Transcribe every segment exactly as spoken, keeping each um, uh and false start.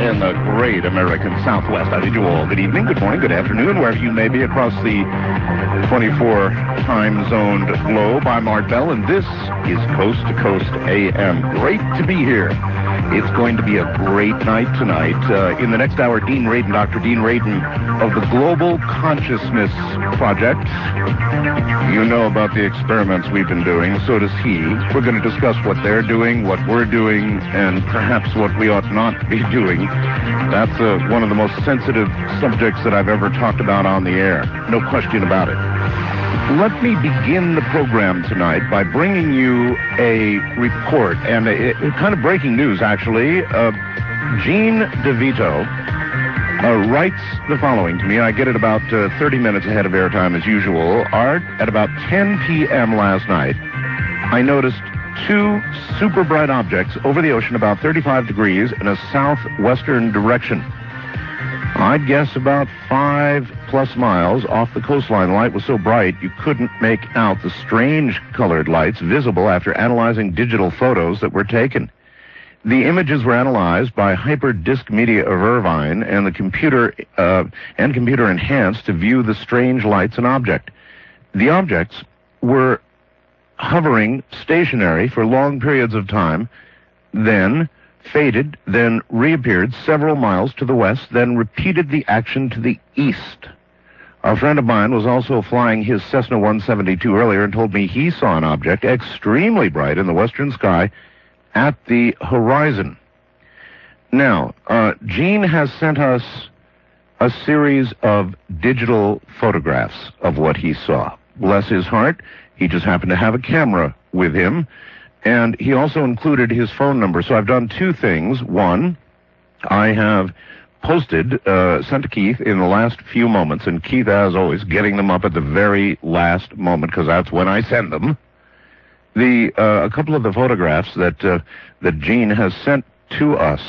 in the great American Southwest. How do you do all? Good evening, good morning, good afternoon, wherever you may be across the twenty-four time-zoned globe. I'm Art Bell, and this is Coast to Coast A M. Great to be here. It's going to be a great night tonight. Uh, in the next hour, Dean Radin, Doctor Dean Radin of the Global Consciousness Project. You know about the experiments we've been doing, so does he. We're going to discuss what they're doing, what we're doing, and perhaps what we ought not be doing. That's uh, one of the most sensitive subjects that I've ever talked about on the air. No question about it. Let me begin the program tonight by bringing you a report, and a, a kind of breaking news, actually. Uh, Gene DeVito uh, writes the following to me. I get it about uh, thirty minutes ahead of airtime as usual. Art, at about ten p.m. last night, I noticed two super bright objects over the ocean about thirty-five degrees in a southwestern direction. I'd guess about five plus miles off the coastline. The light was so bright you couldn't make out the strange colored lights visible after analyzing digital photos that were taken. The images were analyzed by Hyperdisk Media of Irvine and the computer uh, and computer enhanced to view the strange lights and object. The objects were hovering stationary for long periods of time, then faded, then reappeared several miles to the west, then repeated the action to the east. A friend of mine was also flying his Cessna one seventy-two earlier and told me he saw an object extremely bright in the western sky at the horizon. Now, uh, Gene has sent us a series of digital photographs of what he saw. Bless his heart, he just happened to have a camera with him, and he also included his phone number. So I've done two things. One, I have posted, uh, sent to Keith in the last few moments, and Keith, as always, getting them up at the very last moment, because that's when I send them, the uh, a couple of the photographs that uh, that Gene has sent to us.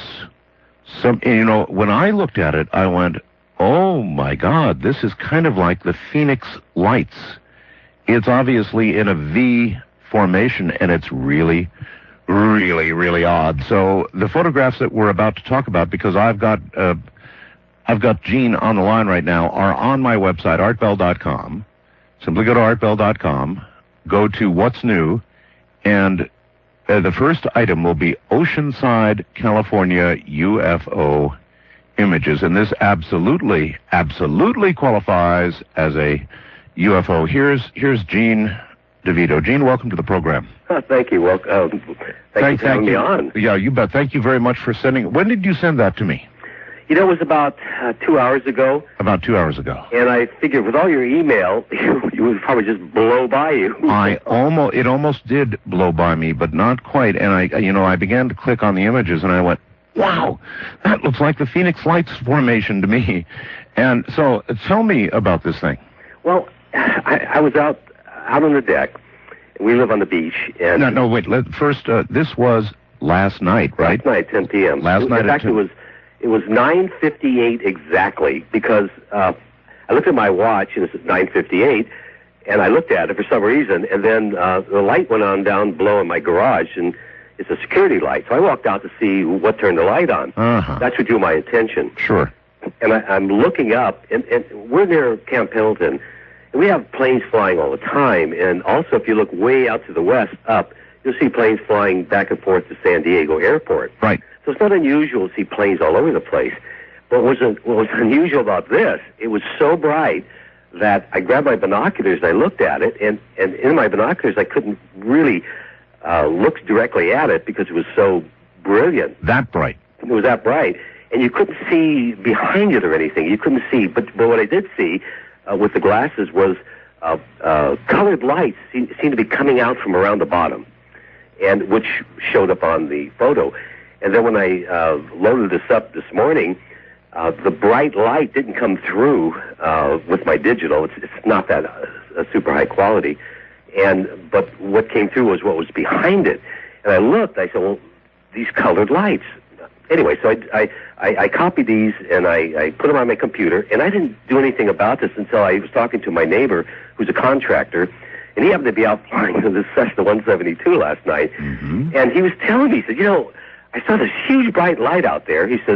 Some, you know, when I looked at it, I went, oh my God, this is kind of like the Phoenix Lights. It's obviously in a V formation, and it's really, really, really odd. So the photographs that we're about to talk about, because I've got uh, I've got Gene on the line right now, are on my website, art bell dot com. Simply go to art bell dot com, go to What's New, and uh, the first item will be Oceanside, California U F O images, and this absolutely, absolutely qualifies as a U F O. Here's here's Gene DeVito. Gene, welcome to the program. Oh, thank you. Well, uh, thank, thank you for having me on. Yeah, you bet. Thank you very much for sending. When did you send that to me? You know, it was about uh, two hours ago. About two hours ago. And I figured with all your email, you would probably just blow by you. I almost, it almost did blow by me, but not quite. And I, you know, I began to click on the images, and I went, wow, that looks like the Phoenix Lights formation to me. And so, tell me about this thing. Well, I, I was out out on the deck. We live on the beach. And no, no, wait. Let, first, uh, this was last night, right? Last night, ten p.m. Last in night. In fact, it was it was nine fifty-eight exactly, because uh, I looked at my watch and it's nine fifty-eight, and I looked at it for some reason, and then uh, the light went on down below in my garage, and it's a security light. So I walked out to see what turned the light on. Uh-huh. That's what drew my attention. Sure. And I, I'm looking up, and, and we're near Camp Pendleton. We have planes flying all the time, and also if you look way out to the west, up, you'll see planes flying back and forth to San Diego Airport. Right. So it's not unusual to see planes all over the place. But what was, what was unusual about this, it was so bright that I grabbed my binoculars and I looked at it, and, and in my binoculars I couldn't really uh, look directly at it because it was so brilliant. That bright. It was that bright. And you couldn't see behind it or anything. You couldn't see. But, but what I did see Uh, with the glasses was uh, uh, colored lights seem, seemed to be coming out from around the bottom, and which showed up on the photo. And then when I uh, loaded this up this morning, uh, the bright light didn't come through uh, with my digital. It's, it's not that uh, super high quality. And but what came through was what was behind it. And I looked. I said, well, these colored lights. Anyway, so I, I, I, I copied these, and I, I put them on my computer, and I didn't do anything about this until I was talking to my neighbor, who's a contractor, and he happened to be out flying this Cessna one seventy-two last night, mm-hmm. and he was telling me, he said, you know, I saw this huge bright light out there. He says,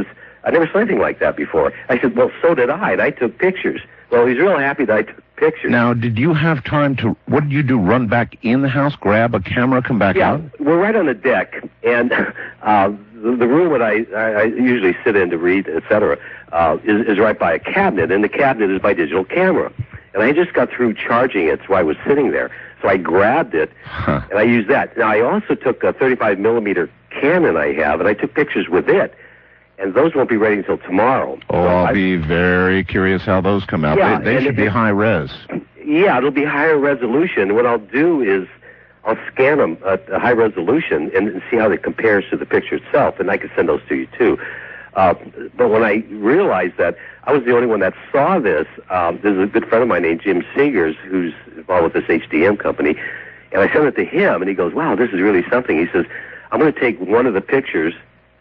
I never saw anything like that before. I said, well, so did I, and I took pictures. Well, he's real happy that I took pictures. Now, did you have time to, what did you do, run back in the house, grab a camera, come back yeah, out? Yeah, we're right on the deck, and uh, the, the room that I, I, I usually sit in to read, et cetera, uh, is, is right by a cabinet, and the cabinet is my digital camera. And I just got through charging it, so I was sitting there. So I grabbed it, huh. and I used that. Now, I also took a thirty-five millimeter Canon I have, and I took pictures with it. And those won't be ready until tomorrow. Oh, so I'll I, be very curious how those come out. Yeah, they they should it, be high res. Yeah, it'll be higher resolution. What I'll do is I'll scan them at a high resolution and, and see how it compares to the picture itself, and I can send those to you, too. Uh, but when I realized that I was the only one that saw this, um, there's a good friend of mine named Jim Seegers who's involved with this H D M company, and I sent it to him, and he goes, wow, this is really something. He says, I'm going to take one of the pictures,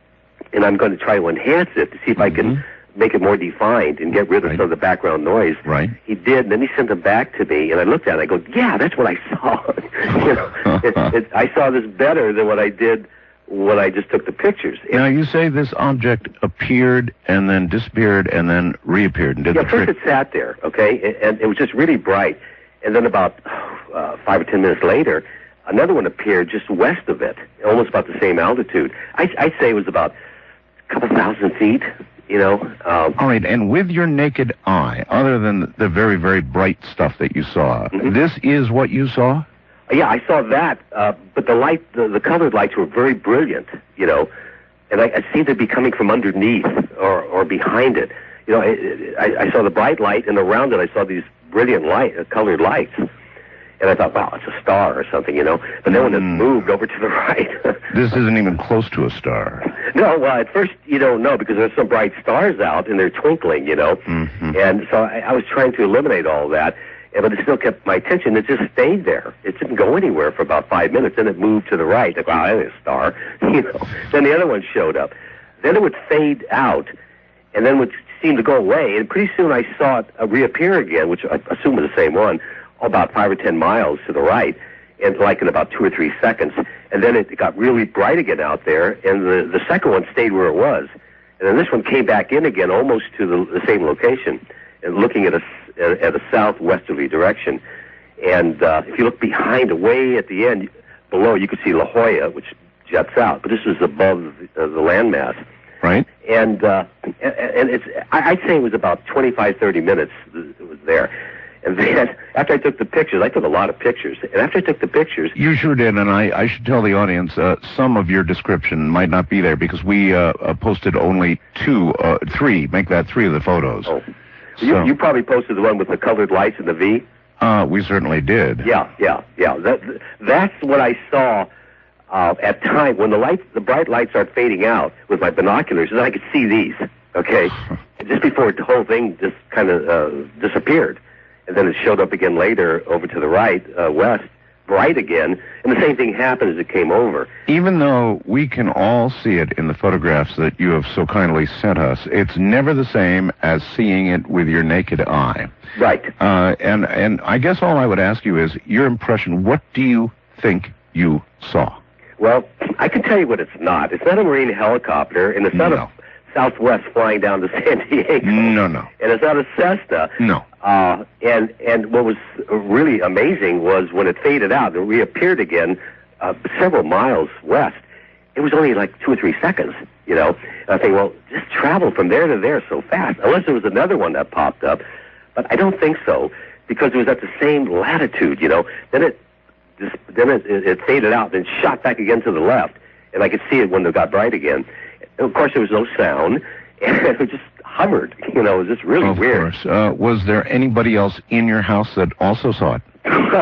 and I'm going to try to enhance it to see if mm-hmm. I can make it more defined and get rid of right. some of the background noise. Right. He did, and then he sent them back to me, and I looked at it, and I go, yeah, that's what I saw. you know, it, it, I saw this better than what I did when I just took the pictures. Now, you say this object appeared and then disappeared and then reappeared and did yeah, the trick. First it sat there, okay, and, and it was just really bright. And then about uh, five or ten minutes later, another one appeared just west of it, almost about the same altitude. I, I'd say it was about a couple thousand feet, you know. Um, All right, and with your naked eye, other than the very, very bright stuff that you saw, mm-hmm. this is what you saw? Yeah, I saw that, uh, but the light, the, the colored lights were very brilliant, you know, and I, I seemed to be coming from underneath or, or behind it. You know, I, I, I saw the bright light, and around it I saw these brilliant light, uh, colored lights. And I thought, wow, it's a star or something, you know. But then when it moved over to the right... This isn't even close to a star. No, well, at first you don't know because there's some bright stars out and they're twinkling, you know. Mm-hmm. And so I, I was trying to eliminate all that, but it still kept my attention. It just stayed there. It didn't go anywhere for about five minutes. Then it moved to the right. Like, wow, that's a star, you know. Then the other one showed up. Then it would fade out, and then would seem to go away. And pretty soon I saw it uh, reappear again, which I assume was the same one, about five or ten miles to the right, and like in about two or three seconds. And then it got really bright again out there, and the, the second one stayed where it was. And then this one came back in again, almost to the, the same location, and looking at a, at a southwesterly direction. And uh, if you look behind, away at the end, below, you could see La Jolla, which jets out. But this was above the, uh, the landmass. Right. And, uh, and, and it's, I, I'd say it was about twenty-five, thirty minutes it was there. And then, after I took the pictures, I took a lot of pictures, and after I took the pictures... You sure did, and I, I should tell the audience, uh, some of your description might not be there, because we uh, uh, posted only two, uh, three, make that three of the photos. Oh. So, you, you probably posted the one with the colored lights and the V? Uh, we certainly did. Yeah, yeah, yeah. That, that's what I saw uh, at time, when the lights, the bright lights start fading out with my binoculars, and I could see these, okay? Just before the whole thing just kind of uh, disappeared. And then it showed up again later over to the right, uh, west, bright again, and the same thing happened as it came over. Even though we can all see it in the photographs that you have so kindly sent us, it's never the same as seeing it with your naked eye. Right. Uh, and, and I guess all I would ask you is, your impression, what do you think you saw? Well, I can tell you what it's not. It's not a Marine helicopter, and it's not no. a Southwest flying down to San Diego. No, no. And it's not a Cessna. No. Uh, and, and what was really amazing was when it faded out and reappeared again uh, several miles west, it was only like two or three seconds, you know. And I think, well, just travel from there to there so fast, unless there was another one that popped up. But I don't think so, because it was at the same latitude, you know. Then it just, then it, it, it faded out and shot back again to the left, and I could see it when it got bright again. And of course, there was no sound, and it just hovered. You know, it was just really of weird. Of course. Uh, was there anybody else in your house that also saw it?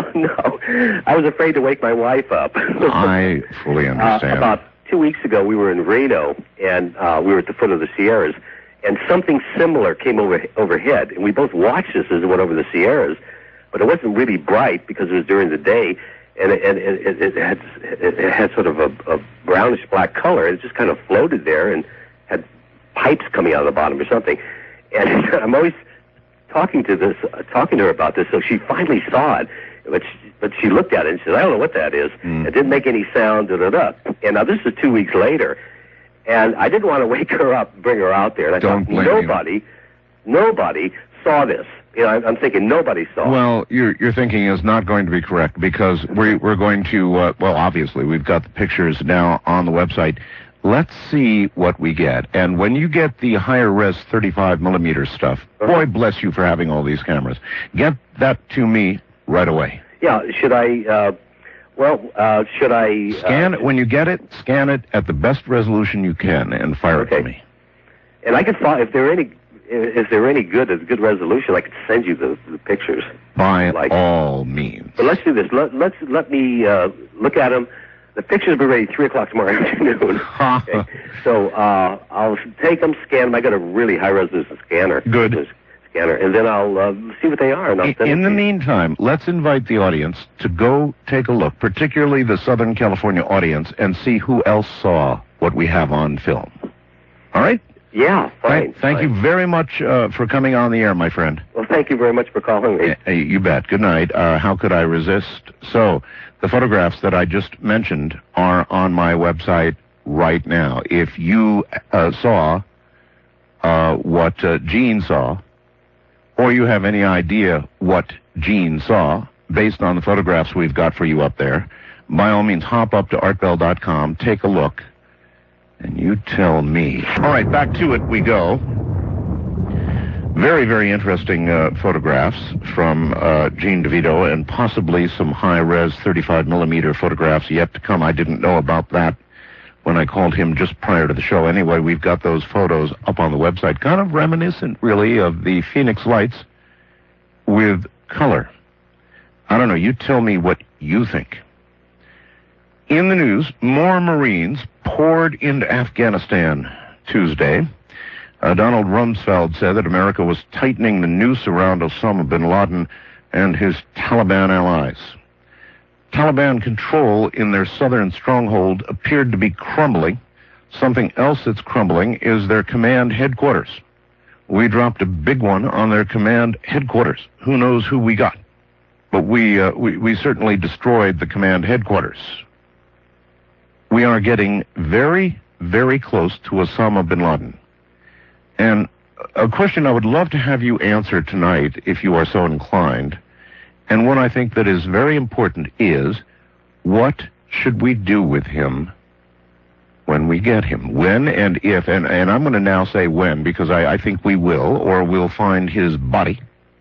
No. I was afraid to wake my wife up. I fully understand. Uh, about two weeks ago, we were in Reno, and uh, we were at the foot of the Sierras, and something similar came over overhead, and we both watched this as it went over the Sierras, but it wasn't really bright because it was during the day, and it, and it, it, it, had, it had sort of a, a brownish-black color, and it just kind of floated there and had pipes coming out of the bottom or something. And I'm always talking to this, uh, talking to her about this, so she finally saw it, but she, but she looked at it and she said, I don't know what that is. Mm. It didn't make any sound, da-da-da. And now this is two weeks later, And I didn't want to wake her up, bring her out there. And I Don't thought, blame nobody, you. nobody saw this. You know, I'm, I'm thinking nobody saw it. Well, your your thinking is not going to be correct, because we, we're going to, uh, well, obviously, we've got the pictures now on the website. Let's see what we get. And when you get the higher res thirty-five millimeter stuff, Uh-huh. boy bless you for having all these cameras. Get that to me right away. Yeah, should I, uh, well, uh, should I... Scan uh, it, when you get it, scan it at the best resolution you can and fire Okay. it to me. And I could find, if they're any, if they're any good, at good resolution, I could send you the, the pictures. By Like- all means. But let's do this. Let, let's, let me uh, look at them. The pictures will be ready three o'clock tomorrow afternoon. Okay. So uh, I'll take them, scan them. I got a really high-resolution scanner. Good. Scanner. And then I'll uh, see what they are. And I'll In, send in it the to you. meantime, let's invite the audience to go take a look, particularly the Southern California audience, and see who else saw what we have on film. All right? Yeah, fine. Thank, thank fine. you very much uh, for coming on the air, my friend. Well, thank you very much for calling me. Uh, you bet. Good night. Uh, how could I resist? So, the photographs that I just mentioned are on my website right now. If you uh, saw uh, what uh, Gene saw, or you have any idea what Gene saw, based on the photographs we've got for you up there, by all means, hop up to art bell dot com, take a look, and you tell me. All right, back to it we go. Very, very interesting uh, photographs from uh, Gene DeVito, and possibly some high-res thirty-five millimeter photographs yet to come. I didn't know about that when I called him just prior to the show. Anyway, we've got those photos up on the website, kind of reminiscent, really, of the Phoenix Lights with color. I don't know. You tell me what you think. In the news, more Marines poured into Afghanistan Tuesday. Uh, Donald Rumsfeld said that America was tightening the noose around Osama bin Laden and his Taliban allies. Taliban control in their southern stronghold appeared to be crumbling. Something else that's crumbling is their command headquarters. We dropped a big one on their command headquarters. Who knows who we got? But we, uh, we, we certainly destroyed the command headquarters. We are getting very, very close to Osama bin Laden. And a question I would love to have you answer tonight, if you are so inclined, and one I think that is very important, is what should we do with him when we get him? When and if, and, and I'm going to now say when, because I, I think we will, or we'll find his body.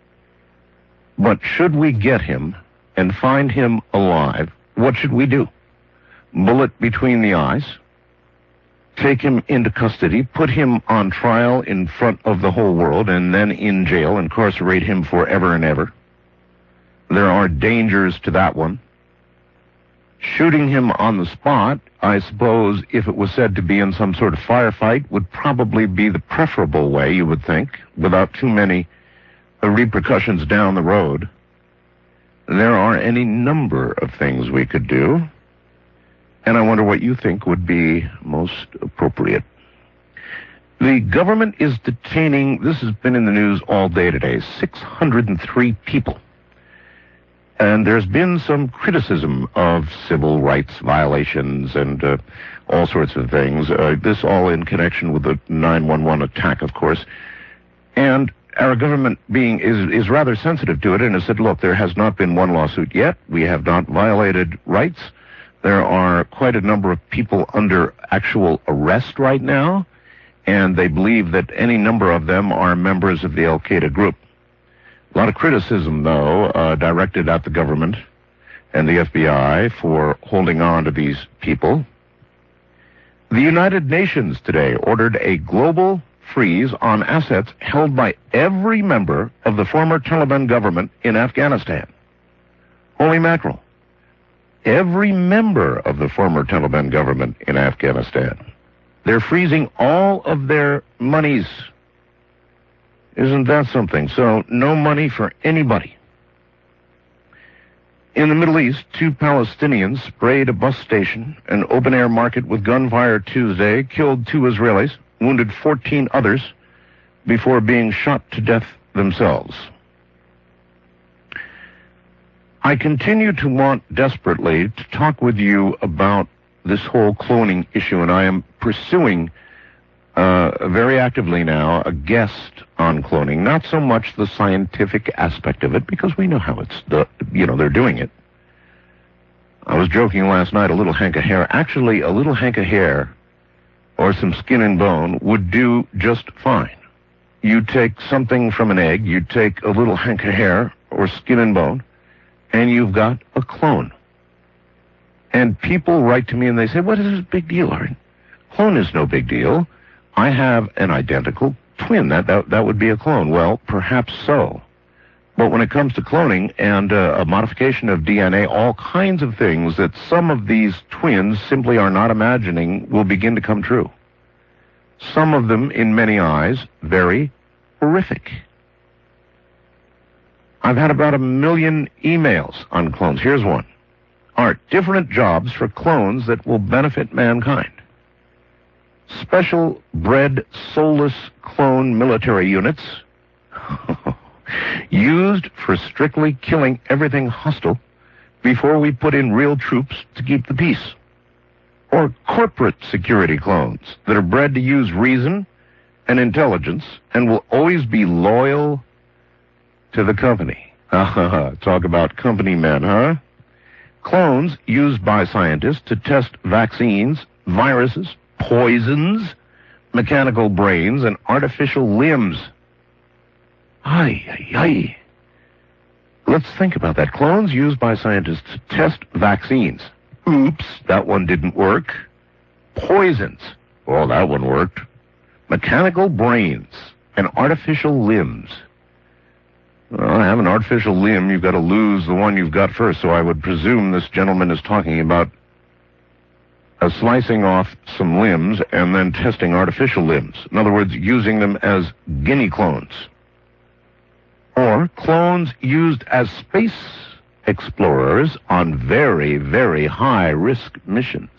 But should we get him and find him alive, what should we do? Bullet between the eyes? Take him into custody, put him on trial in front of the whole world, and then in jail, incarcerate him forever and ever? There are dangers to that one. Shooting him on the spot, I suppose, if it was said to be in some sort of firefight, would probably be the preferable way, you would think, without too many uh, repercussions down the road. There are any number of things we could do, and I wonder what you think would be most appropriate. The government is detaining, this has been in the news all day today, six hundred three people. And there's been some criticism of civil rights violations and uh, all sorts of things. Uh, this all in connection with the nine one one attack, of course. And our government being is, is rather sensitive to it and has said, look, there has not been one lawsuit yet. We have not violated rights. There are quite a number of people under actual arrest right now, and they believe that any number of them are members of the Al-Qaeda group. A lot of criticism, though, uh, directed at the government and the F B I for holding on to these people. The United Nations today ordered a global freeze on assets held by every member of the former Taliban government in Afghanistan. Holy mackerel. Every member of the former Taliban government in Afghanistan. They're freezing all of their monies. Isn't that something? So, no money for anybody. In the Middle East, two Palestinians sprayed a bus station, an open-air market with gunfire Tuesday, killed two Israelis, wounded fourteen others, before being shot to death themselves. I continue to want desperately to talk with you about this whole cloning issue, and I am pursuing uh, very actively now a guest on cloning. Not so much the scientific aspect of it, because we know how it's, the, you know, they're doing it. I was joking last night, a little hank of hair. Actually, a little hank of hair or some skin and bone would do just fine. You take something from an egg, you take a little hank of hair or skin and bone, and you've got a clone. And people write to me and they say, what is this big deal, Art? Clone is no big deal. I have an identical twin. That, that, that would be a clone. Well, perhaps so. But when it comes to cloning and uh, a modification of D N A, all kinds of things that some of these twins simply are not imagining will begin to come true. Some of them, in many eyes, very horrific. I've had about a million emails on clones. Here's one. Art, different jobs for clones that will benefit mankind. Special bred soulless clone military units used for strictly killing everything hostile before we put in real troops to keep the peace. Or corporate security clones that are bred to use reason and intelligence and will always be loyal to the company. Talk about company men, huh? Clones used by scientists to test vaccines, viruses, poisons, mechanical brains, and artificial limbs. Ay, ay, ay. Let's think about that. Clones used by scientists to test vaccines. Oops, that one didn't work. Poisons. Oh, that one worked. Mechanical brains and artificial limbs. Well, to have an artificial limb, you've got to lose the one you've got first, so I would presume this gentleman is talking about uh, slicing off some limbs and then testing artificial limbs. In other words, using them as guinea clones. Or clones used as space explorers on very, very high-risk missions.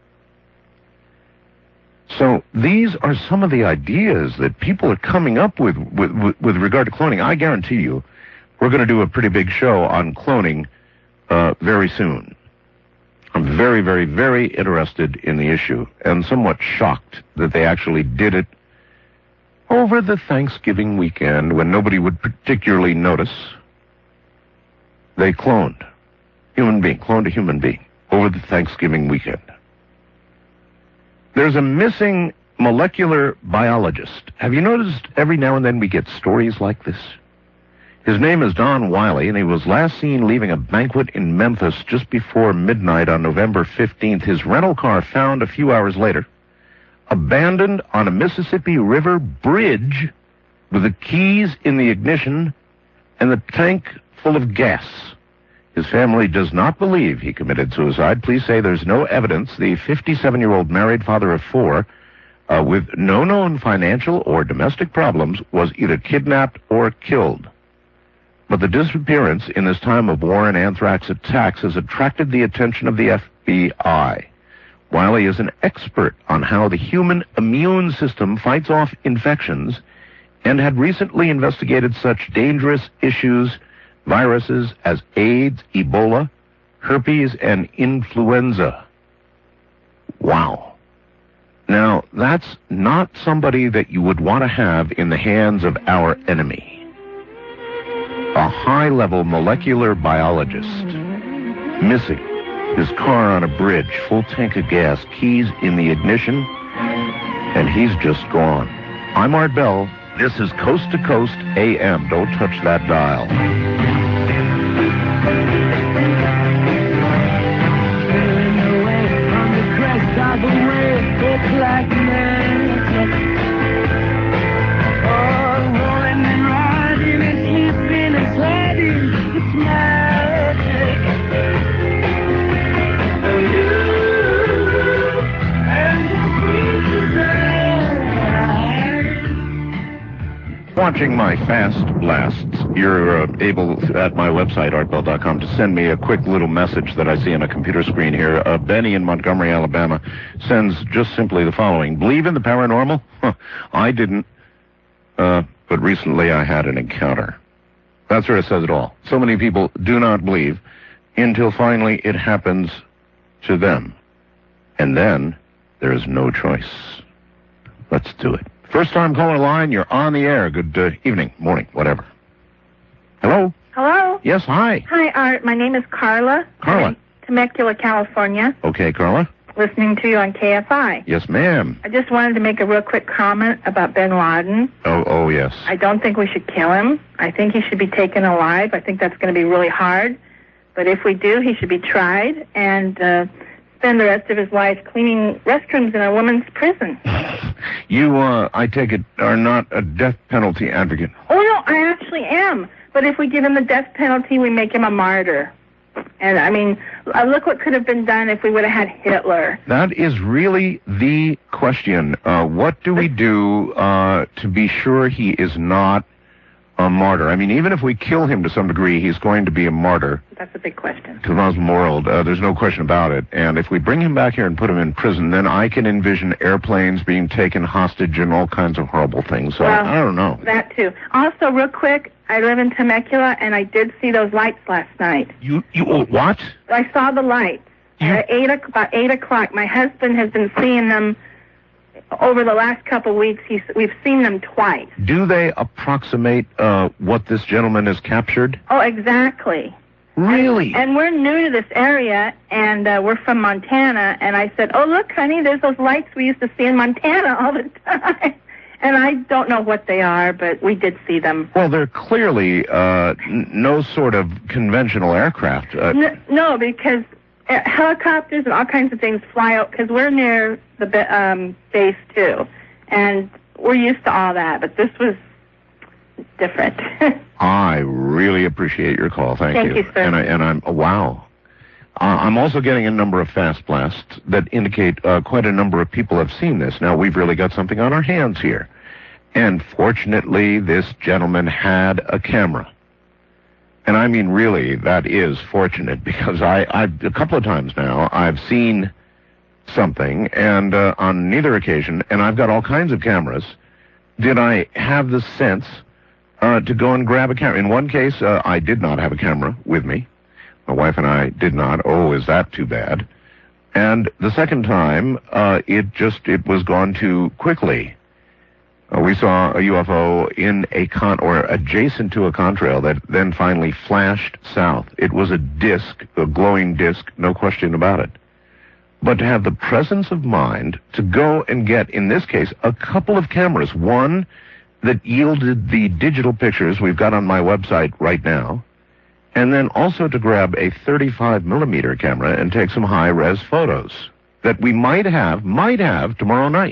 So these are some of the ideas that people are coming up with with, with, with regard to cloning. I guarantee you we're going to do a pretty big show on cloning uh, very soon. I'm very, very, very interested in the issue and somewhat shocked that they actually did it over the Thanksgiving weekend when nobody would particularly notice. They cloned human being, cloned a human being over the Thanksgiving weekend. There's a missing molecular biologist. Have you noticed every now and then we get stories like this? His name is Don Wiley, and he was last seen leaving a banquet in Memphis just before midnight on November fifteenth. His rental car found a few hours later, abandoned on a Mississippi River bridge with the keys in the ignition and the tank full of gas. His family does not believe he committed suicide. Police say there's no evidence. The fifty-seven-year-old married father of four, uh, with no known financial or domestic problems, was either kidnapped or killed. But the disappearance in this time of war and anthrax attacks has attracted the attention of the F B I. Wiley is an expert on how the human immune system fights off infections and had recently investigated such dangerous issues, viruses as AIDS, Ebola, herpes, and influenza. Wow. Now, that's not somebody that you would want to have in the hands of our enemy. A high-level molecular biologist, missing, his car on a bridge, full tank of gas, keys in the ignition, and he's just gone. I'm Art Bell. This is Coast to Coast A M. Don't touch that dial. Watching my fast blasts, you're uh, able at my website, art bell dot com, to send me a quick little message that I see on a computer screen here. Uh, Benny in Montgomery, Alabama, sends just simply the following. Believe in the paranormal? Huh, I didn't, uh, but recently I had an encounter. That sort of says it all. So many people do not believe until finally it happens to them. And then there is no choice. Let's do it. First time caller line, you're on the air. Good uh, evening, morning, whatever. Hello? Hello? Yes, hi. Hi, Art. My name is Carla. Carla. I'm in Temecula, California, Okay, Carla. listening to you on K F I. Yes, ma'am. I just wanted to make a real quick comment about bin Laden. Oh, oh, yes. I don't think we should kill him. I think he should be taken alive. I think that's going to be really hard. But if we do, he should be tried and uh, spend the rest of his life cleaning restrooms in a woman's prison. You, uh, I take it, are not a death penalty advocate. Oh, no, I actually am. But if we give him the death penalty, we make him a martyr. And, I mean, uh, look what could have been done if we would have had Hitler. That is really the question. Uh, what do we do uh, to be sure he is not a martyr? I mean, even if we kill him to some degree, he's going to be a martyr That's a big question. to the Muslim world. Uh, there's no question about it. And if we bring him back here and put him in prison, then I can envision airplanes being taken hostage and all kinds of horrible things. So Well, I don't know. That, too. Also, real quick, I live in Temecula, and I did see those lights last night. You, you, oh, what? I saw the lights You- at eight, o- about eight o'clock. My husband has been seeing them over the last couple of weeks. He's, we've seen them twice. Do they approximate uh, what this gentleman has captured? Oh, exactly. Really? And we're new to this area, and uh, we're from Montana. And I said, oh, look, honey, there's those lights we used to see in Montana all the time. And I don't know what they are, but we did see them. Well, they're clearly uh, n- no sort of conventional aircraft. Uh, N- no, because uh, helicopters and all kinds of things fly out, because we're near the ba- um, base, too. And we're used to all that, but this was different. I really appreciate your call. Thank, Thank you, sir. And, I, and I'm, oh, wow. Uh, I'm also getting a number of fast blasts that indicate uh, quite a number of people have seen this. Now, we've really got something on our hands here. And fortunately, this gentleman had a camera. And I mean, really, that is fortunate, because I, I've, a couple of times now, I've seen something, and uh, on neither occasion, and I've got all kinds of cameras, did I have the sense uh, to go and grab a camera. In one case, uh, I did not have a camera with me. My wife and I did not. Oh, is that too bad? And the second time, uh, it just, it was gone too quickly. Uh, we saw a U F O in a con, or adjacent to a contrail that then finally flashed south. It was a disc, a glowing disc, no question about it. But to have the presence of mind to go and get, in this case, a couple of cameras, one that yielded the digital pictures we've got on my website right now, and then also to grab a thirty-five millimeter camera and take some high-res photos that we might have, might have tomorrow night.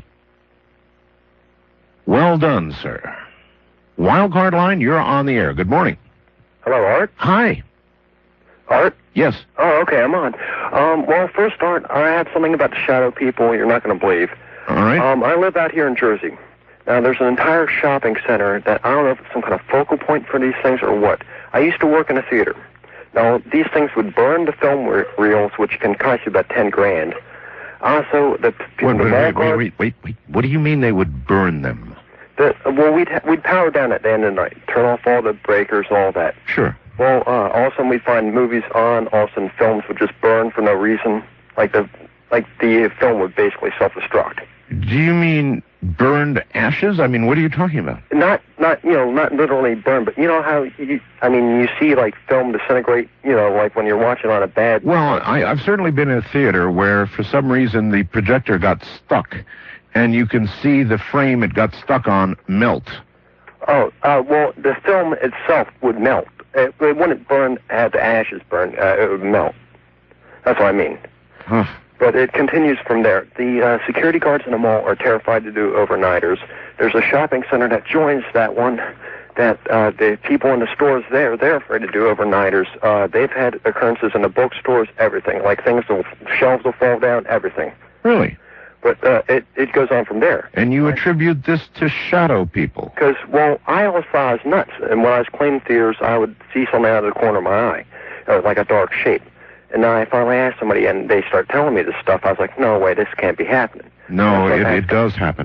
Well done, sir. Wildcard line, you're on the air. Good morning. Hello, Art. Hi. Art? Yes. Oh, okay, I'm on. Um, well, first, Art, I have something about the shadow people you're not going to believe. All right. Um, I live out here in Jersey. Now, there's an entire shopping center that I don't know if it's some kind of focal point for these things or what. I used to work in a theater. Now, these things would burn the film re- reels, which can cost you about ten grand. Also, the, the wait, wait, mall wait, guard- wait, wait, wait. What do you mean they would burn them? The, well, we'd ha- we'd power down at the end of the night, turn off all the breakers, all that. Sure. Well, uh, all of a sudden we'd find movies on. All of a sudden films would just burn for no reason. Like the like the film would basically self-destruct. Do you mean burned ashes? I mean, what are you talking about? Not not you know not literally burn, but you know how you I mean you see like film disintegrate. You know, like when you're watching on a bad. Well, I, I've certainly been in a theater where, for some reason, the projector got stuck, and you can see the frame it got stuck on melt. Oh, uh, well, the film itself would melt. It, it wouldn't burn, have the ashes burn. Uh, it would melt. That's what I mean. Huh. But it continues from there. The uh, security guards in the mall are terrified to do overnighters. There's a shopping center that joins that one. That uh, the people in the stores there, they're afraid to do overnighters. Uh, they've had occurrences in the bookstores, everything. Like things will, shelves will fall down, everything. Really? But uh, it, it goes on from there. And you attribute this to shadow people? Because, well, I always thought I was nuts. And when I was cleaning theaters, I would see something out of the corner of my eye. It was like a dark shape. And then I finally asked somebody, and they start telling me this stuff. I was like, no way, this can't be happening. No, That's it, what it happened. does happen.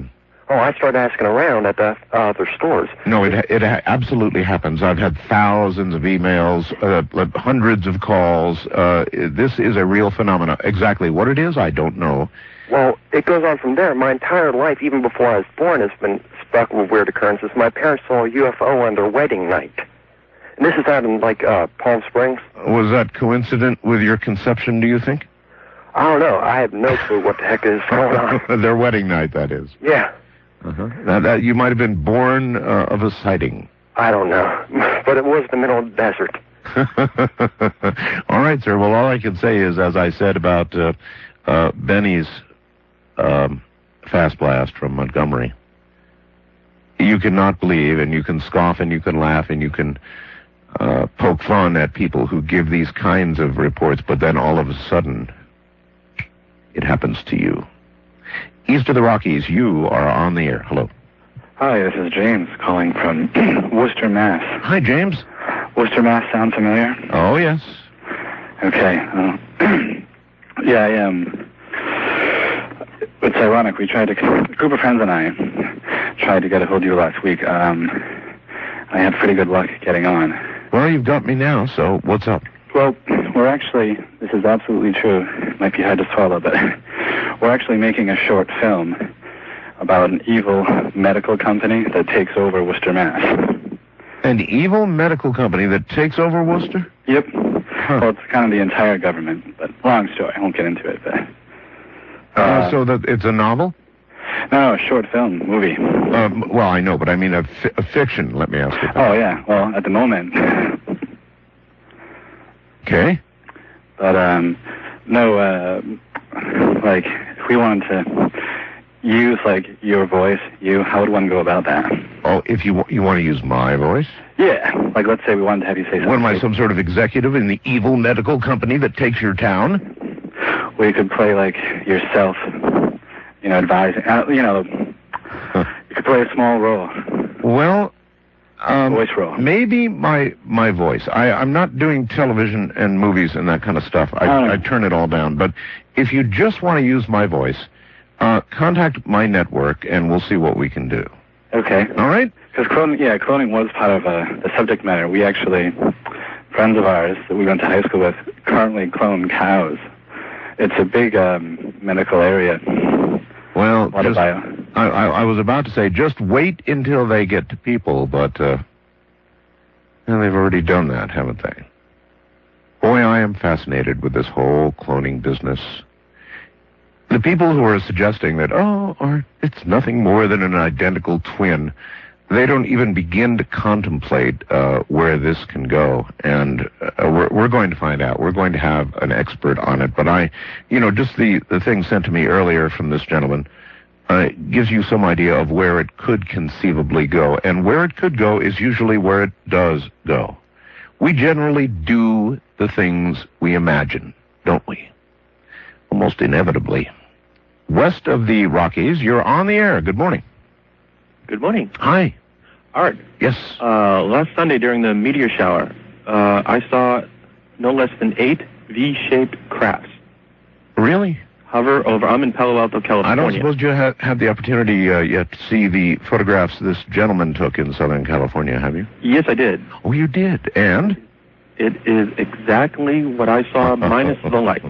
Oh, I started asking around at the uh, other stores. No, it it absolutely happens. I've had thousands of emails, uh, hundreds of calls. Uh, this is a real phenomenon. Exactly what it is, I don't know. Well, it goes on from there. My entire life, even before I was born, has been stuck with weird occurrences. My parents saw a U F O on their wedding night. And this is out in, like, uh, Palm Springs. Was that coincident with your conception, do you think? I don't know. I have no clue what the heck is going on. Their wedding night, that is. Yeah. Uh-huh. Now, that, you might have been born uh, of a sighting. I don't know. But it was the middle of the desert. All right, sir. Well, all I can say is, as I said about uh, uh, Benny's um, Fast Blast from Montgomery, you cannot believe, and you can scoff, and you can laugh, and you can uh, poke fun at people who give these kinds of reports, but then all of a sudden, it happens to you. East of the Rockies, you are on the air. Hello. Hi, this is James calling from Worcester, Mass. Hi, James. Worcester, Mass sound familiar? Oh, yes. Okay. Uh, yeah, I Um, it's ironic. We tried to, a group of friends and I tried to get a hold of you last week. Um, I had pretty good luck getting on. Well, you've got me now, so what's up? Well, we're actually, this is absolutely true. It might be hard to swallow, but we're actually making a short film about an evil medical company that takes over Worcester, Mass. An evil medical company that takes over Worcester? Yep. Huh. Well, it's kind of the entire government, but long story. I won't get into it, but... Uh, uh, so that it's a novel? No, a short film, movie. Um, well, I know, but I mean a, fi- a fiction, let me ask you. Oh, yeah. Well, at the moment... Okay. But, um, no, uh, like, if we wanted to use, like, your voice, you, how would one go about that? Oh, if you you want to use my voice? Yeah. Like, let's say we wanted to have you say something. What am I, some sort of executive in the evil medical company that takes your town? Well, you could play, like, yourself, you know, advising, uh, you know, huh. You could play a small role. Well... Um, voice role. Maybe my my voice. I, I'm not doing television and movies and that kind of stuff. I, oh. I turn it all down. But if you just want to use my voice, uh, contact my network and we'll see what we can do. Okay. All right? Because cloning, yeah, cloning was part of uh, the subject matter. We actually, friends of ours that we went to high school with, currently clone cows. It's a big um, medical area. Well, just, I, I, I was about to say, just wait until they get to people, but uh, well, they've already done that, haven't they? Boy, I am fascinated with this whole cloning business. The people who are suggesting that, oh, or it's nothing more than an identical twin, they don't even begin to contemplate uh, where this can go. And uh, we're, we're going to find out. We're going to have an expert on it. But I, you know, just the, the thing sent to me earlier from this gentleman uh, gives you some idea of where it could conceivably go. And where it could go is usually where it does go. We generally do the things we imagine, don't we? Almost inevitably. West of the Rockies, you're on the air. Good morning. Good morning. Hi. Art. Yes. Uh, last Sunday during the meteor shower, uh, I saw no less than eight V-shaped crafts. Really? Hover over. I'm in Palo Alto, California. I don't suppose you have had the opportunity uh, yet to see the photographs this gentleman took in Southern California, have you? Yes, I did. Oh, you did? And? It is exactly what I saw, minus the lights.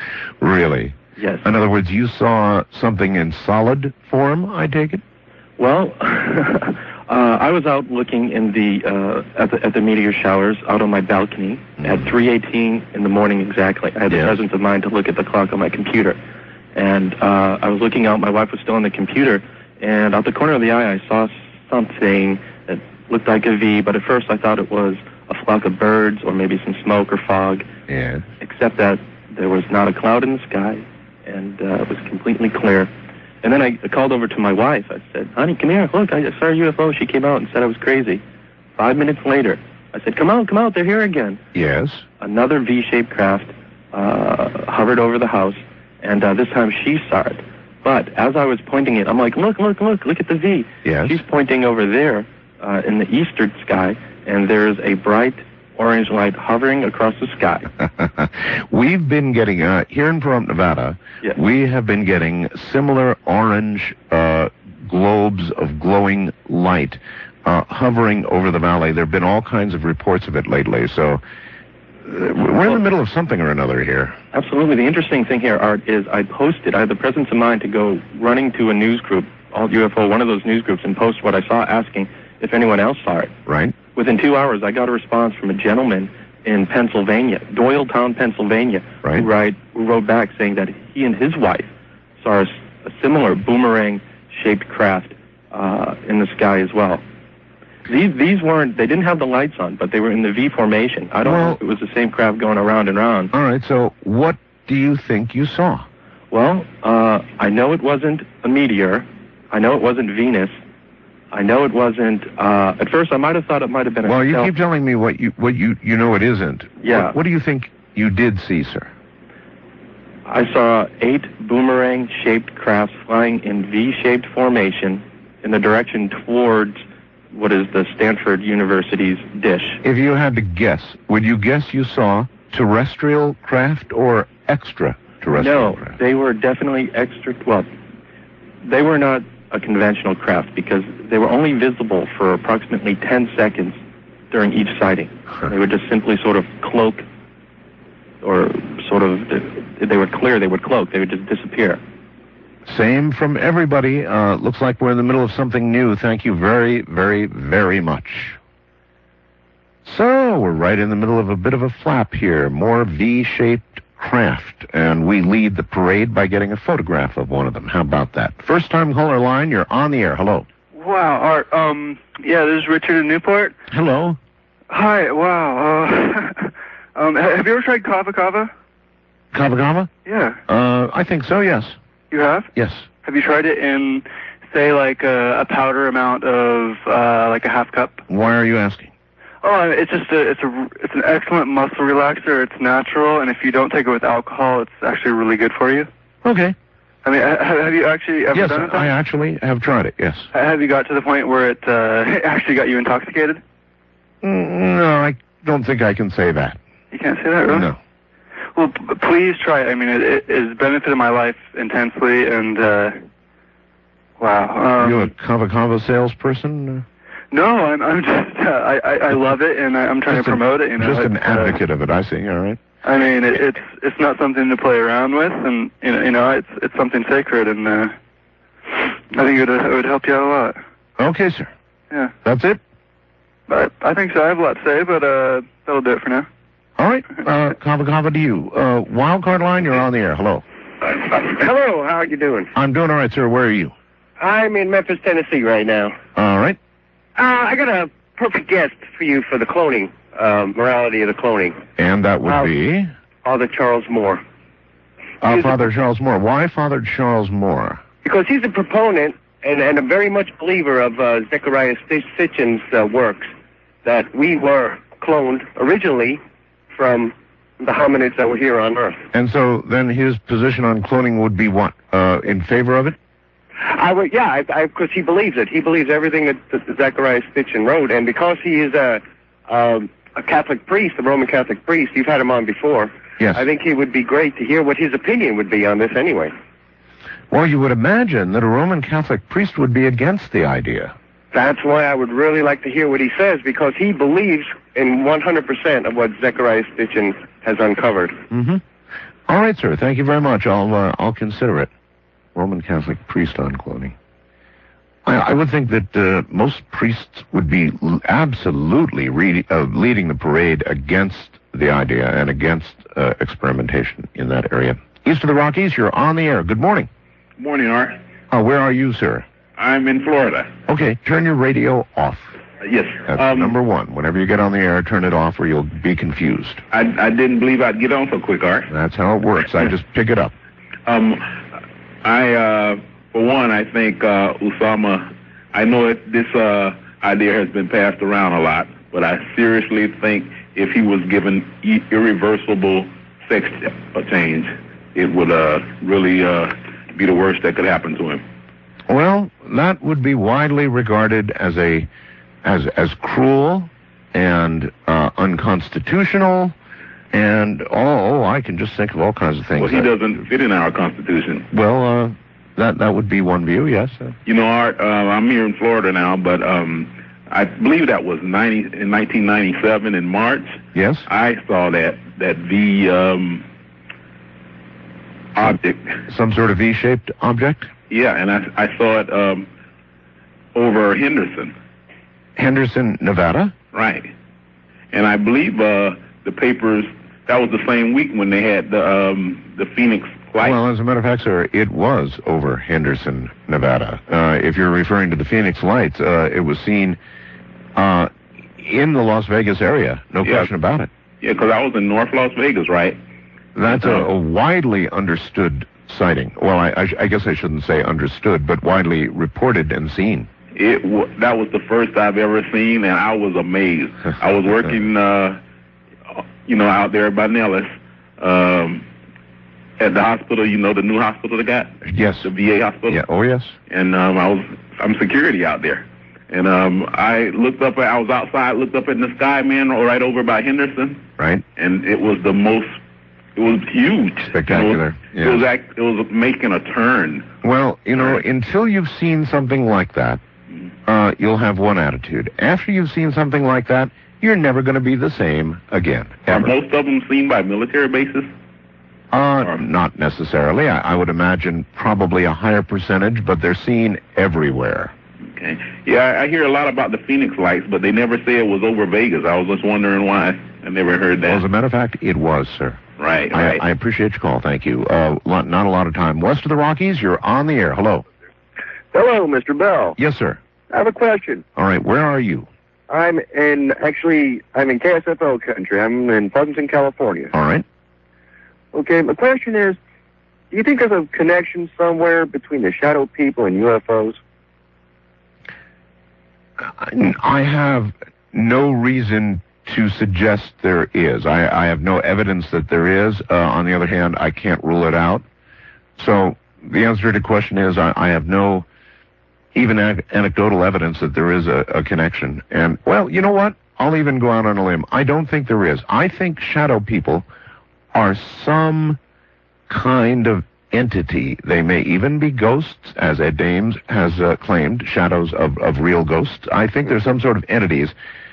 Really? Yes. In other words, you saw something in solid form, I take it? Well, uh, I was out looking in the, uh, at the at the meteor showers out on my balcony mm-hmm. at three eighteen in the morning exactly. I had yes. the presence of mind to look at the clock on my computer. And uh, I was looking out, my wife was still on the computer, and out the corner of the eye I saw something that looked like a V, but at first I thought it was a flock of birds or maybe some smoke or fog. Yes. Except that there was not a cloud in the sky, and uh, it was completely clear. And then I called over to my wife. I said, honey, come here. Look, I saw a U F O. She came out and said I was crazy. Five minutes later, I said, come out, come out. They're here again. Yes. Another V-shaped craft uh, hovered over the house, and uh, this time she saw it. But as I was pointing it, I'm like, look, look, look, look at the V. Yes. She's pointing over there uh, in the eastern sky, and there's a bright orange light hovering across the sky. We've been getting, uh, here in Pahrump, Nevada, yes. we have been getting similar orange uh, globes of glowing light uh, hovering over the valley. There have been all kinds of reports of it lately, so uh, we're in the middle of something or another here. Absolutely. The interesting thing here, Art, is I posted, I had the presence of mind to go running to a news group, Alt U F O, one of those news groups, and post what I saw, asking if anyone else saw it. Right. Within two hours, I got a response from a gentleman in Pennsylvania, Doylestown, Pennsylvania, right. who, write, who wrote back saying that he and his wife saw a, a similar boomerang-shaped craft uh, in the sky as well. These these weren't, they didn't have the lights on, but they were in the V formation. I don't well, know if it was the same craft going around and around. All right, so what do you think you saw? Well, uh, I know it wasn't a meteor. I know it wasn't Venus. I know it wasn't, uh, at first I might have thought it might have been a Well, you stealth. keep telling me what you what you, you know it isn't. Yeah. What, what do you think you did see, sir? I saw eight boomerang-shaped crafts flying in V-shaped formation in the direction towards what is the Stanford University's dish. If you had to guess, would you guess you saw terrestrial craft or extraterrestrial No, craft? they were definitely extra, well, they were not a conventional craft because they were only visible for approximately ten seconds during each sighting. They would just simply sort of cloak, or sort of, they would clear, they would cloak, they would just disappear. Same from everybody. Uh, looks like we're in the middle of something new. Thank you very, very, very much. So, we're right in the middle of a bit of a flap here. More V-shaped craft, and we lead the parade by getting a photograph of one of them. How about that? First time caller line, you're on the air. Hello. Wow, Art, um, yeah, this is Richard in Newport. Hello. Hi, wow, uh, um, have you ever tried Kava Kava? Kava Kava? Yeah. Uh, I think so, yes. You have? Yes. Have you tried it in, say, like a, a powder amount of, uh, like a half cup? Why are you asking? Oh, it's just a, it's a, it's an excellent muscle relaxer. It's natural, and if you don't take it with alcohol, it's actually really good for you. Okay. I mean, ha- have you actually ever Yes, done it? Yes, I actually have tried it, yes. Have you got to the point where it uh, actually got you intoxicated? Mm, no, I don't think I can say that. You can't say that, really? No. Well, p- please try it. I mean, it, it has benefited my life intensely, and, uh, wow. Um, You a Kava Kava salesperson? No, I'm, I'm just, uh, I, I, I love it, and I, I'm trying Just to an- promote it, you know. Just an It's, uh, advocate of it, I see, all right. I mean, it, it's it's not something to play around with, and you know, you know, it's it's something sacred, and uh, I think it would, it would help you out a lot. Okay, sir. Yeah, That's it? but I think so. I have a lot to say, but uh, that'll do it for now. All right. Uh, Kava Kava to you. Uh, wildcard line, you're on the air. Hello. Hello, how are you doing? I'm doing all right, sir. Where are you? I'm in Memphis, Tennessee right now. All right. Uh, I got a perfect guest for you for the cloning, uh, morality of the cloning. And that would Well- be Father Charles Moore. uh, He's a- Father Charles Moore. Why Father Charles Moore? Because he's a proponent and, and a very much believer of uh, Zechariah Stitch- Sitchin's uh, works, that we were cloned originally from the hominids that were here on Earth. And so then his position on cloning would be what? Uh, in favor of it? I would, yeah, because he believes it. He believes everything that, that Zechariah Stitchin wrote, and because he is a, um, a Catholic priest, a Roman Catholic priest, you've had him on before. Yes. I think he would be great to hear what his opinion would be on this anyway. Well, you would imagine that a Roman Catholic priest would be against the idea. That's why I would really like to hear what he says, because he believes in one hundred percent of what Zechariah Stitchin has uncovered. Mm-hmm. All right, sir. Thank you very much. I'll uh, I'll consider it. Roman Catholic priest on cloning. I, I would think that uh, most priests would be l- absolutely re- uh, leading the parade against the idea and against uh, experimentation in that area. East of the Rockies, you're on the air. Good morning. Morning, Art. Uh, where are you, sir? I'm in Florida. Okay, turn your radio off. Uh, yes. That's um, number one. Whenever you get on the air, turn it off or you'll be confused. I, I didn't believe I'd get on so quick, Art. That's how it works. I just pick it up. Um, I, uh, for one, I think uh, Osama, I know that this uh, idea has been passed around a lot, but I seriously think if he was given i- irreversible sex change, it would uh, really uh, be the worst that could happen to him. Well, that would be widely regarded as a as as cruel and uh, unconstitutional, and oh, I can just think of all kinds of things. Well, he that- doesn't fit in our Constitution. Well, uh, that that would be one view, yes. You know, Art, uh, I'm here in Florida now, but um, I believe that was ninety in nineteen ninety-seven in March. Yes. I saw that that V um, object. Some sort of V-shaped object? Yeah, and I, I saw it um, over Henderson. Henderson, Nevada? Right. And I believe uh, the papers, that was the same week when they had the um, the Phoenix lights. Well, as a matter of fact, sir, it was over Henderson, Nevada. Uh, if you're referring to the Phoenix lights, uh, it was seen uh, in the Las Vegas area, no Yeah. question about it. Yeah, because I was in North Las Vegas, right? That's a, a widely understood sighting. Well, I, I, sh- I guess I shouldn't say understood, but widely reported and seen. It w- that was the first I've ever seen, and I was amazed. I was working, uh, you know, out there by Nellis, um, at the hospital. You know, the new hospital they got. Yes. The V A hospital. Yeah. Oh, yes. And um, I was, I'm security out there, and um, I looked up. I was outside, looked up in the sky, man, right over by Henderson. Right. And it was the most. It was huge. Spectacular. It was, it was, act, it was making a turn. Well, you know, until you've seen something like that, uh, you'll have one attitude. After you've seen something like that, you're never going to be the same again. Are Ever. most of them seen by military bases? Uh, not necessarily. I, I would imagine probably a higher percentage, but they're seen everywhere. Okay. Yeah, I, I hear a lot about the Phoenix lights, but they never say it was over Vegas. I was just wondering why. I never heard that. Well, as a matter of fact, it was, sir. Right, I, right. I appreciate your call. Thank you. Uh, lot, not a lot of time. West of the Rockies, you're on the air. Hello. Hello, Mister Bell. Yes, sir. I have a question. All right. Where are you? I'm in, actually, I'm in K S F O country. I'm in Pleasanton, California. All right. Okay, my question is, do you think there's a connection somewhere between the shadow people and U F Os? I, I have no reason to suggest there is. I, I have no evidence that there is. Uh, on the other hand, I can't rule it out. So the answer to the question is I, I have no even ag- anecdotal evidence that there is a, a connection. And, well, you know what? I'll even go out on a limb. I don't think there is. I think shadow people are some kind of entity. They may even be ghosts, as Ed Dames has uh, claimed, shadows of, of real ghosts. I think they're some sort of entities.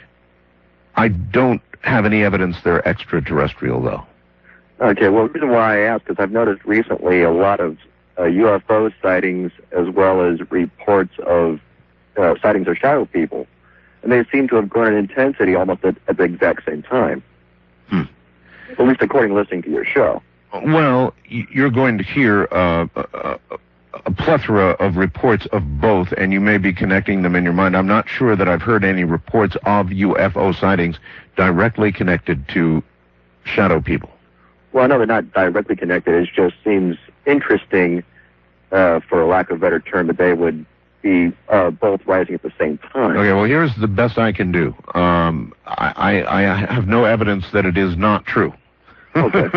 I don't have any evidence they're extraterrestrial, though. Okay, well, the reason why I ask is I've noticed recently a lot of uh, U F O sightings as well as reports of uh, sightings of shadow people. And they seem to have grown in intensity almost at, at the exact same time. Hmm. At least according to listening to your show. Well, y- you're going to hear uh, a, a plethora of reports of both, and you may be connecting them in your mind. I'm not sure that I've heard any reports of U F O sightings directly connected to shadow people. Well, I know they're not directly connected. It just seems interesting, uh, for a lack of a better term, that they would be uh, both rising at the same time. Okay, well, here's the best I can do. Um, I, I, I have no evidence that it is not true. Okay.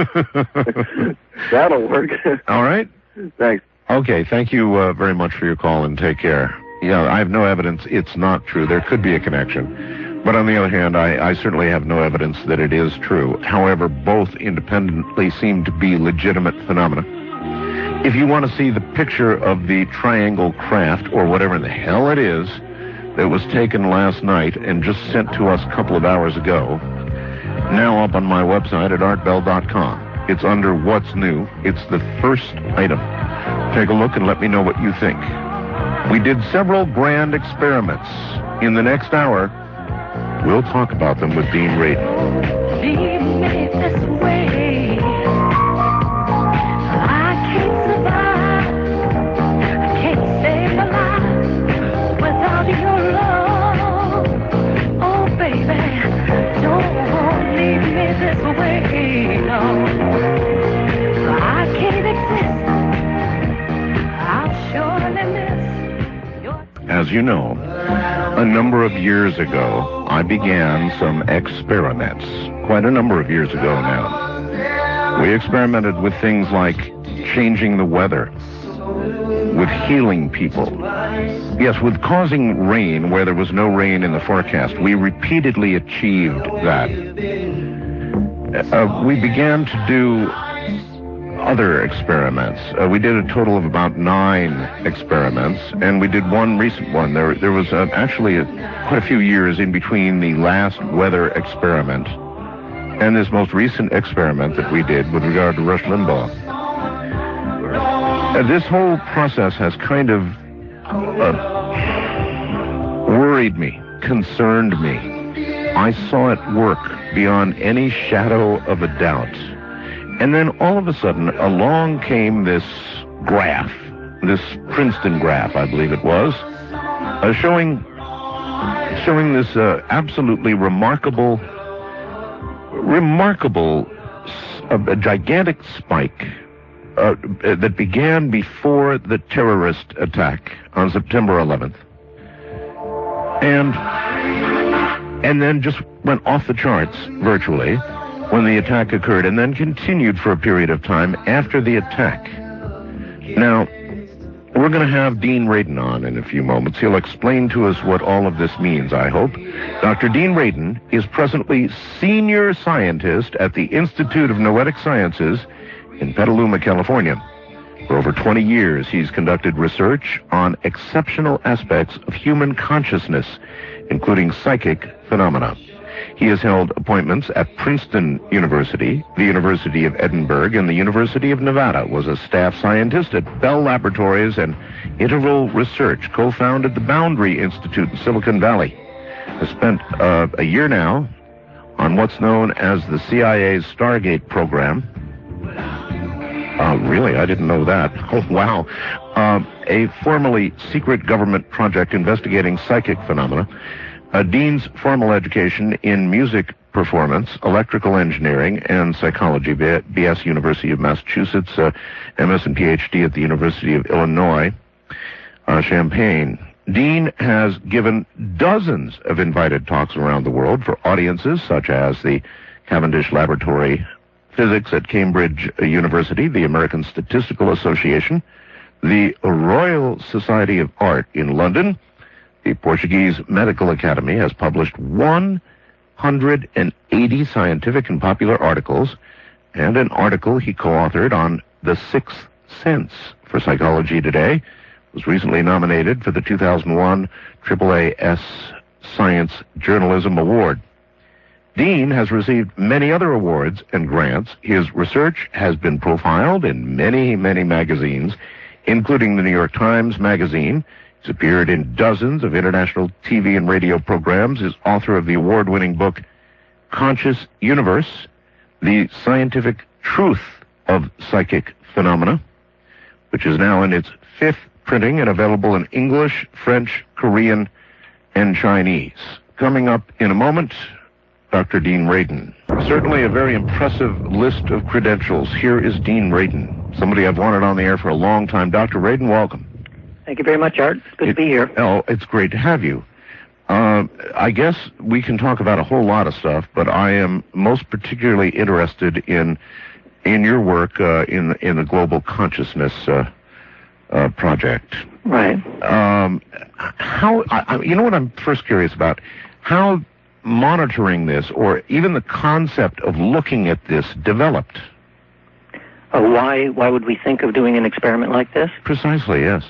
That'll work. All right? Thanks. Okay, thank you uh, very much for your call, and take care. Yeah, I have no evidence it's not true. There could be a connection. But on the other hand, I, I certainly have no evidence that it is true. However, both independently seem to be legitimate phenomena. If you want to see the picture of the triangle craft, or whatever the hell it is, that was taken last night and just sent to us a couple of hours ago, now up on my website at art bell dot com. It's under What's New. It's the first item. Take a look and let me know what you think. We did several grand experiments. In the next hour, we'll talk about them with Dean Radin. Leave me this way. I can't survive. I can't save my life without your love. Oh, baby, don't leave me this way. No, I can't exist. I'll surely miss your... As you know, a number of years ago, I began some experiments. Quite a number of years ago now. We experimented with things like changing the weather, with healing people. Yes, with causing rain where there was no rain in the forecast. We repeatedly achieved that. Uh, we began to do other experiments. Uh, we did a total of about nine experiments, and we did one recent one. There, there was uh, actually a, quite a few years in between the last weather experiment and this most recent experiment that we did with regard to Rush Limbaugh. Uh, this whole process has kind of uh, worried me, concerned me. I saw it work beyond any shadow of a doubt. And then all of a sudden, along came this graph, this Princeton graph, I believe it was, uh, showing showing this uh, absolutely remarkable, remarkable, uh, a gigantic spike uh, that began before the terrorist attack on September eleventh. And, and then just went off the charts virtually when the attack occurred, and then continued for a period of time after the attack. Now, we're going to have Dean Radin on in a few moments. He'll explain to us what all of this means, I hope. Doctor Dean Radin is presently senior scientist at the Institute of Noetic Sciences in Petaluma, California. For over twenty years, he's conducted research on exceptional aspects of human consciousness, including psychic phenomena. He has held appointments at Princeton University, the University of Edinburgh, and the University of Nevada, was a staff scientist at Bell Laboratories and Interval Research, co-founded the Boundary Institute in Silicon Valley. Has spent uh, a year now on what's known as the C I A's Stargate program. Uh, really? I didn't know that. Oh, wow. Uh, a formerly secret government project investigating psychic phenomena. Uh, Dean's formal education in music performance, electrical engineering, and psychology, B S University of Massachusetts, uh, M S and P H D at the University of Illinois, uh, Champaign. Dean has given dozens of invited talks around the world for audiences such as the Cavendish Laboratory Physics at Cambridge University, the American Statistical Association, the Royal Society of Art in London. The Portuguese Medical Academy has published one hundred eighty scientific and popular articles, and an article he co-authored on The Sixth Sense for Psychology Today was recently nominated for the two thousand one triple A S Science Journalism Award. Dean has received many other awards and grants. His research has been profiled in many, many magazines, including the New York Times Magazine. He's appeared in dozens of international T V and radio programs. Is author of the award-winning book, Conscious Universe, The Scientific Truth of Psychic Phenomena, which is now in its fifth printing and available in English, French, Korean, and Chinese. Coming up in a moment, Doctor Dean Radin. Certainly a very impressive list of credentials. Here is Dean Radin, somebody I've wanted on the air for a long time. Doctor Radin, welcome. Thank you very much, Art. It's good it, to be here. Oh, it's great to have you. Uh, I guess we can talk about a whole lot of stuff, but I am most particularly interested in in your work uh, in in the Global Consciousness uh, uh, Project. Right. Um, how? I, you know what I'm first curious about? How monitoring this, or even the concept of looking at this, developed? Uh, why? Why would we think of doing an experiment like this? Precisely. Yes.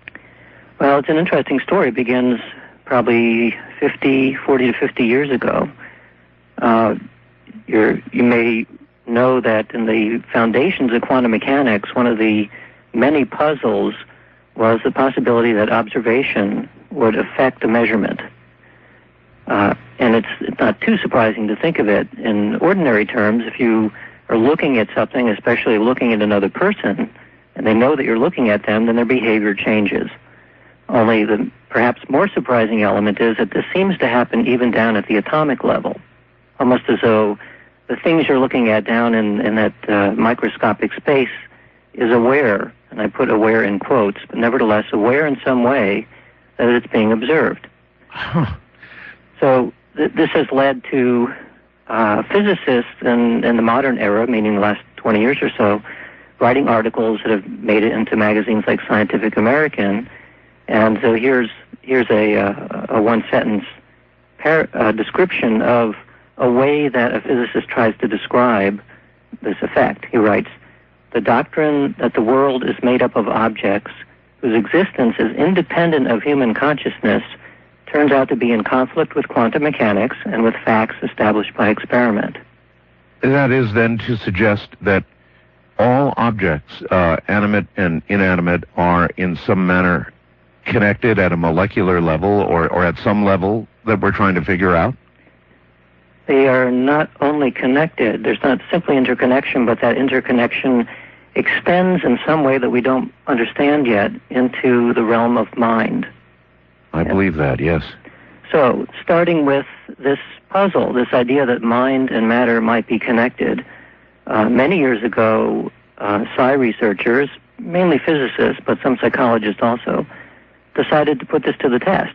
Well, it's an interesting story. It begins probably fifty, forty to fifty years ago. Uh, you're, you may know that in the foundations of quantum mechanics, one of the many puzzles was the possibility that observation would affect a measurement. Uh, and it's, it's not too surprising to think of it in ordinary terms. If you are looking at something, especially looking at another person, and they know that you're looking at them, then their behavior changes. Only the perhaps more surprising element is that this seems to happen even down at the atomic level, almost as though the things you're looking at down in, in that uh, microscopic space is aware, and I put aware in quotes, but nevertheless aware in some way that it's being observed. Huh. So th- this has led to uh, physicists in, in the modern era, meaning the last twenty years or so, writing articles that have made it into magazines like Scientific American. And so here's here's a, uh, a one-sentence par- uh, description of a way that a physicist tries to describe this effect. He writes, the doctrine that the world is made up of objects whose existence is independent of human consciousness turns out to be in conflict with quantum mechanics and with facts established by experiment. That is then to suggest that all objects, uh, animate and inanimate, are in some manner connected at a molecular level or, or at some level that we're trying to figure out? They are not only connected, there's not simply interconnection, but that interconnection extends in some way that we don't understand yet into the realm of mind. I believe that, yes. So, starting with this puzzle, this idea that mind and matter might be connected, uh, many years ago, uh, psi researchers, mainly physicists, but some psychologists also, decided to put this to the test.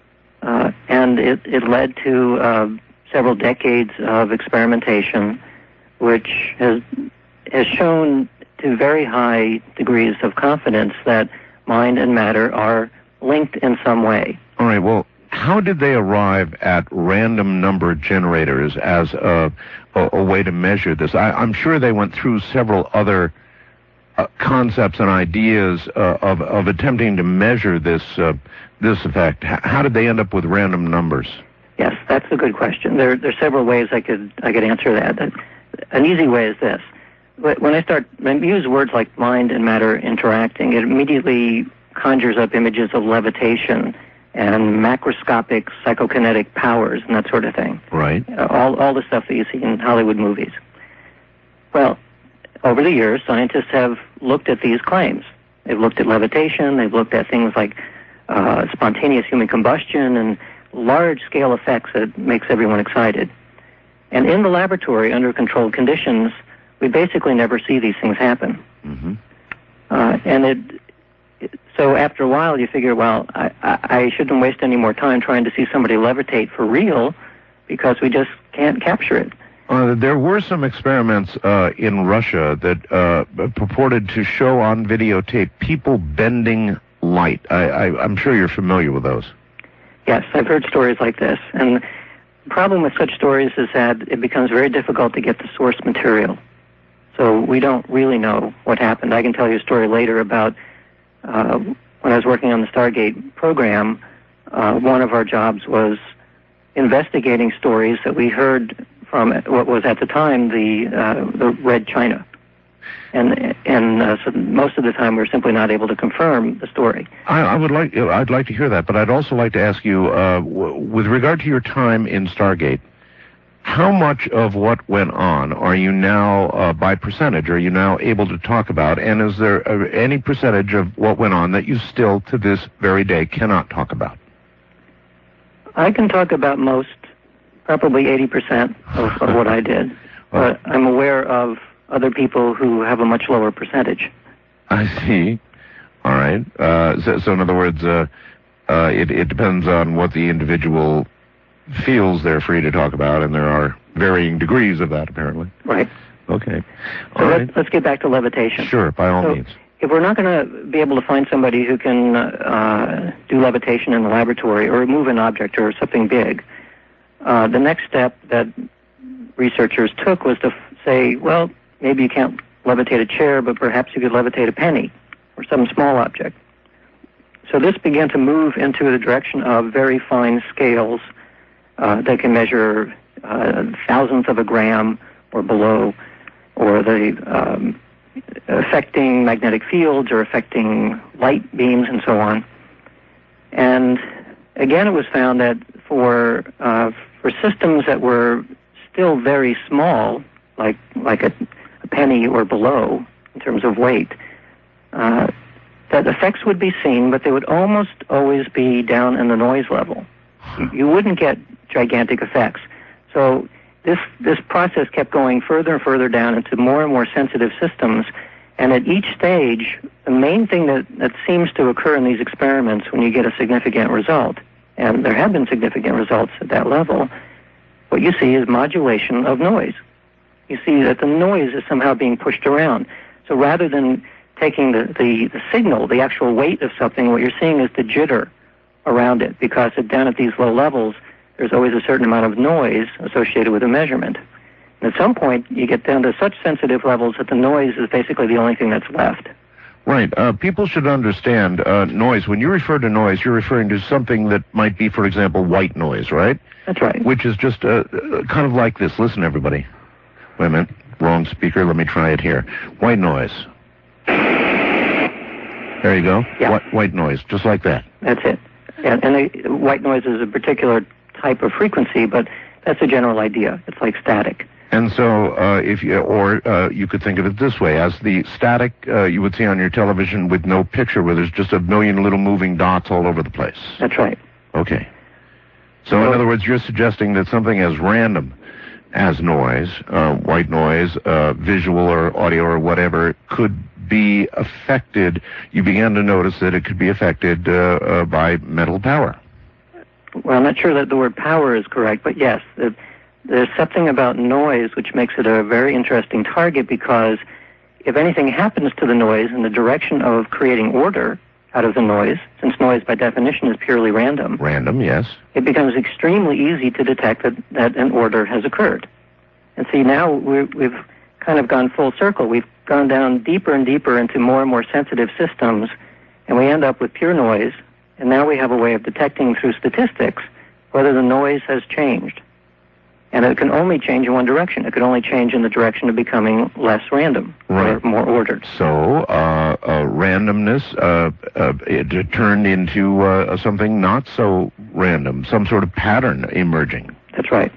Uh, and it, it led to uh, several decades of experimentation, which has has shown to very high degrees of confidence that mind and matter are linked in some way. All right, well, how did they arrive at random number generators as a, a, a way to measure this? I, I'm sure they went through several other uh, concepts and ideas uh, of, of attempting to measure this uh, this effect. H- how did they end up with random numbers? Yes, that's a good question. There, there are several ways I could I could answer that. An easy way is this. When I start, when I use words like mind and matter interacting, it immediately conjures up images of levitation and macroscopic psychokinetic powers and that sort of thing. Right. Uh, all, all the stuff that you see in Hollywood movies. Well, over the years, scientists have looked at these claims. They've looked at levitation, they've looked at things like uh, spontaneous human combustion and large-scale effects that makes everyone excited. And in the laboratory, under controlled conditions, we basically never see these things happen. Mm-hmm. Uh, and it, it, so after a while, you figure, well, I, I, I shouldn't waste any more time trying to see somebody levitate for real, because we just can't capture it. Uh, there were some experiments uh, in Russia that uh, purported to show on videotape people bending light. I, I, I'm sure you're familiar with those. Yes, I've heard stories like this. And the problem with such stories is that it becomes very difficult to get the source material. So we don't really know what happened. I can tell you a story later about uh, when I was working on the Stargate program, uh, one of our jobs was investigating stories that we heard from what was at the time the uh, the Red China. And and uh, so most of the time we're simply not able to confirm the story. I, I would like I'd like to hear that, but I'd also like to ask you, uh, w- with regard to your time in Stargate, how much of what went on are you now, uh, by percentage, are you now able to talk about? And is there uh, any percentage of what went on that you still, to this very day, cannot talk about? I can talk about most, probably eighty percent of, of what I did. But I'm aware of other people who have a much lower percentage. I see. All right. Uh, so, so in other words, uh, uh, it, it depends on what the individual feels they're free to talk about, and there are varying degrees of that, apparently. Right. Okay. So All let's, right. let's get back to levitation. Sure, by all so means. If we're not going to be able to find somebody who can uh, do levitation in the laboratory or move an object or something big, uh, the next step that researchers took was to f- say, well, maybe you can't levitate a chair, but perhaps you could levitate a penny or some small object. So this began to move into the direction of very fine scales uh, that can measure uh, thousandths of a gram or below, or the um, affecting magnetic fields or affecting light beams and so on. And again, it was found that for uh, for systems that were still very small, like like a, a penny or below in terms of weight, uh, that effects would be seen, but they would almost always be down in the noise level. You wouldn't get gigantic effects. So this this process kept going further and further down into more and more sensitive systems. And at each stage, the main thing that, that seems to occur in these experiments when you get a significant result, and there have been significant results at that level, what you see is modulation of noise. You see that the noise is somehow being pushed around. So rather than taking the, the, the signal, the actual weight of something, what you're seeing is the jitter around it, because down at these low levels, there's always a certain amount of noise associated with a measurement. At some point, you get down to such sensitive levels that the noise is basically the only thing that's left. Right. Uh, people should understand uh, noise. When you refer to noise, you're referring to something that might be, for example, white noise, right? That's right. Which is just uh, uh, kind of like this. Listen, everybody. Wait a minute. Wrong speaker. Let me try it here. White noise. There you go. Yeah. White, white noise, just like that. That's it. Yeah, and the, white noise is a particular type of frequency, but that's a general idea. It's like static. And so, uh, if you, or uh, you could think of it this way, as the static uh, you would see on your television with no picture, where there's just a million little moving dots all over the place. That's right. Okay. So, in other words, you're suggesting that something as random as noise, uh, white noise, uh, visual or audio or whatever, could be affected. You began to notice that it could be affected uh, uh, by mental power. Well, I'm not sure that the word power is correct, but yes, the, there's something about noise which makes it a very interesting target, because if anything happens to the noise in the direction of creating order out of the noise, since noise by definition is purely random, Random, yes. it becomes extremely easy to detect that, that an order has occurred. And see, now we're, we've kind of gone full circle. We've gone down deeper and deeper into more and more sensitive systems, and we end up with pure noise, and now we have a way of detecting through statistics whether the noise has changed. And it can only change in one direction. It could only change in the direction of becoming less random, Right. or more ordered. So, uh, uh, randomness uh, uh, it turned into uh, something not so random, some sort of pattern emerging. That's right.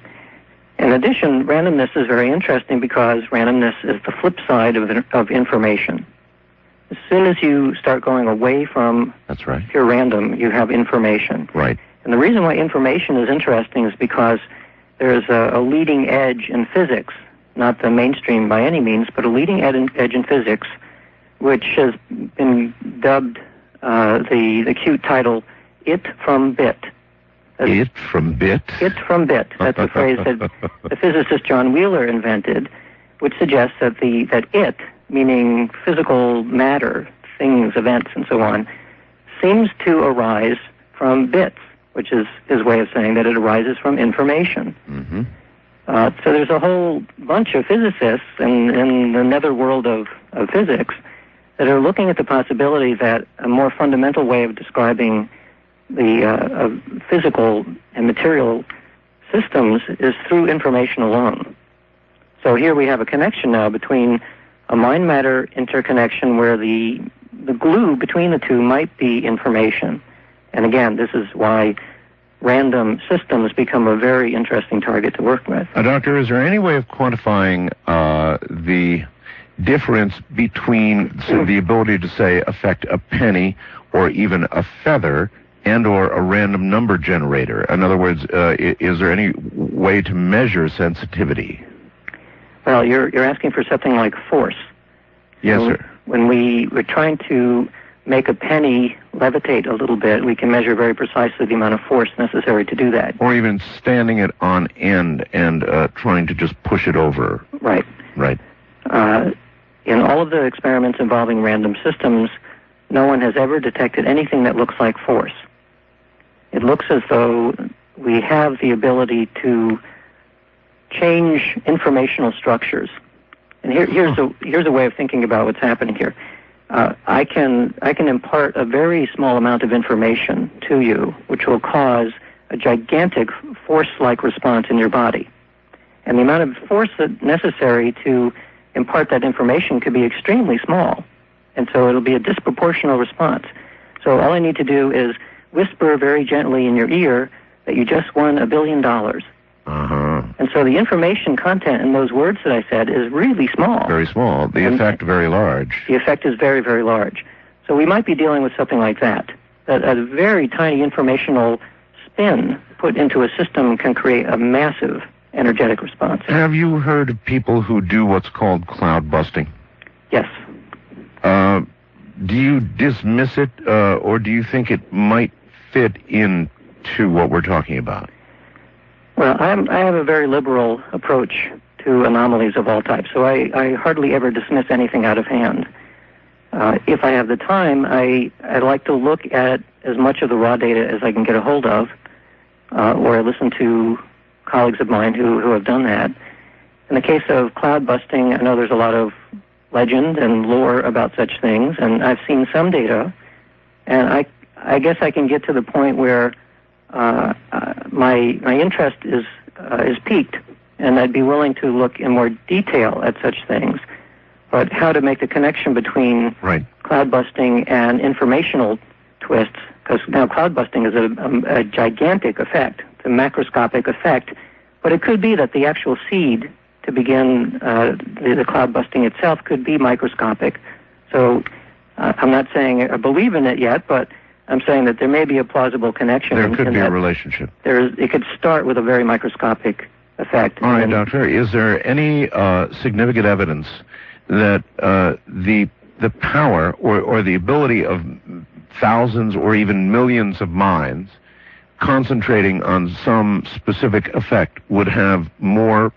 In addition, randomness is very interesting because randomness is the flip side of, of information. As soon as you start going away from That's right. pure random, you have information. Right. And the reason why information is interesting is because there's a, a leading edge in physics, not the mainstream by any means, but a leading ed- edge in physics, which has been dubbed uh, the, the cute title, It from Bit. That's It from bit? It from bit. That's a phrase that the physicist John Wheeler invented, which suggests that the that it, meaning physical matter, things, events, and so on, seems to arise from bits, which is his way of saying that it arises from information. Mm-hmm. Uh, so there's a whole bunch of physicists in, in the netherworld of, of physics that are looking at the possibility that a more fundamental way of describing the uh, of physical and material systems is through information alone. So here we have a connection now between a mind-matter interconnection where the the glue between the two might be information. And again, this is why random systems become a very interesting target to work with. Uh, doctor, is there any way of quantifying uh, the difference between so the ability to, say, affect a penny or even a feather and or a random number generator? In other words, uh, is there any way to measure sensitivity? Well, you're you're asking for something like force. Yes, when, sir. When we, we're trying to make a penny levitate a little bit, we can measure very precisely the amount of force necessary to do that. Or even standing it on end and uh, trying to just push it over. Right. Right. Uh, in all of the experiments involving random systems, no one has ever detected anything that looks like force. It looks as though we have the ability to change informational structures. And here, here's a here's a way of thinking about what's happening here. Uh, I can I can impart a very small amount of information to you, which will cause a gigantic force-like response in your body. And the amount of force that necessary to impart that information could be extremely small. And so it'll be a disproportional response. So all I need to do is whisper very gently in your ear that you just won a billion dollars. Uh-huh. And so the information content in those words that I said is really small. Very small. The And effect very large. The effect is very, very large. So we might be dealing with something like that. That a very tiny informational spin put into a system can create a massive energetic response. Have you heard of people who do what's called cloud busting? Yes. Uh, do you dismiss it, uh, or do you think it might fit into what we're talking about? Well, I'm, I have a very liberal approach to anomalies of all types, so I, I hardly ever dismiss anything out of hand. Uh, if I have the time, I, I like to look at as much of the raw data as I can get a hold of, uh, or I listen to colleagues of mine who, who have done that. In the case of cloud busting, I know there's a lot of legend and lore about such things, and I've seen some data, and I, I guess I can get to the point where uh, uh, my my interest is uh, is piqued, and I'd be willing to look in more detail at such things. But how to make the connection between right. cloud busting and informational twists, because now cloud busting is a, a, a gigantic effect, it's a macroscopic effect, but it could be that the actual seed to begin uh, the, the cloud busting itself could be microscopic. So uh, I'm not saying I believe in it yet, but I'm saying that there may be a plausible connection. There in, could in be a that relationship. There's, it could start with a very microscopic effect. All right, and, Doctor, is there any uh, significant evidence that uh, the the power or, or the ability of thousands or even millions of minds concentrating on some specific effect would have more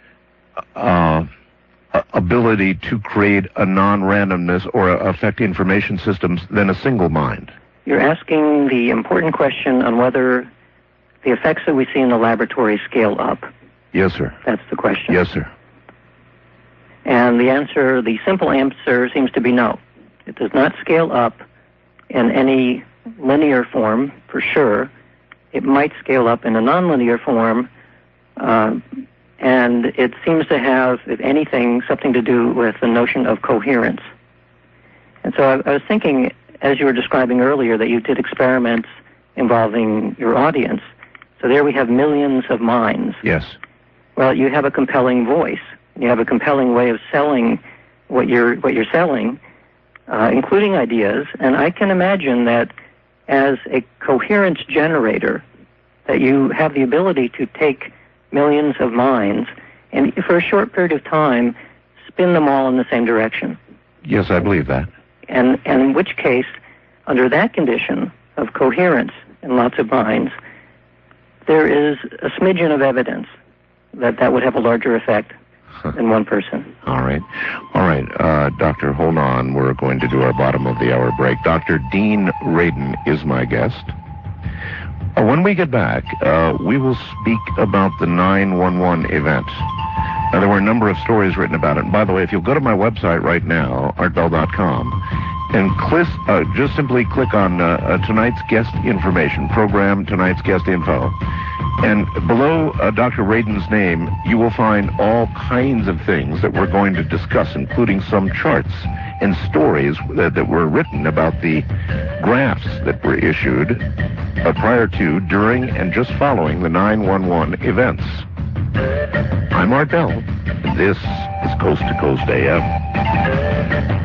uh, ability to create a non-randomness or affect information systems than a single mind? You're asking the important question on whether the effects that we see in the laboratory scale up. Yes, sir. That's the question. Yes, sir. And the answer, the simple answer seems to be no. It does not scale up in any linear form, for sure. It might scale up in a nonlinear form, uh, and it seems to have, if anything, something to do with the notion of coherence. And so I, I was thinking, as you were describing earlier, that you did experiments involving your audience. So there we have millions of minds. Yes. Well, you have a compelling voice. You have a compelling way of selling what you're what you're selling, uh, including ideas. And I can imagine that as a coherence generator, that you have the ability to take millions of minds and for a short period of time spin them all in the same direction. Yes, I believe that. And, and in which case, under that condition of coherence in lots of minds, there is a smidgen of evidence that that would have a larger effect than one person. All right. All right. Uh, Doctor, hold on. We're going to do our bottom of the hour break. Doctor Dean Radin is my guest. Uh, when we get back, uh, we will speak about the nine one one event. Now, there were a number of stories written about it. And by the way, if you'll go to my website right now, art bell dot com, and click, uh, just simply click on uh, uh, tonight's guest information, program tonight's guest info, and below uh, Doctor Radin's name, you will find all kinds of things that we're going to discuss, including some charts and stories that, that were written about the graphs that were issued uh, prior to, during, and just following the nine one one events. I'm Art Bell, and this is Coast to Coast A M.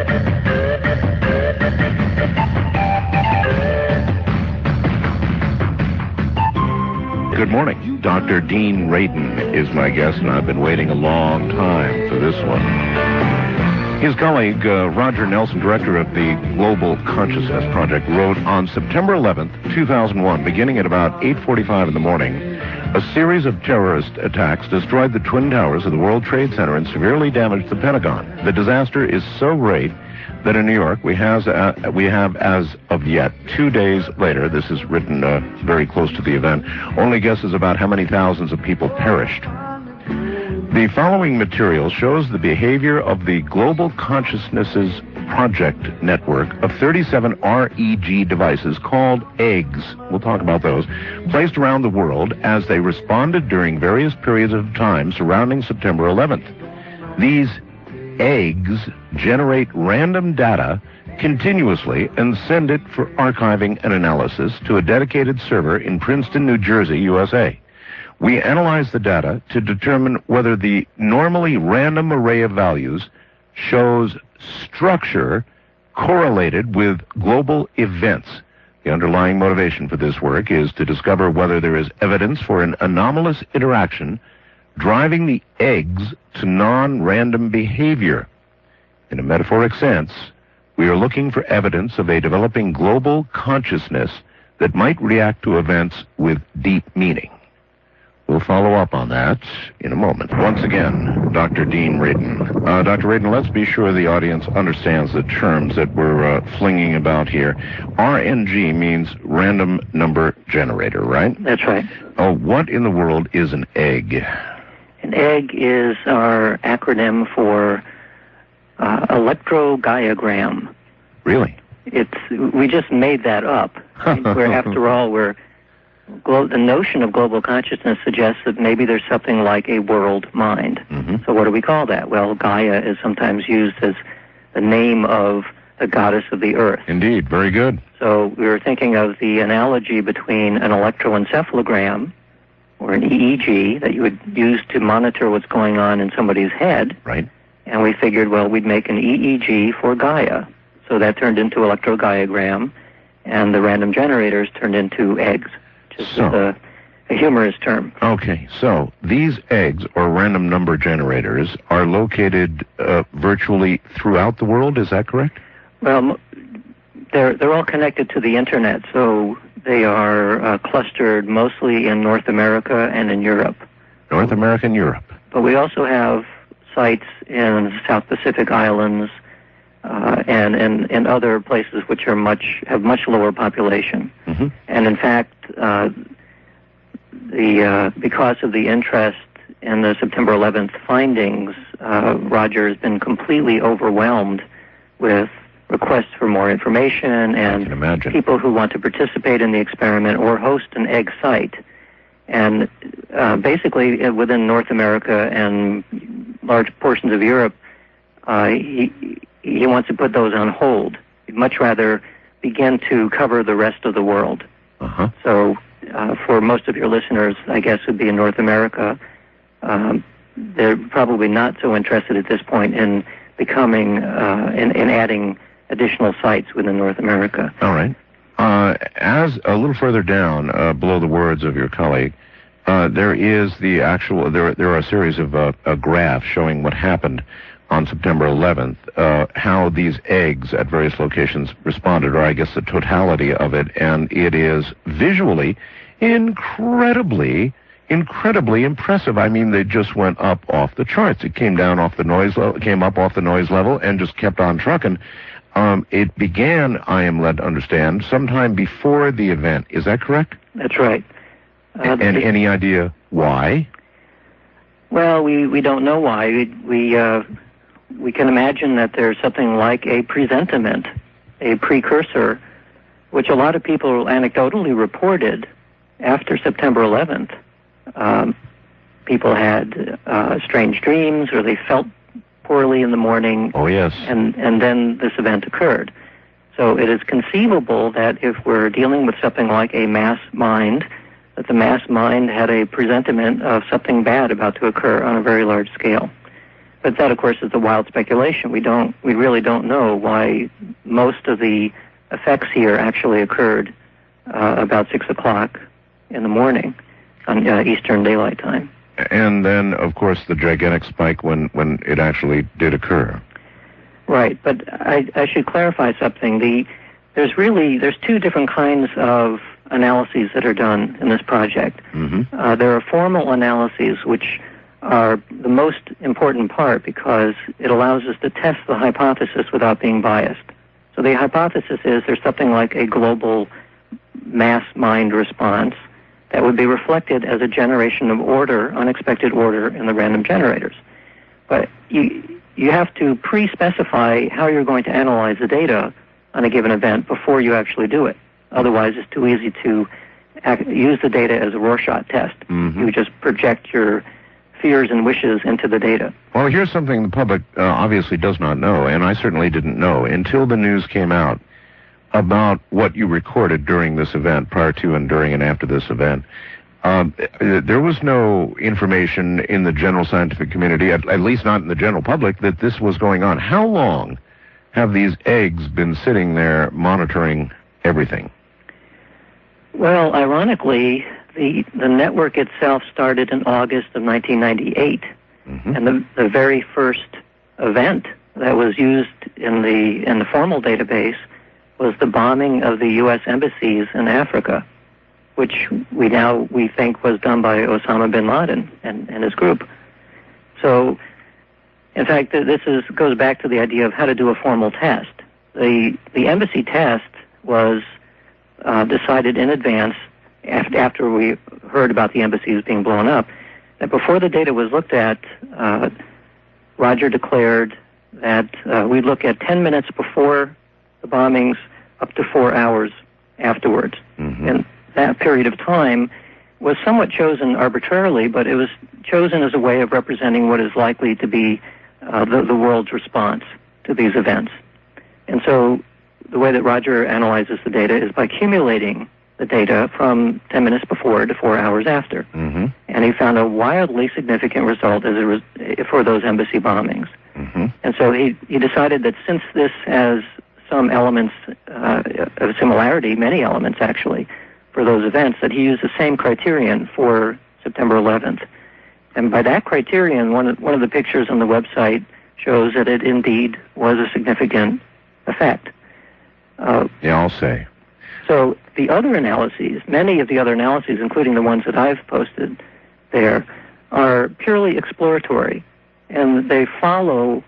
Good morning. Doctor Dean Radin is my guest, and I've been waiting a long time for this one. His colleague, uh, Roger Nelson, director of the Global Consciousness Project, wrote on September eleventh, two thousand one, beginning at about eight forty-five in the morning, a series of terrorist attacks destroyed the Twin Towers of the World Trade Center and severely damaged the Pentagon. The disaster is so great that in New York, we, has, uh, we have, as of yet, two days later, this is written uh, very close to the event, only guesses about how many thousands of people perished. The following material shows the behavior of the Global Consciousness's project network of thirty-seven R E G devices called eggs, we'll talk about those, placed around the world as they responded during various periods of time surrounding September eleventh. These eggs generate random data continuously and send it for archiving and analysis to a dedicated server in Princeton, New Jersey, U S A. We analyze the data to determine whether the normally random array of values shows structure correlated with global events. The underlying motivation for this work is to discover whether there is evidence for an anomalous interaction driving the eggs to non-random behavior. In a metaphoric sense, we are looking for evidence of a developing global consciousness that might react to events with deep meaning. We'll follow up on that in a moment. Once again, Doctor Dean Radin. Uh, Doctor Radin, let's be sure the audience understands the terms that we're uh, flinging about here. R N G means random number generator, right? That's right. Oh, what in the world is an egg? An egg is our acronym for uh, electrogaiagram. Really? It's we just made that up. Right? Where after all, we're glo- the notion of global consciousness suggests that maybe there's something like a world mind. Mm-hmm. So what do we call that? Well, Gaia is sometimes used as the name of the goddess of the earth. Indeed, very good. So we were thinking of the analogy between an electroencephalogram or an E E G that you would use to monitor what's going on in somebody's head. Right. And we figured, well, we'd make an E E G for Gaia. So that turned into electrogaiagram, and the random generators turned into eggs, which is So. a, a humorous term. Okay, so these eggs, or random number generators, are located uh, virtually throughout the world, is that correct? Well, m- they're they're all connected to the internet, so they are uh, clustered mostly in North America and in Europe. North America and Europe. But we also have sites in South Pacific Islands uh, and, and and other places which are much have much lower population. Mm-hmm. And in fact, uh, the uh, because of the interest in the September eleventh findings, uh, Roger has been completely overwhelmed with requests for more information I can and imagine. people who want to participate in the experiment or host an egg site. And uh, basically, uh, within North America and large portions of Europe, uh, he, he wants to put those on hold. He'd much rather begin to cover the rest of the world. Uh-huh. So uh, for most of your listeners, I guess, would be in North America, um, they're probably not so interested at this point in becoming, uh, in, in adding additional sites within North America. All right. Uh, as a little further down, uh, below the words of your colleague, uh, there is the actual, there, there are a series of uh, uh, graphs showing what happened on September eleventh, uh, how these eggs at various locations responded, or I guess the totality of it, and it is visually incredibly, incredibly impressive. I mean, they just went up off the charts. It came down off the noise level, came up off the noise level, and just kept on trucking. Um, it began, I am led to understand, sometime before the event. Is that correct? That's right. Uh, and the- any idea why? Well, we, we don't know why. We we, uh, we can imagine that there's something like a presentiment, a precursor, which a lot of people anecdotally reported after September eleventh. Um, people had uh, strange dreams, or they felt poorly in the morning. Oh, yes. And, and then this event occurred. So it is conceivable that if we're dealing with something like a mass mind, that the mass mind had a presentiment of something bad about to occur on a very large scale. But that, of course, is a wild speculation. We don't, we really don't know why most of the effects here actually occurred uh, about six o'clock in the morning on uh, Eastern Daylight Time. And then, of course, the gigantic spike when, when it actually did occur. Right, but I, I should clarify something. The there's really there's two different kinds of analyses that are done in this project. Mm-hmm. Uh, there are formal analyses, which are the most important part because it allows us to test the hypothesis without being biased. So the hypothesis is there's something like a global mass mind response that would be reflected as a generation of order, unexpected order in the random generators. But you you have to pre-specify how you're going to analyze the data on a given event before you actually do it. Otherwise, it's too easy to act, use the data as a Rorschach test. Mm-hmm. You just project your fears and wishes into the data. Well, here's something the public uh, obviously does not know, and I certainly didn't know until the news came out about what you recorded during this event, prior to and during and after this event. Um, there was no information in the general scientific community, at, at least not in the general public, that this was going on. How long have these eggs been sitting there monitoring everything? Well, ironically, the, the network itself started in August of nineteen ninety-eight, Mm-hmm. and the, the very first event that was used in the in the formal database was the bombing of the U S embassies in Africa, which we now we think was done by Osama bin Laden and, and his group. So, in fact, this is goes back to the idea of how to do a formal test. The the embassy test was uh, decided in advance after, after we heard about the embassies being blown up. that before the data was looked at, uh, Roger declared that uh, we look at ten minutes before the bombings up to four hours afterwards. Mm-hmm. And that period of time was somewhat chosen arbitrarily, but it was chosen as a way of representing what is likely to be uh, the, the world's response to these events. And so the way that Roger analyzes the data is by accumulating the data from ten minutes before to four hours after. Mm-hmm. And he found a wildly significant result as a res- for those embassy bombings. Mm-hmm. And so he, he decided that since this has some elements uh, of similarity, many elements actually, for those events, that he used the same criterion for September eleventh. And by that criterion, one of, one of the pictures on the website shows that it indeed was a significant effect. Uh, yeah, I'll say. So the other analyses, many of the other analyses, including the ones that I've posted there, are purely exploratory, and they follow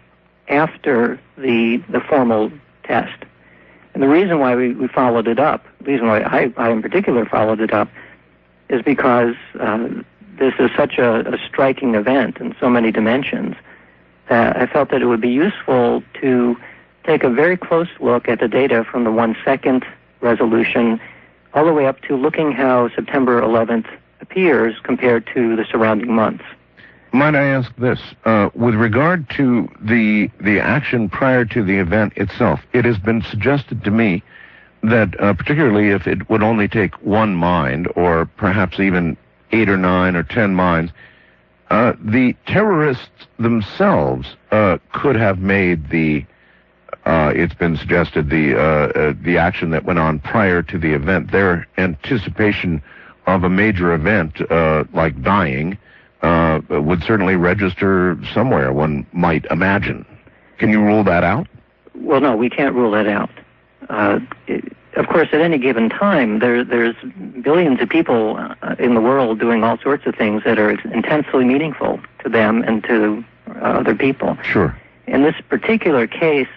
after the the formal test. And the reason why we, we followed it up, the reason why I, I in particular followed it up, is because uh, this is such a, a striking event in so many dimensions that I felt that it would be useful to take a very close look at the data from the one-second resolution all the way up to looking how September eleventh appears compared to the surrounding months. Might I ask this? Uh, with regard to the the action prior to the event itself, it has been suggested to me that uh, particularly if it would only take one mind, or perhaps even eight or nine or ten minds, uh, the terrorists themselves uh, could have made the, uh, it's been suggested, the, uh, uh, the action that went on prior to the event, their anticipation of a major event uh, like dying, Uh, would certainly register somewhere, one might imagine. Can you rule that out? Well, no, we can't rule that out. Uh, it, of course, at any given time, there, there's billions of people uh, in the world doing all sorts of things that are intensely meaningful to them and to uh, other people. Sure. In this particular case,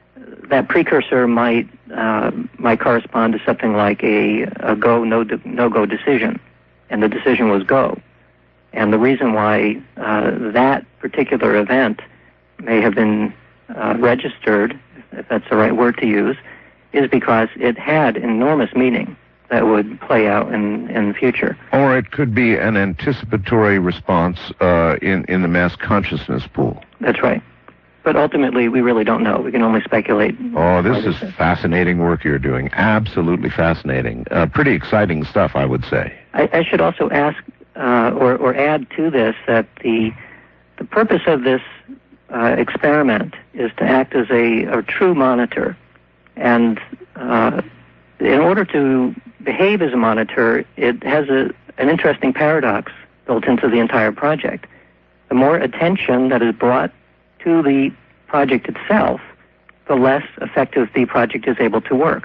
that precursor might uh, might correspond to something like a, a go, no, no go decision, and the decision was go. And the reason why uh, that particular event may have been uh, registered, if that's the right word to use, is because it had enormous meaning that would play out in, in the future. Or it could be an anticipatory response uh, in, in the mass consciousness pool. That's right. But ultimately, we really don't know. We can only speculate. Oh, this is fascinating work you're doing. Absolutely fascinating. Uh, pretty exciting stuff, I would say. I, I should also ask, Uh, or, or add to this, that the the purpose of this uh, experiment is to act as a, a true monitor. And uh, in order to behave as a monitor, it has a, an interesting paradox built into the entire project. The more attention that is brought to the project itself, the less effective the project is able to work.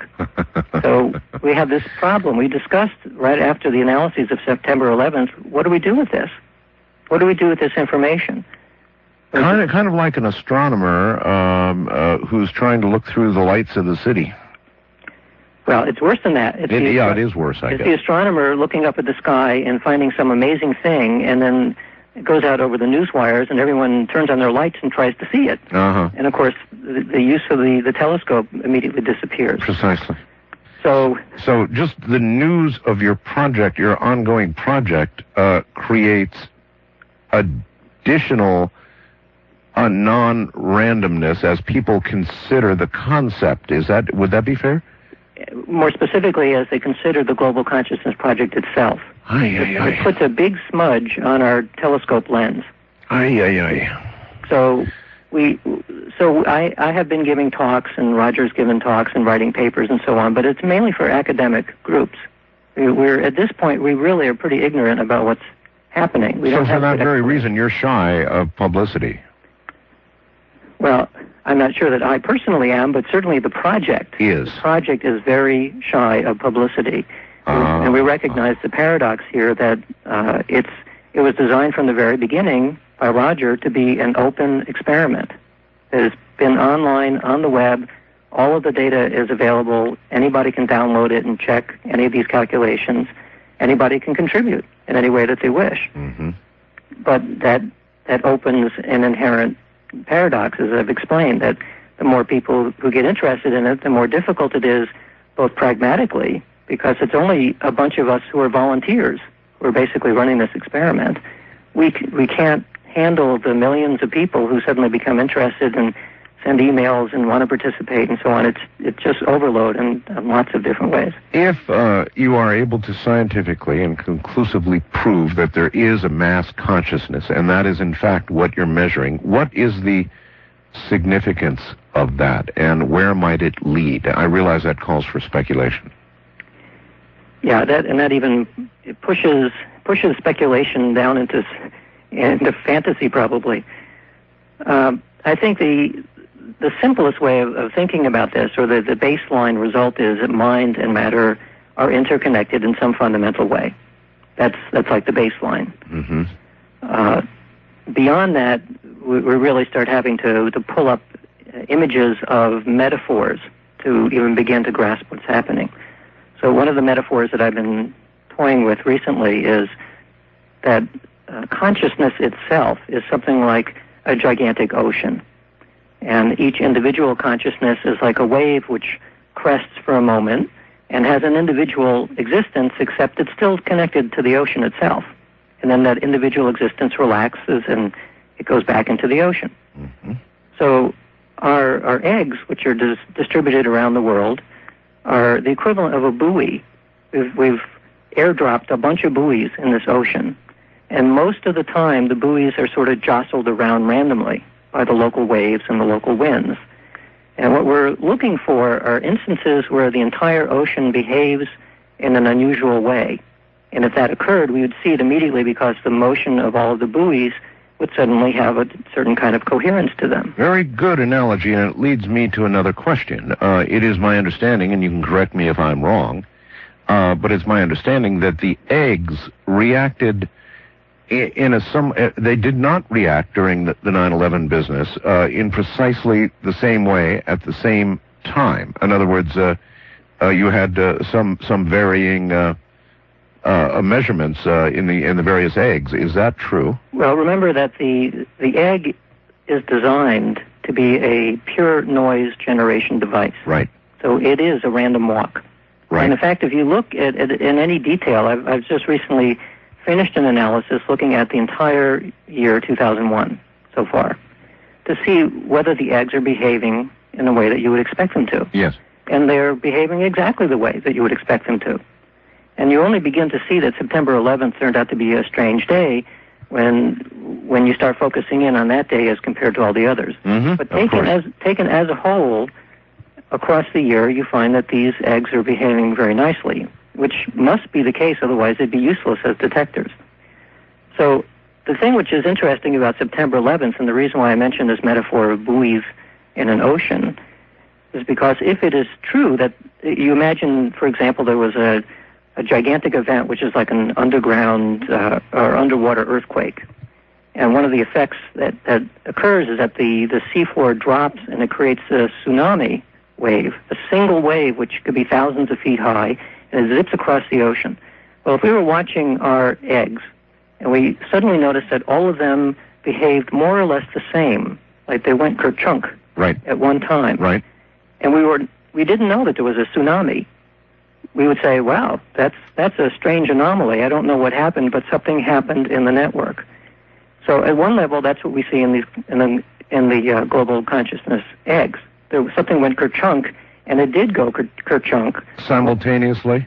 So we have this problem. We discussed right after the analyses of September eleventh, what do we do with this? What do we do with this information? Kind of, kind of like an astronomer um, uh, who's trying to look through the lights of the city. Well, it's worse than that. It's It, the, yeah, it is worse, I it's guess. the astronomer looking up at the sky and finding some amazing thing, and then it goes out over the news wires, and everyone turns on their lights and tries to see it. Uh-huh. And of course, the, the use of the, the telescope immediately disappears. Precisely. So, so just the news of your project, your ongoing project, uh, creates additional uh, non-randomness as people consider the concept. Is that, would that be fair? More specifically, as they consider the Global Consciousness Project itself. Aye, it, aye, aye. it puts a big smudge on our telescope lens. Aye, aye, aye. So we, so I, I have been giving talks, and Roger's given talks and writing papers and so on, but it's mainly for academic groups. We, we're at this point, we really are pretty ignorant about what's happening. We so don't for have that good very explanation. reason, you're shy of publicity. Well, I'm not sure that I personally am, but certainly the project is. The project is very shy of publicity. Uh, and we recognize the paradox here that uh, it's it was designed from the very beginning by Roger to be an open experiment. It has been online, on the web. All of the data is available. Anybody can download it and check any of these calculations. Anybody can contribute in any way that they wish. Mm-hmm. but that that opens an inherent paradox, as I've explained, that the more people who get interested in it, the more difficult it is, both pragmatically, because it's only a bunch of us who are volunteers who are basically running this experiment. We we can't handle the millions of people who suddenly become interested and send emails and want to participate and so on. It's it's just overload in, in lots of different ways. If uh, you are able to scientifically and conclusively prove that there is a mass consciousness, and that is in fact what you're measuring, what is the significance of that, and where might it lead? I realize that calls for speculation. Yeah, that and that even it pushes pushes speculation down into into fantasy, probably. Um, I think the the simplest way of, of thinking about this, or the, the baseline result, is that mind and matter are interconnected in some fundamental way. That's that's like the baseline. Mm-hmm. Uh, beyond that, we, we really start having to, to pull up images of metaphors to even begin to grasp what's happening. So one of the metaphors that I've been toying with recently is that uh, consciousness itself is something like a gigantic ocean. And each individual consciousness is like a wave which crests for a moment and has an individual existence, except it's still connected to the ocean itself. And then that individual existence relaxes and it goes back into the ocean. Mm-hmm. So our, our eggs, which are dis- distributed around the world, are the equivalent of a buoy. We've, we've airdropped a bunch of buoys in this ocean. And most of the time, the buoys are sort of jostled around randomly by the local waves and the local winds. And what we're looking for are instances where the entire ocean behaves in an unusual way. And if that occurred, we would see it immediately, because the motion of all of the buoys would suddenly have a certain kind of coherence to them. Very good analogy, and it leads me to another question. Uh, it is my understanding, and you can correct me if I'm wrong, uh, but it's my understanding that the eggs reacted in a some uh, they did not react during the, the nine eleven business uh, in precisely the same way at the same time. In other words, uh, uh, you had uh, some some varying uh, uh, measurements uh, in the in the various eggs. Is that true? Well, remember that the the egg is designed to be a pure noise generation device. Right. So it is a random walk. Right. And in fact, if you look at it in any detail, I've, I've just recently finished an analysis looking at the entire year two thousand one so far to see whether the eggs are behaving in the way that you would expect them to. Yes. And they're behaving exactly the way that you would expect them to. And you only begin to see that September eleventh turned out to be a strange day when when you start focusing in on that day as compared to all the others. Mm-hmm. But taken as taken as a whole, across the year, you find that these eggs are behaving very nicely, which must be the case, otherwise they'd be useless as detectors. So the thing which is interesting about September eleventh, and the reason why I mentioned this metaphor of buoys in an ocean, is because if it is true that you imagine, for example, there was a, a gigantic event which is like an underground uh, or underwater earthquake, and one of the effects that, that occurs is that the, the seafloor drops and it creates a tsunami wave, a single wave which could be thousands of feet high, and it zips across the ocean. Well, if we were watching our eggs and we suddenly noticed that all of them behaved more or less the same, like they went kerchunk right. at one time, right. and we were we didn't know that there was a tsunami, we would say, wow, that's that's a strange anomaly. I don't know what happened, but something happened in the network. So at one level, that's what we see in these in the in the uh, global consciousness eggs. There was something went kerchunk, and it did go ker- kerchunk simultaneously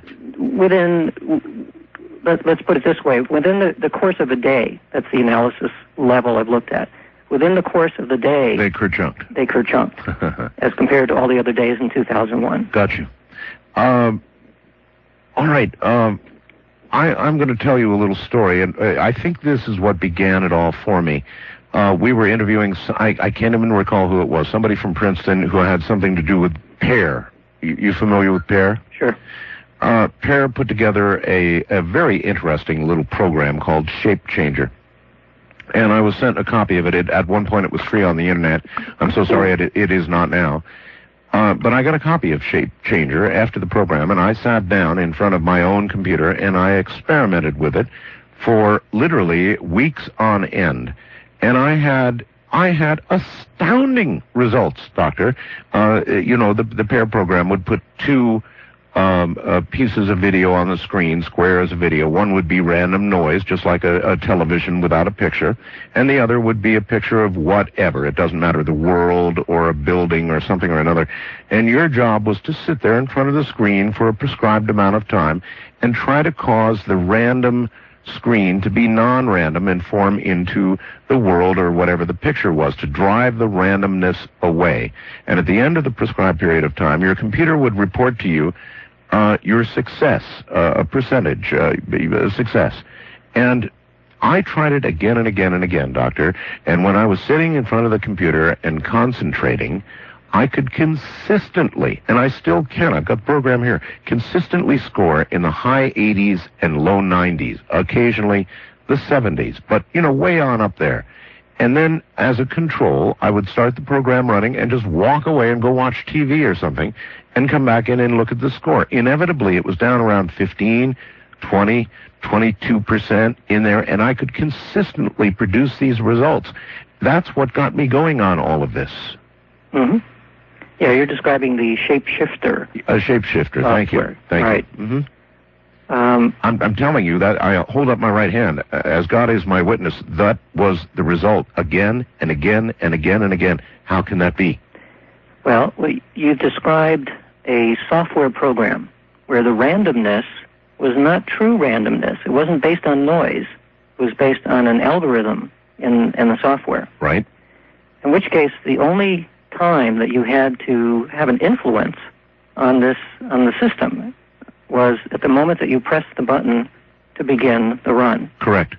within. Let, let's put it this way: within the, the course of a day. That's the analysis level I've looked at. Within the course of the day, they kerchunked. They kerchunked, as compared to all the other days in two thousand one. Got you. Um, all right. Um, I, I'm going to tell you a little story, and uh, I think this is what began it all for me. Uh, we were interviewing, I, I can't even recall who it was, somebody from Princeton who had something to do with PEAR. You, you familiar with PEAR? Sure. Uh, PEAR put together a, a very interesting little program called Shape Changer. And I was sent a copy of it. it. At one point it was free on the internet. I'm so sorry it, it is not now. Uh, but I got a copy of Shape Changer after the program, and I sat down in front of my own computer and I experimented with it for literally weeks on end. And I had I had astounding results, Doctor. Uh, you know, the, the pair program would put two um, uh, pieces of video on the screen, squares of video. One would be random noise, just like a, a television without a picture, and the other would be a picture of whatever. It doesn't matter, the world or a building or something or another. And your job was to sit there in front of the screen for a prescribed amount of time and try to cause the random screen to be non-random and form into the world or whatever the picture was, to drive the randomness away. And at the end of the prescribed period of time, your computer would report to you uh, your success, uh, a percentage, uh, a success. And I tried it again and again and again, Doctor, and when I was sitting in front of the computer and concentrating, I could consistently, and I still can, I've got the program here, consistently score in the high eighties and low nineties, occasionally the seventies, but, you know, way on up there. And then, as a control, I would start the program running and just walk away and go watch T V or something and come back in and look at the score. Inevitably, it was down around fifteen, twenty, twenty-two percent in there, and I could consistently produce these results. That's what got me going on all of this. Mm-hmm. Yeah, you're describing the shapeshifter. A shapeshifter, thank you. Thank right. you. Mm-hmm. Um, I'm, I'm telling you that I hold up my right hand. As God is my witness, that was the result again and again and again and again. How can that be? Well, you described a software program where the randomness was not true randomness. It wasn't based on noise. It was based on an algorithm in, in the software. Right. In which case, the only time that you had to have an influence on this on the system was at the moment that you pressed the button to begin the run. Correct.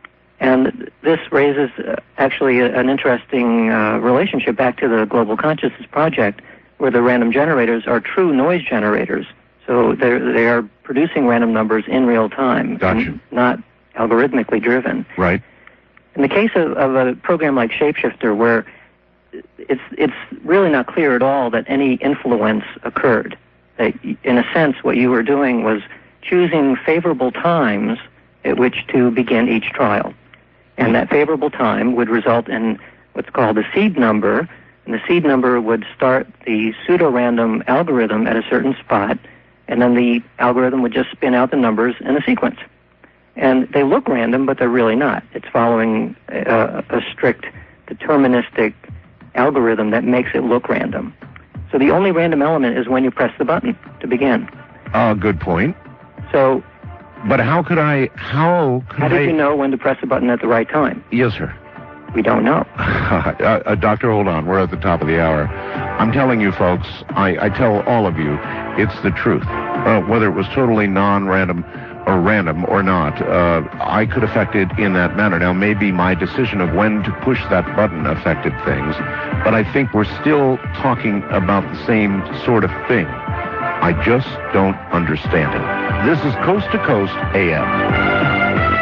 And this raises uh, actually a, an interesting uh, relationship back to the Global Consciousness Project, where the random generators are true noise generators. So they're, they are producing random numbers in real time, gotcha. And not algorithmically driven. Right. In the case of, of a program like Shapeshifter, where it's it's really not clear at all that any influence occurred. That, in a sense, what you were doing was choosing favorable times at which to begin each trial. And that favorable time would result in what's called a seed number, and the seed number would start the pseudo-random algorithm at a certain spot, and then the algorithm would just spin out the numbers in a sequence. And they look random, but they're really not. It's following a, a strict deterministic algorithm that makes it look random. So the only random element is when you press the button to begin. Oh, uh, good point. So, but how could I, how could How did I... you know when to press the button at the right time? Yes, sir. We don't know. uh, uh, doctor, hold on. We're at the top of the hour. I'm telling you, folks, I, I tell all of you, it's the truth. Uh, whether it was totally non-random or random or not, uh, I could affect it in that manner. Now, maybe my decision of when to push that button affected things, but I think we're still talking about the same sort of thing. I just don't understand it. This is Coast to Coast A M.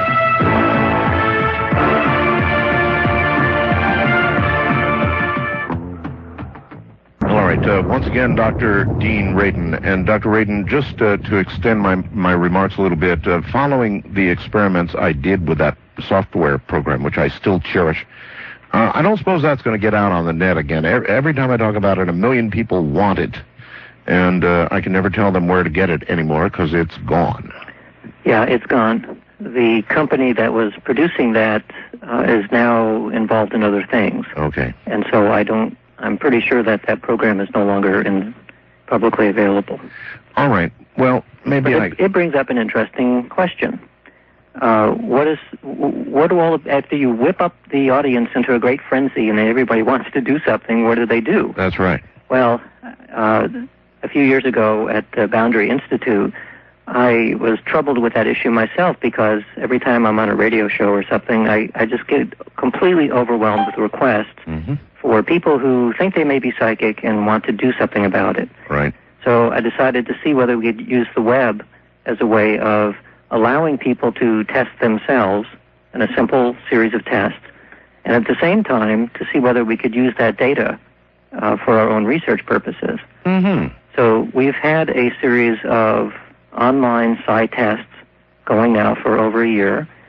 All right, uh, once again, Doctor Dean Radin. And Doctor Radin, just uh, to extend my, my remarks a little bit, uh, following the experiments I did with that software program, which I still cherish, uh, I don't suppose that's going to get out on the net again. Every, every time I talk about it, a million people want it. And uh, I can never tell them where to get it anymore because it's gone. Yeah, it's gone. The company that was producing that uh, is now involved in other things. Okay. And so I don't, I'm pretty sure that that program is no longer in publicly available. All right. Well, maybe but I... It, it brings up an interesting question. Uh, what is, what do all, of, after you whip up the audience into a great frenzy and everybody wants to do something, what do they do? That's right. Well, uh, a few years ago at the Boundary Institute, I was troubled with that issue myself because every time I'm on a radio show or something, I, I just get completely overwhelmed with requests mm-hmm. for people who think they may be psychic and want to do something about it. Right. So I decided to see whether we could use the web as a way of allowing people to test themselves in a simple series of tests, and at the same time to see whether we could use that data uh, for our own research purposes. Mm-hmm. So we've had a series of online psi tests going now for over a year,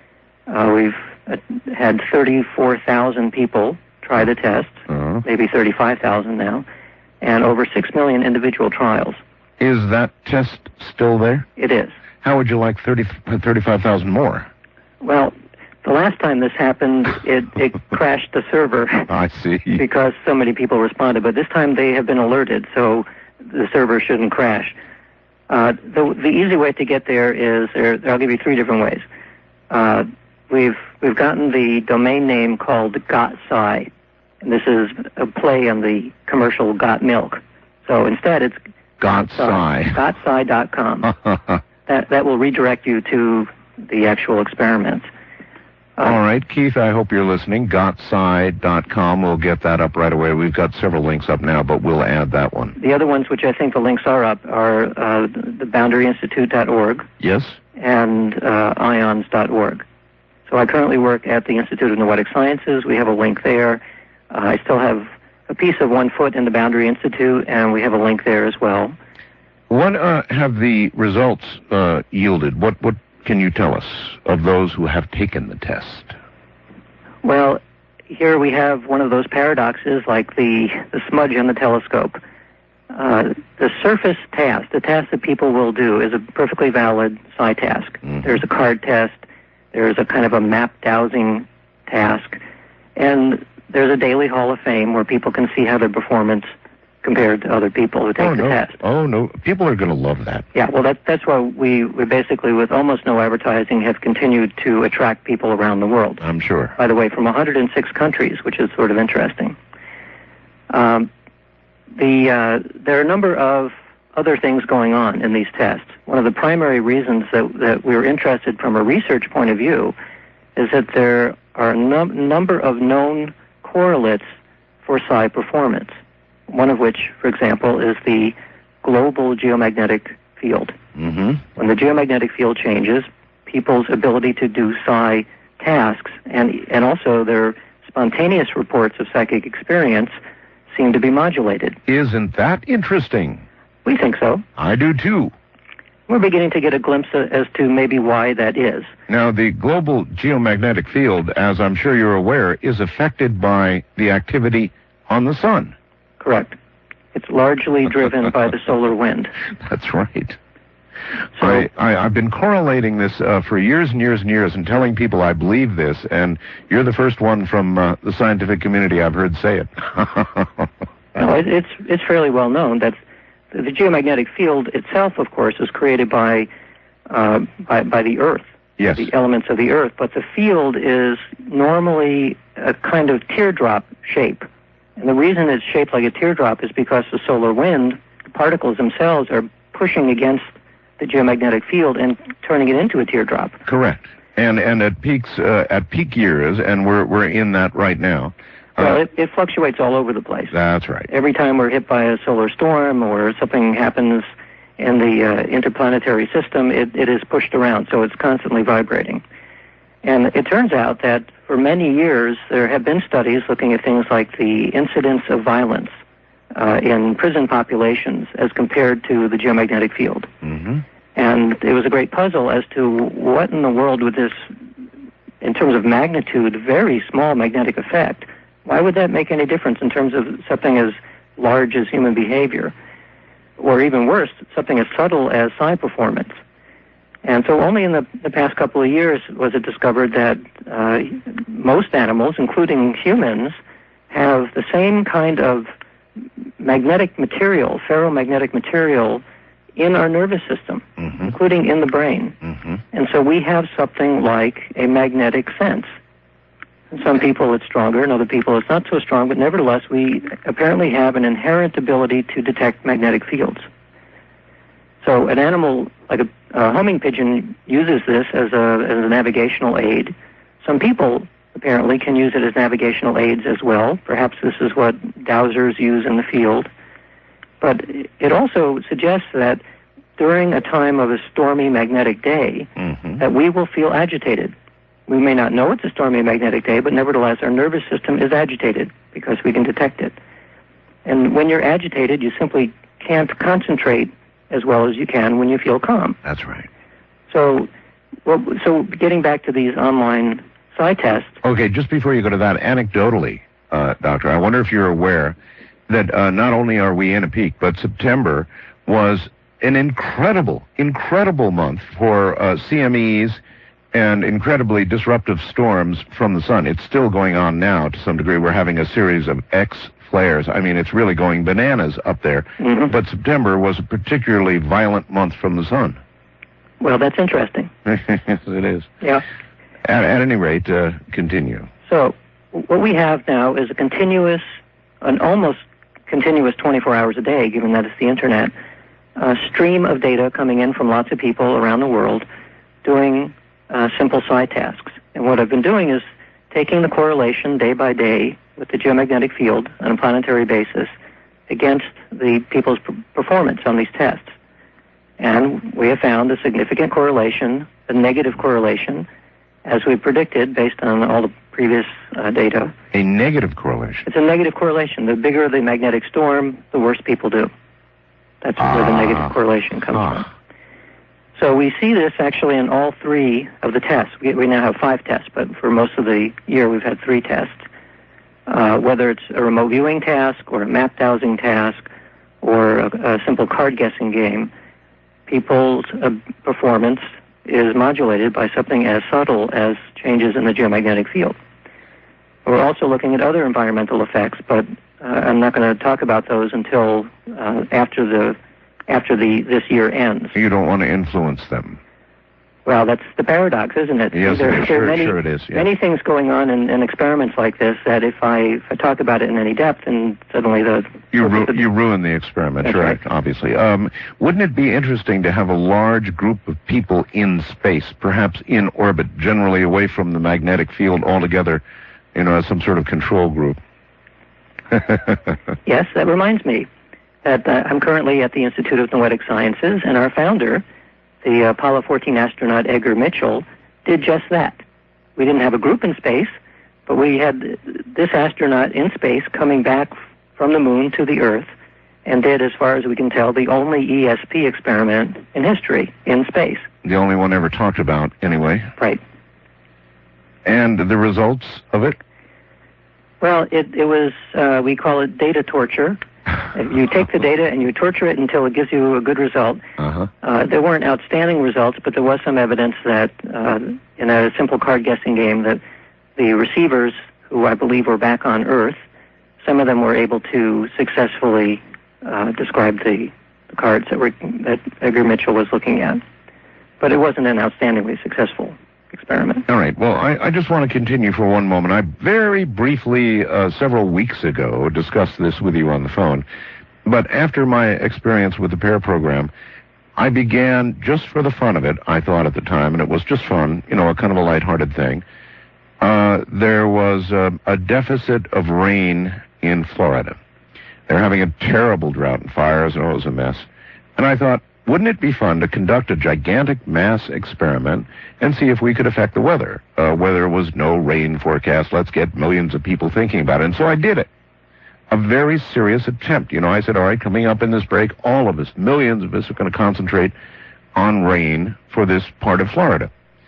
Uh, we've uh, had thirty-four thousand people try the test, Uh-huh. maybe thirty-five thousand now, and over six million individual trials. Is that test still there? It is. How would you like thirty, thirty-five thousand more? Well, the last time this happened, it, it crashed the server I see. because so many people responded. But this time they have been alerted, so the server shouldn't crash. Uh, the, the easy way to get there is, there, I'll give you three different ways. Uh, we've, we've gotten the domain name called GotSci, and this is a play on the commercial Got Milk. So instead it's GotSci. GotSci dot com. that, that will redirect you to the actual experiments. Uh, All right, Keith, I hope you're listening. Got Sci dot com. We'll get that up right away. We've got several links up now, but we'll add that one. The other ones, which I think the links are up, are uh, the boundary institute dot org Yes? and uh, ions dot org. So I currently work at the Institute of Noetic Sciences. We have a link there. Uh, I still have a piece of one foot in the Boundary Institute, and we have a link there as well. What uh, have the results uh, yielded? What what can you tell us of those who have taken the test? Well, here we have one of those paradoxes like the, the smudge on the telescope. Uh, the surface task, the task that people will do, is a perfectly valid psi task. Mm-hmm. There's a card test, there's a kind of a map dowsing task, and there's a daily Hall of Fame where people can see how their performance compared to other people who take oh, the no. test. Oh, no. People are going to love that. Yeah, well, that, that's why we, we basically, with almost no advertising, have continued to attract people around the world. I'm sure. By the way, from one hundred six countries, which is sort of interesting. Um, the uh, there are a number of other things going on in these tests. One of the primary reasons that, that we were interested from a research point of view is that there are a num- number of known correlates for psi performance. One of which, for example, is the global geomagnetic field. Mm-hmm. When the geomagnetic field changes, people's ability to do psi tasks and and also their spontaneous reports of psychic experience seem to be modulated. Isn't that interesting? We think so. I do too. We're beginning to get a glimpse as to maybe why that is. Now, the global geomagnetic field, as I'm sure you're aware, is affected by the activity on the sun. Correct. It's largely driven by the solar wind. That's right. So, I, I, I've been correlating this uh, for years and years and years and telling people I believe this, and you're the first one from uh, the scientific community I've heard say it. no, it, it's it's fairly well known that the geomagnetic field itself, of course, is created by uh, by, by the Earth, yes. the elements of the Earth, but the field is normally a kind of teardrop shape. And the reason it's shaped like a teardrop is because the solar wind, the particles themselves, are pushing against the geomagnetic field and turning it into a teardrop. Correct. And and at peaks, uh, at peak years, and we're we're in that right now. Well, uh, it, it fluctuates all over the place. That's right. Every time we're hit by a solar storm or something happens in the uh, interplanetary system, it, it is pushed around, so it's constantly vibrating. And it turns out that for many years, there have been studies looking at things like the incidence of violence uh, in prison populations as compared to the geomagnetic field. Mm-hmm. And it was a great puzzle as to what in the world would this, in terms of magnitude, very small magnetic effect, why would that make any difference in terms of something as large as human behavior? Or even worse, something as subtle as psi performance. And so only in the, the past couple of years was it discovered that uh, most animals, including humans, have the same kind of magnetic material, ferromagnetic material, in our nervous system, mm-hmm. including in the brain. Mm-hmm. And so we have something like a magnetic sense. In some people it's stronger, in other people it's not so strong, but nevertheless we apparently have an inherent ability to detect magnetic fields. So an animal like a, a homing pigeon uses this as a, as a navigational aid. Some people apparently can use it as navigational aids as well. Perhaps this is what dowsers use in the field. But it also suggests that during a time of a stormy magnetic day, mm-hmm. that we will feel agitated. We may not know it's a stormy magnetic day, but nevertheless our nervous system is agitated because we can detect it. And when you're agitated, you simply can't concentrate as well as you can when you feel calm. That's right. So well, so getting back to these online psi tests. Okay, just before you go to that, anecdotally, uh, Doctor, I wonder if you're aware that uh, not only are we in a peak, but September was an incredible, incredible month for uh, C M Es and incredibly disruptive storms from the sun. It's still going on now to some degree. We're having a series of X flares. I mean, it's really going bananas up there. Mm-hmm. But September was a particularly violent month from the sun. Well, that's interesting. Yes, it is. Yeah. At, at any rate, uh, continue. So what we have now is a continuous, an almost continuous twenty-four hours a day, given that it's the internet, a stream of data coming in from lots of people around the world doing uh, simple psi tasks. And what I've been doing is taking the correlation day by day with the geomagnetic field on a planetary basis against the people's p- performance on these tests. And we have found a significant correlation, a negative correlation, as we predicted based on all the previous uh, data. A negative correlation? It's a negative correlation. The bigger the magnetic storm, the worse people do. That's ah. where the negative correlation comes ah. from. So we see this actually in all three of the tests. We, we now have five tests, but for most of the year we've had three tests. Uh, whether it's a remote viewing task or a map dowsing task or a, a simple card guessing game, people's uh, performance is modulated by something as subtle as changes in the geomagnetic field. We're also looking at other environmental effects, but uh, I'm not going to talk about those until uh, after the after the this year ends. You don't want to influence them. Well, that's the paradox, isn't it? Yes, there, it is. there Sure, are many, sure it is. Yes. Many things going on in, in experiments like this that if I if I talk about it in any depth, and suddenly the you ru- you ruin the experiment, That's right? right. Obviously. Um, wouldn't it be interesting to have a large group of people in space, perhaps in orbit, generally away from the magnetic field altogether, you know, as some sort of control group? Yes, that reminds me that uh, I'm currently at the Institute of Noetic Sciences, and our founder, the Apollo fourteen astronaut Edgar Mitchell, did just that. We didn't have a group in space, but we had this astronaut in space coming back from the moon to the Earth and did, as far as we can tell, the only E S P experiment in history in space. The only one ever talked about, anyway. Right. And the results of it? Well, it, it was, uh, we call it data torture. You take the data and you torture it until it gives you a good result. Uh-huh. Uh, there weren't outstanding results, but there was some evidence that uh, in a simple card guessing game that the receivers, who I believe were back on Earth, some of them were able to successfully uh, describe the, the cards that, were, that Edgar Mitchell was looking at. But it wasn't an outstandingly successful experiment. All right. Well, I, I just want to continue for one moment. I very briefly, uh, several weeks ago, discussed this with you on the phone. But after my experience with the PAIR program, I began, just for the fun of it, I thought at the time, and it was just fun, you know, a kind of a lighthearted thing. Uh, there was a, a deficit of rain in Florida. They're having a terrible drought and fires, and it was a mess. And I thought, wouldn't it be fun to conduct a gigantic mass experiment and see if we could affect the weather? Uh, where there was no rain forecast, let's get millions of people thinking about it. And so I did it. A very serious attempt. You know, I said, all right, coming up in this break, all of us, millions of us are going to concentrate on rain for this part of Florida.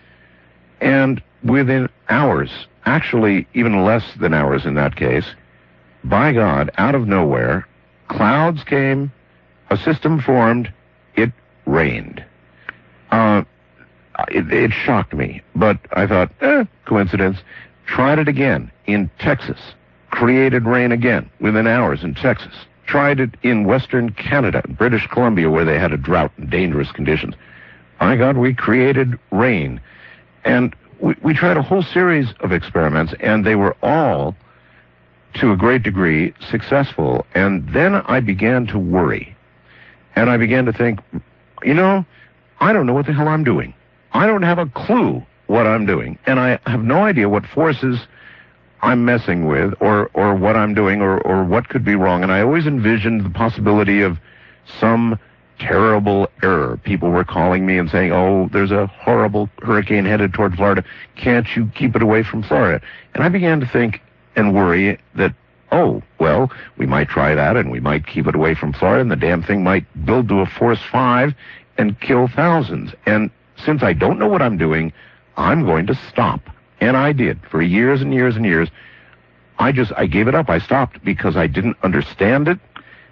And within hours, actually even less than hours in that case, by God, out of nowhere, clouds came, a system formed, it rained. Uh, it, it shocked me, but I thought, eh, coincidence. Tried it again in Texas. Created rain again within hours in Texas. Tried it in Western Canada, British Columbia, where they had a drought and dangerous conditions. My God, we created rain. And we, we tried a whole series of experiments, and they were all, to a great degree, successful. And then I began to worry. And I began to think, you know, I don't know what the hell I'm doing. I don't have a clue what I'm doing. And I have no idea what forces I'm messing with or, or what I'm doing or, or what could be wrong. And I always envisioned the possibility of some terrible error. People were calling me and saying, oh, there's a horrible hurricane headed toward Florida. Can't you keep it away from Florida? And I began to think and worry that, oh, well, we might try that, and we might keep it away from Florida, and the damn thing might build to a force five and kill thousands. And since I don't know what I'm doing, I'm going to stop. And I did for years and years and years. I just, I gave it up. I stopped because I didn't understand it.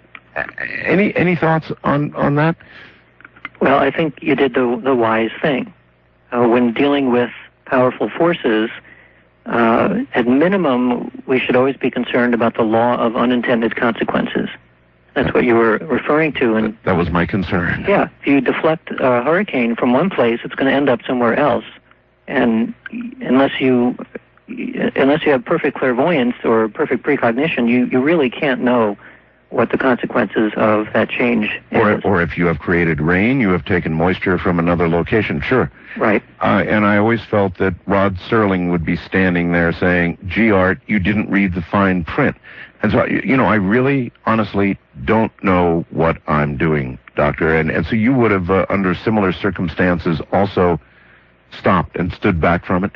Any any thoughts on, on that? Well, I think you did the, the wise thing. Uh, when dealing with powerful forces, uh, at minimum, we should always be concerned about the law of unintended consequences. That's what you were referring to. And that was my concern. Yeah, if you deflect a hurricane from one place, it's going to end up somewhere else. And unless you unless you have perfect clairvoyance or perfect precognition, you, you really can't know what the consequences of that change or, is. Or if you have created rain, you have taken moisture from another location, sure. Right. Uh, and I always felt that Rod Serling would be standing there saying, gee, Art, you didn't read the fine print. And so, you know, I really, honestly don't know what I'm doing, Doctor. And, and so you would have, uh, under similar circumstances, also stopped and stood back from it?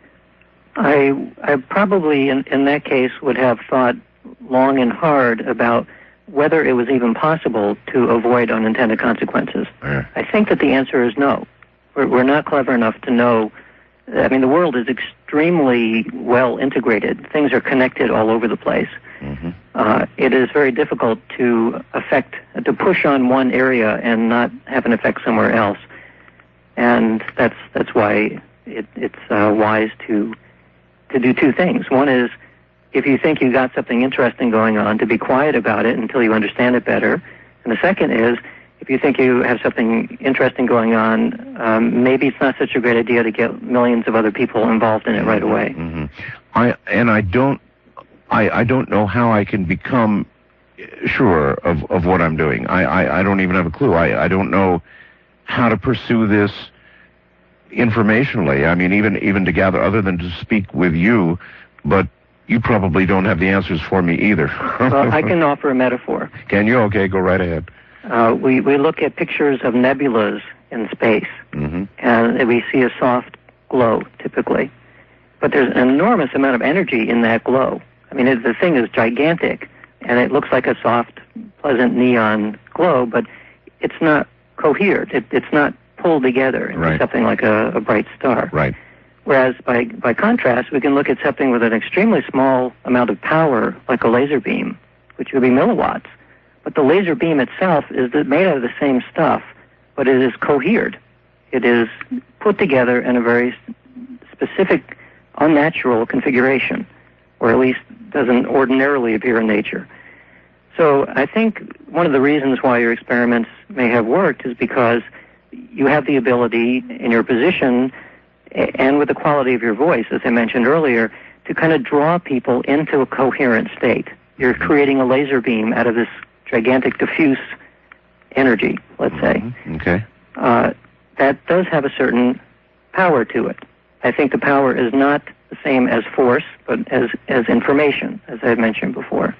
I, I probably, in, in that case, would have thought long and hard about whether it was even possible to avoid unintended consequences. Yeah. I think that the answer is no. We're, we're not clever enough to know. I mean, the world is extremely well integrated. Things are connected all over the place. Mm-hmm. Uh, it is very difficult to affect, to push on one area and not have an effect somewhere else. And that's that's why it, it's uh, wise to to do two things. One is, if you think you got something interesting going on, to be quiet about it until you understand it better. And the second is, if you think you have something interesting going on, um, maybe it's not such a great idea to get millions of other people involved in it right away. Mm-hmm. I and I don't, I, I don't know how I can become sure of, of what I'm doing. I, I, I don't even have a clue. I, I don't know how to pursue this informationally. I mean, even even to gather, other than to speak with you, but you probably don't have the answers for me either. Well, I can offer a metaphor. Can you? Okay, go right ahead. Uh, we, we look at pictures of nebulas in space, mm-hmm. and we see a soft glow, typically. But there's an enormous amount of energy in that glow. I mean, it, the thing is gigantic, and it looks like a soft, pleasant neon glow, but it's not cohered. It, it's not pulled together into right. something like a, a bright star. Right. Whereas, by, by contrast, we can look at something with an extremely small amount of power, like a laser beam, which would be milliwatts. But the laser beam itself is made out of the same stuff, but it is cohered. It is put together in a very specific, unnatural configuration, or at least doesn't ordinarily appear in nature. So I think one of the reasons why your experiments may have worked is because you have the ability in your position and with the quality of your voice, as I mentioned earlier, to kind of draw people into a coherent state. You're creating a laser beam out of this gigantic diffuse energy, let's say. Mm-hmm. Okay. Uh, that does have a certain power to it. I think the power is not the same as force, but as, as information, as I've mentioned before.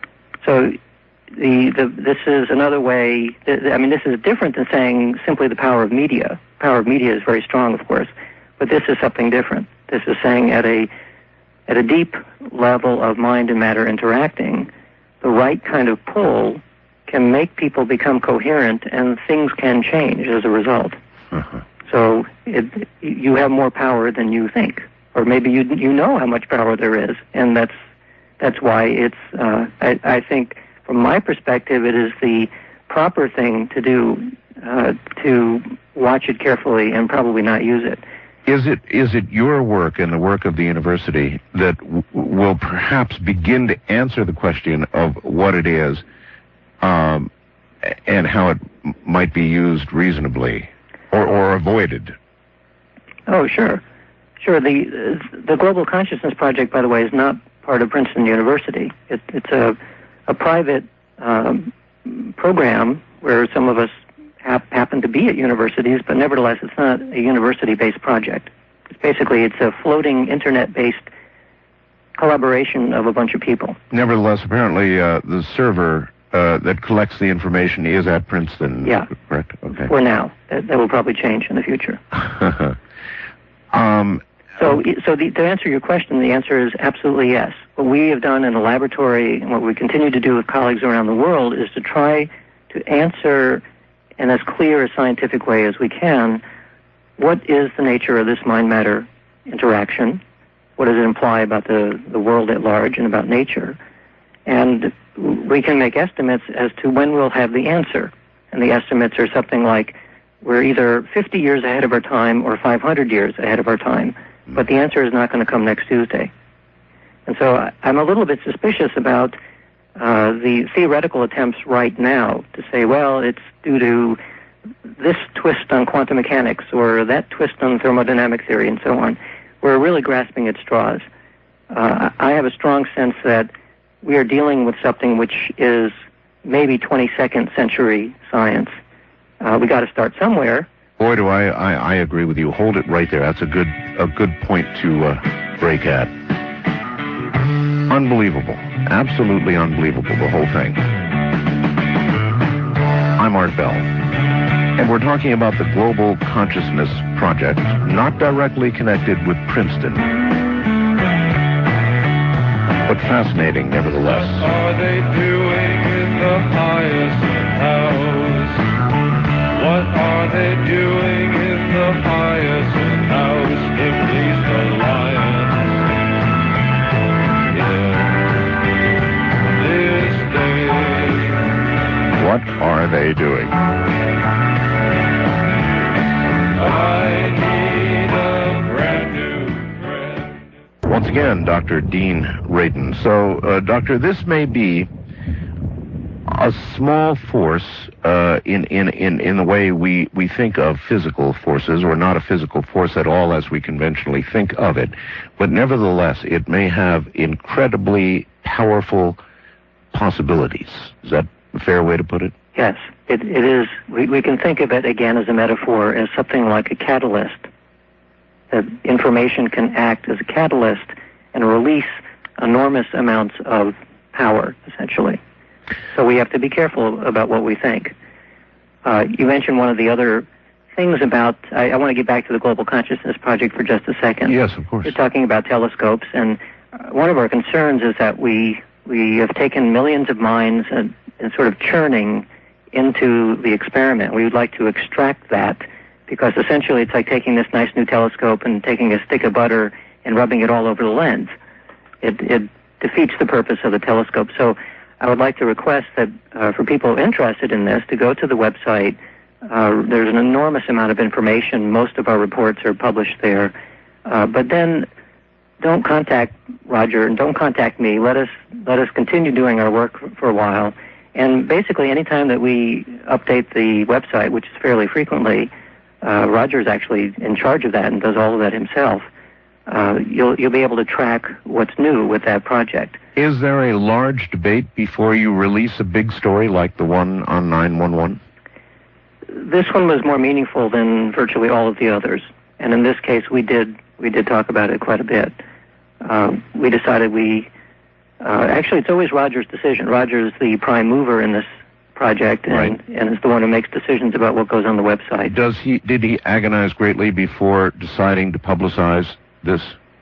So the, the this is another way, I mean, this is different than saying simply the power of media. Power of media is very strong, of course, but this is something different. This is saying at a at a deep level of mind and matter interacting, the right kind of pull can make people become coherent, and things can change as a result. Uh-huh. So it, you have more power than you think, or maybe you you know how much power there is, and that's that's why it's. Uh, I, I think, from my perspective, it is the proper thing to do uh, to watch it carefully and probably not use it. Is it is it your work and the work of the university that w- will perhaps begin to answer the question of what it is, um, and how it m- might be used reasonably, or, or avoided? Oh, sure, sure. The the Global Consciousness Project, by the way, is not part of Princeton University. It, it's a a private um, program where some of us happen to be at universities, but nevertheless, it's not a university-based project. It's basically, it's a floating internet-based collaboration of a bunch of people. Nevertheless, apparently, uh, the server uh, that collects the information is at Princeton. Yeah. Correct. Okay. For now, that, that will probably change in the future. um. So, so the, to answer your question, the answer is absolutely yes. What we have done in the laboratory, and what we continue to do with colleagues around the world, is to try to answer in as clear a scientific way as we can what is the nature of this mind-matter interaction? What does it imply about the, the world at large and about nature? And we can make estimates as to when we'll have the answer. And the estimates are something like we're either fifty years ahead of our time or five hundred years ahead of our time. But the answer is not going to come next Tuesday. And so I'm a little bit suspicious about uh, the theoretical attempts right now to say, well, it's due to this twist on quantum mechanics or that twist on thermodynamic theory and so on. We're really grasping at straws. Uh, I have a strong sense that we are dealing with something which is maybe twenty-second century science. Uh, we got to start somewhere. Boy, do I, I, I agree with you. Hold it right there. That's a good a good point to uh, break at. Unbelievable. Absolutely unbelievable, the whole thing. I'm Art Bell, and we're talking about the Global Consciousness Project, not directly connected with Princeton, but fascinating nevertheless. What are they doing in the highest house? What are they doing in the highest house to please the lions? Yeah, this day. What are they doing? I need a brand new friend. Once again, Doctor Dean Radin. So, uh, Doctor, this may be a small force uh, in, in, in, in the way we, we think of physical forces, or not a physical force at all as we conventionally think of it. But nevertheless, it may have incredibly powerful possibilities. Is that a fair way to put it? Yes, it, it is. We, we can think of it, again, as a metaphor, as something like a catalyst. That information can act as a catalyst and release enormous amounts of power, essentially. So we have to be careful about what we think. Uh, you mentioned one of the other things about, I, I want to get back to the Global Consciousness Project for just a second. Yes, of course. You're talking about telescopes, and uh, one of our concerns is that we we have taken millions of minds and, and sort of churning into the experiment. We would like to extract that, because essentially it's like taking this nice new telescope and taking a stick of butter and rubbing it all over the lens. It, it defeats the purpose of the telescope. So I would like to request that uh, for people interested in this to go to the website. Uh, there's an enormous amount of information. Most of our reports are published there. Uh, but then don't contact Roger and don't contact me. Let us let us continue doing our work for a while. And basically, anytime that we update the website, which is fairly frequently, uh, Roger is actually in charge of that and does all of that himself. Uh, you'll you'll be able to track what's new with that project. Is there a large debate before you release a big story like the one on nine one one? This one was more meaningful than virtually all of the others, and in this case, we did we did talk about it quite a bit. Uh, we decided we uh, actually it's always Roger's decision. Roger is the prime mover in this project, and right. and is the one who makes decisions about what goes on the website. Does he did he agonize greatly before deciding to publicize this?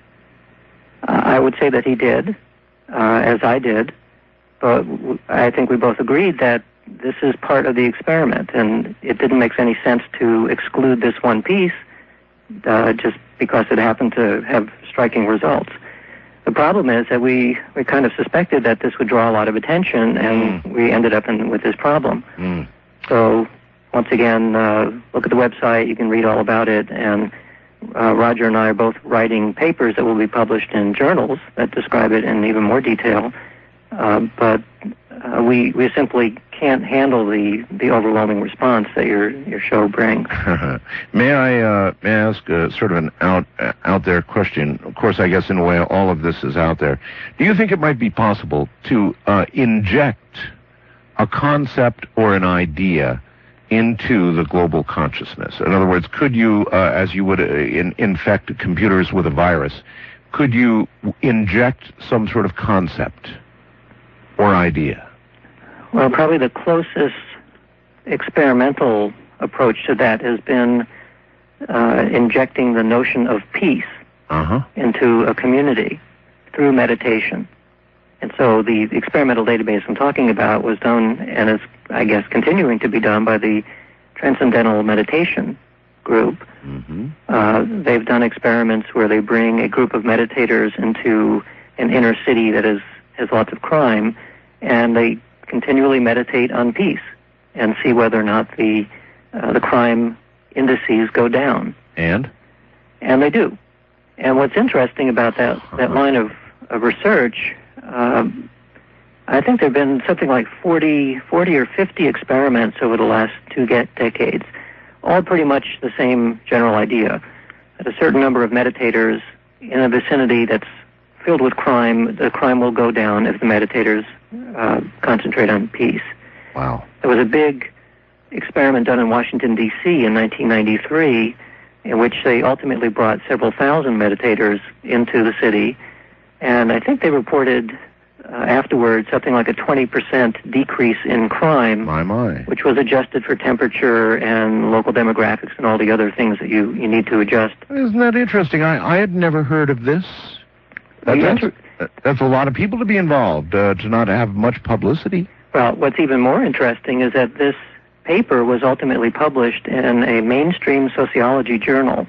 Uh, I would say that he did, uh, as I did, but w- I think we both agreed that this is part of the experiment, and it didn't make any sense to exclude this one piece uh, just because it happened to have striking results. The problem is that we, we kind of suspected that this would draw a lot of attention, and mm. we ended up in, with this problem. Mm. So, once again, uh, look at the website. You can read all about it, and uh, Roger and I are both writing papers that will be published in journals that describe it in even more detail. Uh, but uh, we we simply can't handle the, the overwhelming response that your your show brings. may I uh, may I ask uh, sort of an out uh, out there question? Of course, I guess in a way all of this is out there. Do you think it might be possible to uh, inject a concept or an idea into the global consciousness? In other words, could you, uh, as you would uh, in, infect computers with a virus, could you inject some sort of concept or idea? Well, probably the closest experimental approach to that has been uh, injecting the notion of peace uh-huh. into a community through meditation. And so the experimental database I'm talking about was done, and is, I guess, continuing to be done by the Transcendental Meditation group. Mm-hmm. Uh, they've done experiments where they bring a group of meditators into an inner city that is, has lots of crime, and they continually meditate on peace and see whether or not the uh, the crime indices go down. And? And they do. And what's interesting about that, that line of, of research, um, I think there have been something like forty, forty or fifty experiments over the last two get decades, all pretty much the same general idea, that a certain number of meditators in a vicinity that's filled with crime, the crime will go down if the meditators uh, concentrate on peace. Wow. There was a big experiment done in Washington, D C in nineteen ninety-three, in which they ultimately brought several thousand meditators into the city, and I think they reported uh, afterwards something like a twenty percent decrease in crime, my, my. which was adjusted for temperature and local demographics and all the other things that you, you need to adjust. Isn't that interesting? I, I had never heard of this. That, that's, inter- that's a lot of people to be involved, uh, to not have much publicity. Well, what's even more interesting is that this paper was ultimately published in a mainstream sociology journal.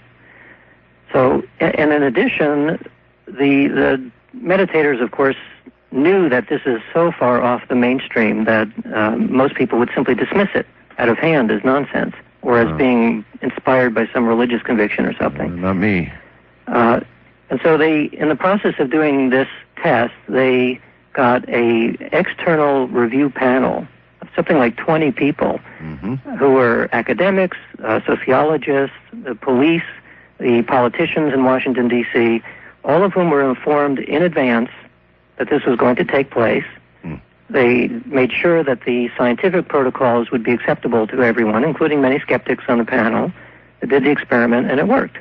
So, and in addition, the the meditators, of course, knew that this is so far off the mainstream that um, most people would simply dismiss it out of hand as nonsense or as uh, being inspired by some religious conviction or something. Uh, not me. Uh, and so they, in the process of doing this test, they got a external review panel of something like twenty people mm-hmm. who were academics, uh, sociologists, the police, the politicians in Washington, D C, all of whom were informed in advance that this was going to take place. Mm. They made sure that the scientific protocols would be acceptable to everyone, including many skeptics on the panel. They did the experiment, and it worked.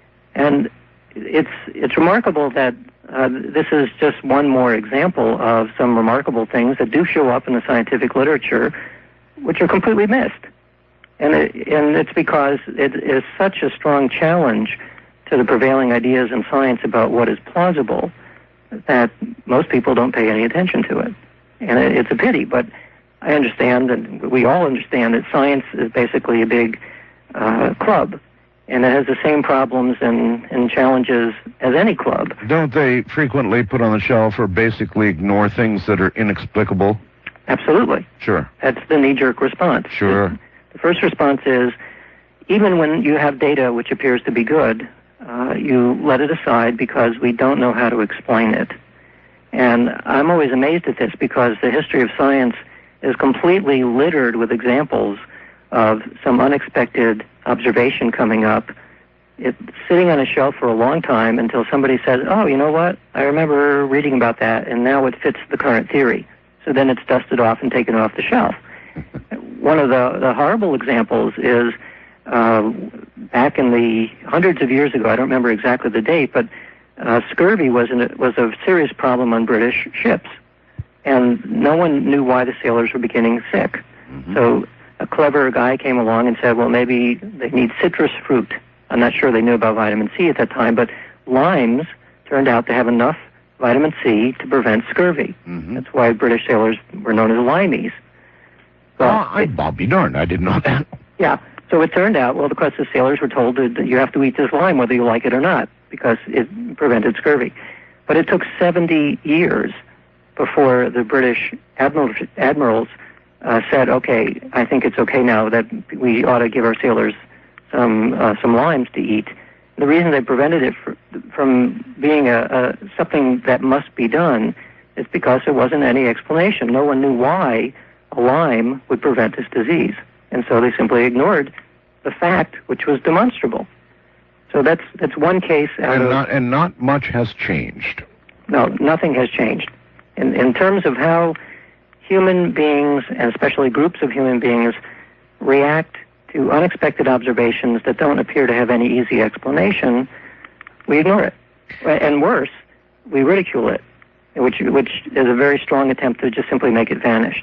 And it's it's remarkable that uh, this is just one more example of some remarkable things that do show up in the scientific literature, which are completely missed. And it, and it's because it is such a strong challenge to the prevailing ideas in science about what is plausible that most people don't pay any attention to it. And it, it's a pity, but I understand, and we all understand, that science is basically a big uh, club, and it has the same problems and, and challenges as any club. Don't they frequently put on the shelf or basically ignore things that are inexplicable? Absolutely. Sure. That's the knee-jerk response. Sure. The first response is, even when you have data which appears to be good, uh, you let it aside because we don't know how to explain it. And I'm always amazed at this because the history of science is completely littered with examples of some unexpected observation coming up. It's sitting on a shelf for a long time until somebody says, oh, you know what, I remember reading about that, and now it fits the current theory. So then it's dusted off and taken off the shelf. One of the, the horrible examples is uh, back in the hundreds of years ago, I don't remember exactly the date, but uh, scurvy was, an, was a serious problem on British ships. And no one knew why the sailors were beginning sick. Mm-hmm. So a clever guy came along and said, well, maybe they need citrus fruit. I'm not sure they knew about vitamin C at that time, but limes turned out to have enough vitamin C to prevent scurvy. Mm-hmm. That's why British sailors were known as limeys. Well, oh, I, I'll be darned, I didn't know that. Yeah, so it turned out, well, because the sailors were told that you have to eat this lime whether you like it or not, because it prevented scurvy. But it took seventy years before the British admiral, admirals uh, said, okay, I think it's okay now that we ought to give our sailors some uh, some limes to eat. The reason they prevented it for, from being a, a something that must be done is because there wasn't any explanation. No one knew why a lime would prevent this disease. And so they simply ignored the fact, which was demonstrable. So that's that's one case out and of... Not, and not much has changed. No, nothing has changed. In, in terms of how human beings, and especially groups of human beings, react to unexpected observations that don't appear to have any easy explanation, we ignore it. And worse, we ridicule it, which which is a very strong attempt to just simply make it vanish.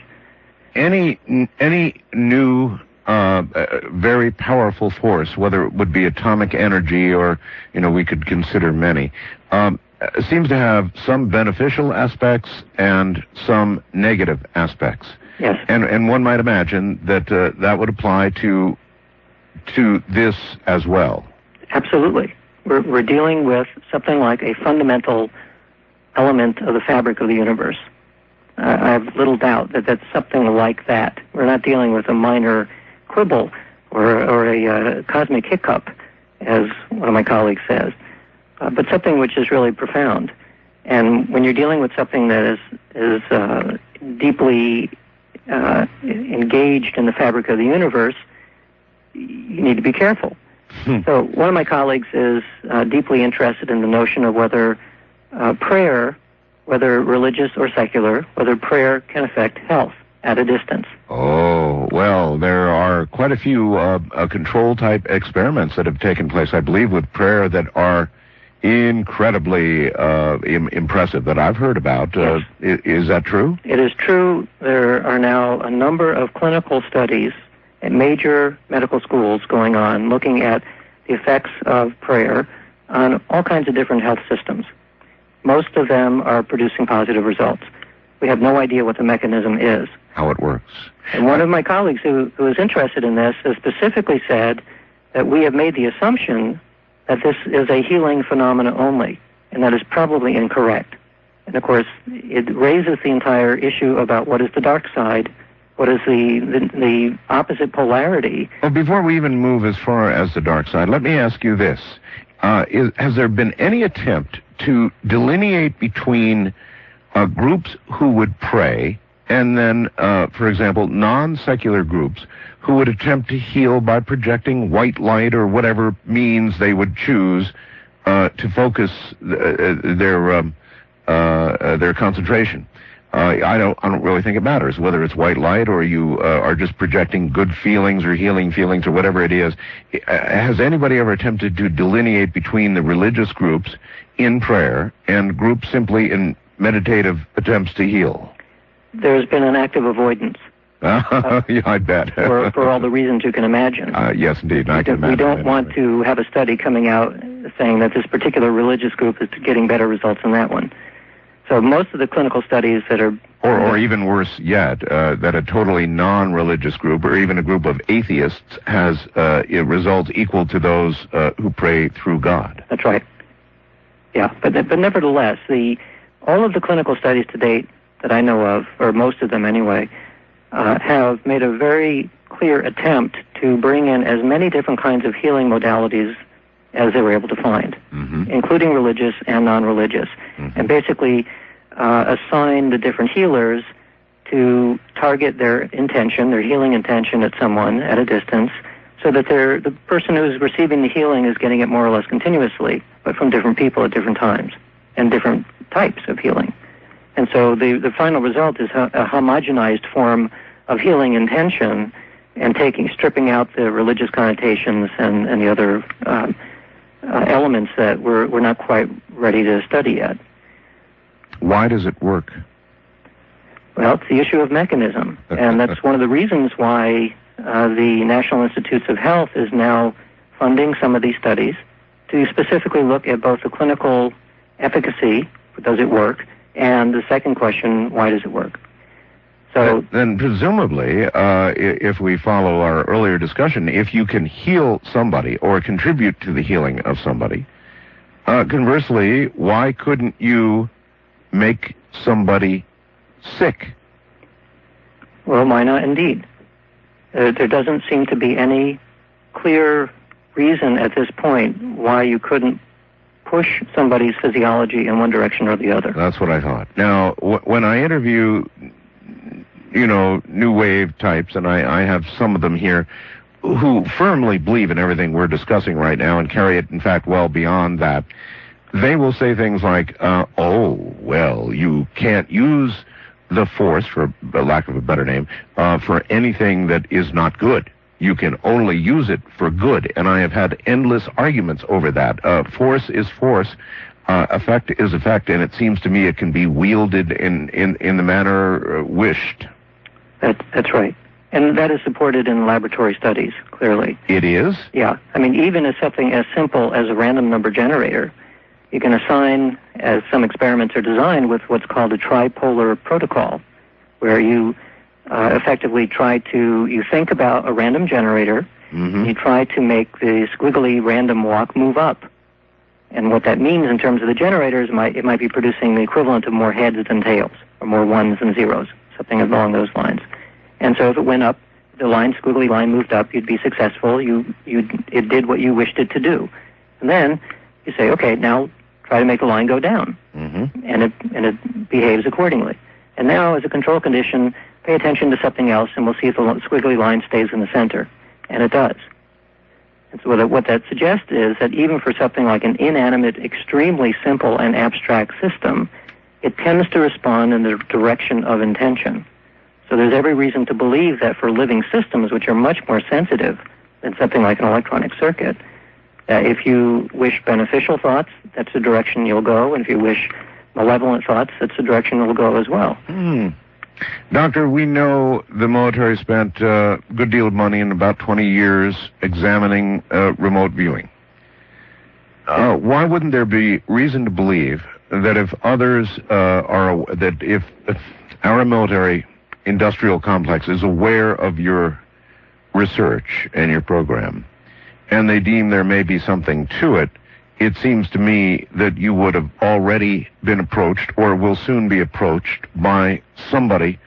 Any any new uh, very powerful force, whether it would be atomic energy or, you know, we could consider many, um, seems to have some beneficial aspects and some negative aspects. Yes. And and one might imagine that uh, that would apply to to this as well? Absolutely. We're, we're dealing with something like a fundamental element of the fabric of the universe. Uh, I have little doubt that that's something like that. We're not dealing with a minor quibble or, or a uh, cosmic hiccup, as one of my colleagues says, uh, but something which is really profound. And when you're dealing with something that is, is uh, deeply uh, engaged in the fabric of the universe, you need to be careful. Hmm. So one of my colleagues is uh, deeply interested in the notion of whether uh, prayer, whether religious or secular, whether prayer can affect health at a distance. Oh, well, there are quite a few uh, uh, control-type experiments that have taken place, I believe, with prayer that are incredibly uh, im- impressive that I've heard about. Uh, yes. is, is that true? It is true. There are now a number of clinical studies at major medical schools going on looking at the effects of prayer on all kinds of different health systems. Most of them are producing positive results. We have no idea what the mechanism is. How it works. And one of my colleagues who, who is interested in this has specifically said that we have made the assumption that this is a healing phenomena only, and that is probably incorrect. And of course, it raises the entire issue about what is the dark side, what is the, the, the opposite polarity. Well, before we even move as far as the dark side, let me ask you this. Uh, is, has there been any attempt to delineate between uh, groups who would pray and then, uh, for example, non-secular groups who would attempt to heal by projecting white light or whatever means they would choose uh, to focus th- uh, their um, uh, uh, their concentration? Uh, I don't. I don't really think it matters whether it's white light or you uh, are just projecting good feelings or healing feelings or whatever it is. Has anybody ever attempted to delineate between the religious groups in prayer and groups simply in meditative attempts to heal? There's been an active avoidance. Uh, yeah, I bet. for, for all the reasons you can imagine. Uh, yes, indeed. I we, can do, imagine. we don't anyway. want to have a study coming out saying that this particular religious group is getting better results than that one. So most of the clinical studies that are... Or, or even worse yet, uh, that a totally non-religious group or even a group of atheists has uh, results equal to those uh, who pray through God. That's right. Yeah, but but nevertheless, the all of the clinical studies to date that I know of, or most of them anyway, uh, have made a very clear attempt to bring in as many different kinds of healing modalities as they were able to find, mm-hmm. including religious and non-religious, mm-hmm. and basically uh, assign the different healers to target their intention, their healing intention at someone at a distance, so that they're, the person who's receiving the healing is getting it more or less continuously, but from different people at different times and different types of healing. And so the, the final result is a, a homogenized form of healing intention and taking, stripping out the religious connotations and, and the other uh, uh, elements that we're, we're not quite ready to study yet. Why does it work? Well, it's the issue of mechanism. And that's one of the reasons why uh, the National Institutes of Health is now funding some of these studies to specifically look at both the clinical efficacy, does it work, and the second question, why does it work? So then, then presumably, uh, if we follow our earlier discussion, if you can heal somebody or contribute to the healing of somebody, uh, conversely, why couldn't you make somebody sick? Well, why not indeed? Uh, there doesn't seem to be any clear reason at this point why you couldn't push somebody's physiology in one direction or the other. That's what I thought. Now, w- when I interview, you know, new wave types, and I, I have some of them here who firmly believe in everything we're discussing right now and carry it, in fact, well beyond that, they will say things like, uh, oh, well, you can't use the Force, for the lack of a better name, uh, for anything that is not good. You can only use it for good, and I have had endless arguments over that. Uh, force is force, uh, effect is effect, and it seems to me it can be wielded in, in, in the manner uh, wished. That, that's right. And that is supported in laboratory studies, clearly. It is? Yeah. I mean, even as something as simple as a random number generator, you can assign, as some experiments are designed, with what's called a tripolar protocol, where you uh, effectively try to, you think about a random generator, Mm-hmm. You try to make the squiggly random walk move up. And what that means in terms of the generators, might, it might be producing the equivalent of more heads than tails, or more ones than zeros, something along those lines. And so if it went up, the line, squiggly line moved up, you'd be successful. You, you, it did what you wished it to do. And then you say, okay, now try to make the line go down. Mm-hmm. And it, and it behaves accordingly. And now, as a control condition, pay attention to something else, and we'll see if the squiggly line stays in the center. And it does. And so what that suggests is that even for something like an inanimate, extremely simple and abstract system, it tends to respond in the direction of intention. So there's every reason to believe that for living systems, which are much more sensitive than something like an electronic circuit, that if you wish beneficial thoughts, that's the direction you'll go, and if you wish malevolent thoughts, that's the direction you'll go as well. Hmm. Doctor, we know the military spent uh, a good deal of money in about twenty years examining uh, remote viewing. Uh, why wouldn't there be reason to believe that if others uh, are, that if, if our military industrial complex is aware of your research and your program, and they deem there may be something to it, it seems to me that you would have already been approached or will soon be approached by somebody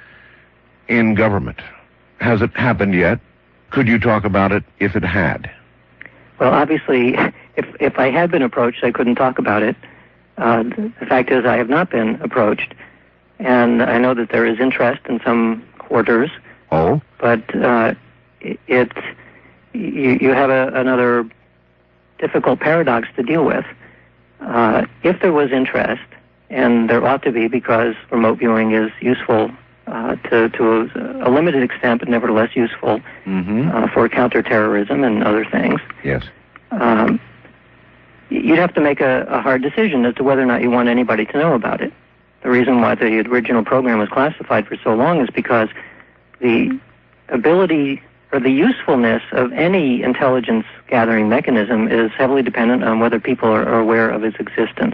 in government. Has it happened yet? Could you talk about it if it had? Well, obviously, if if I had been approached, I couldn't talk about it. Uh, the fact is I have not been approached, and I know that there is interest in some quarters. Oh? But uh, it, it you, you have a, another difficult paradox to deal with. Uh, if there was interest, and there ought to be because remote viewing is useful uh, to, to a, a limited extent, but nevertheless useful mm-hmm. uh, for counterterrorism and other things. Yes. Um, you'd have to make a, a hard decision as to whether or not you want anybody to know about it. The reason why the original program was classified for so long is because the ability or the usefulness of any intelligence gathering mechanism is heavily dependent on whether people are, are aware of its existence.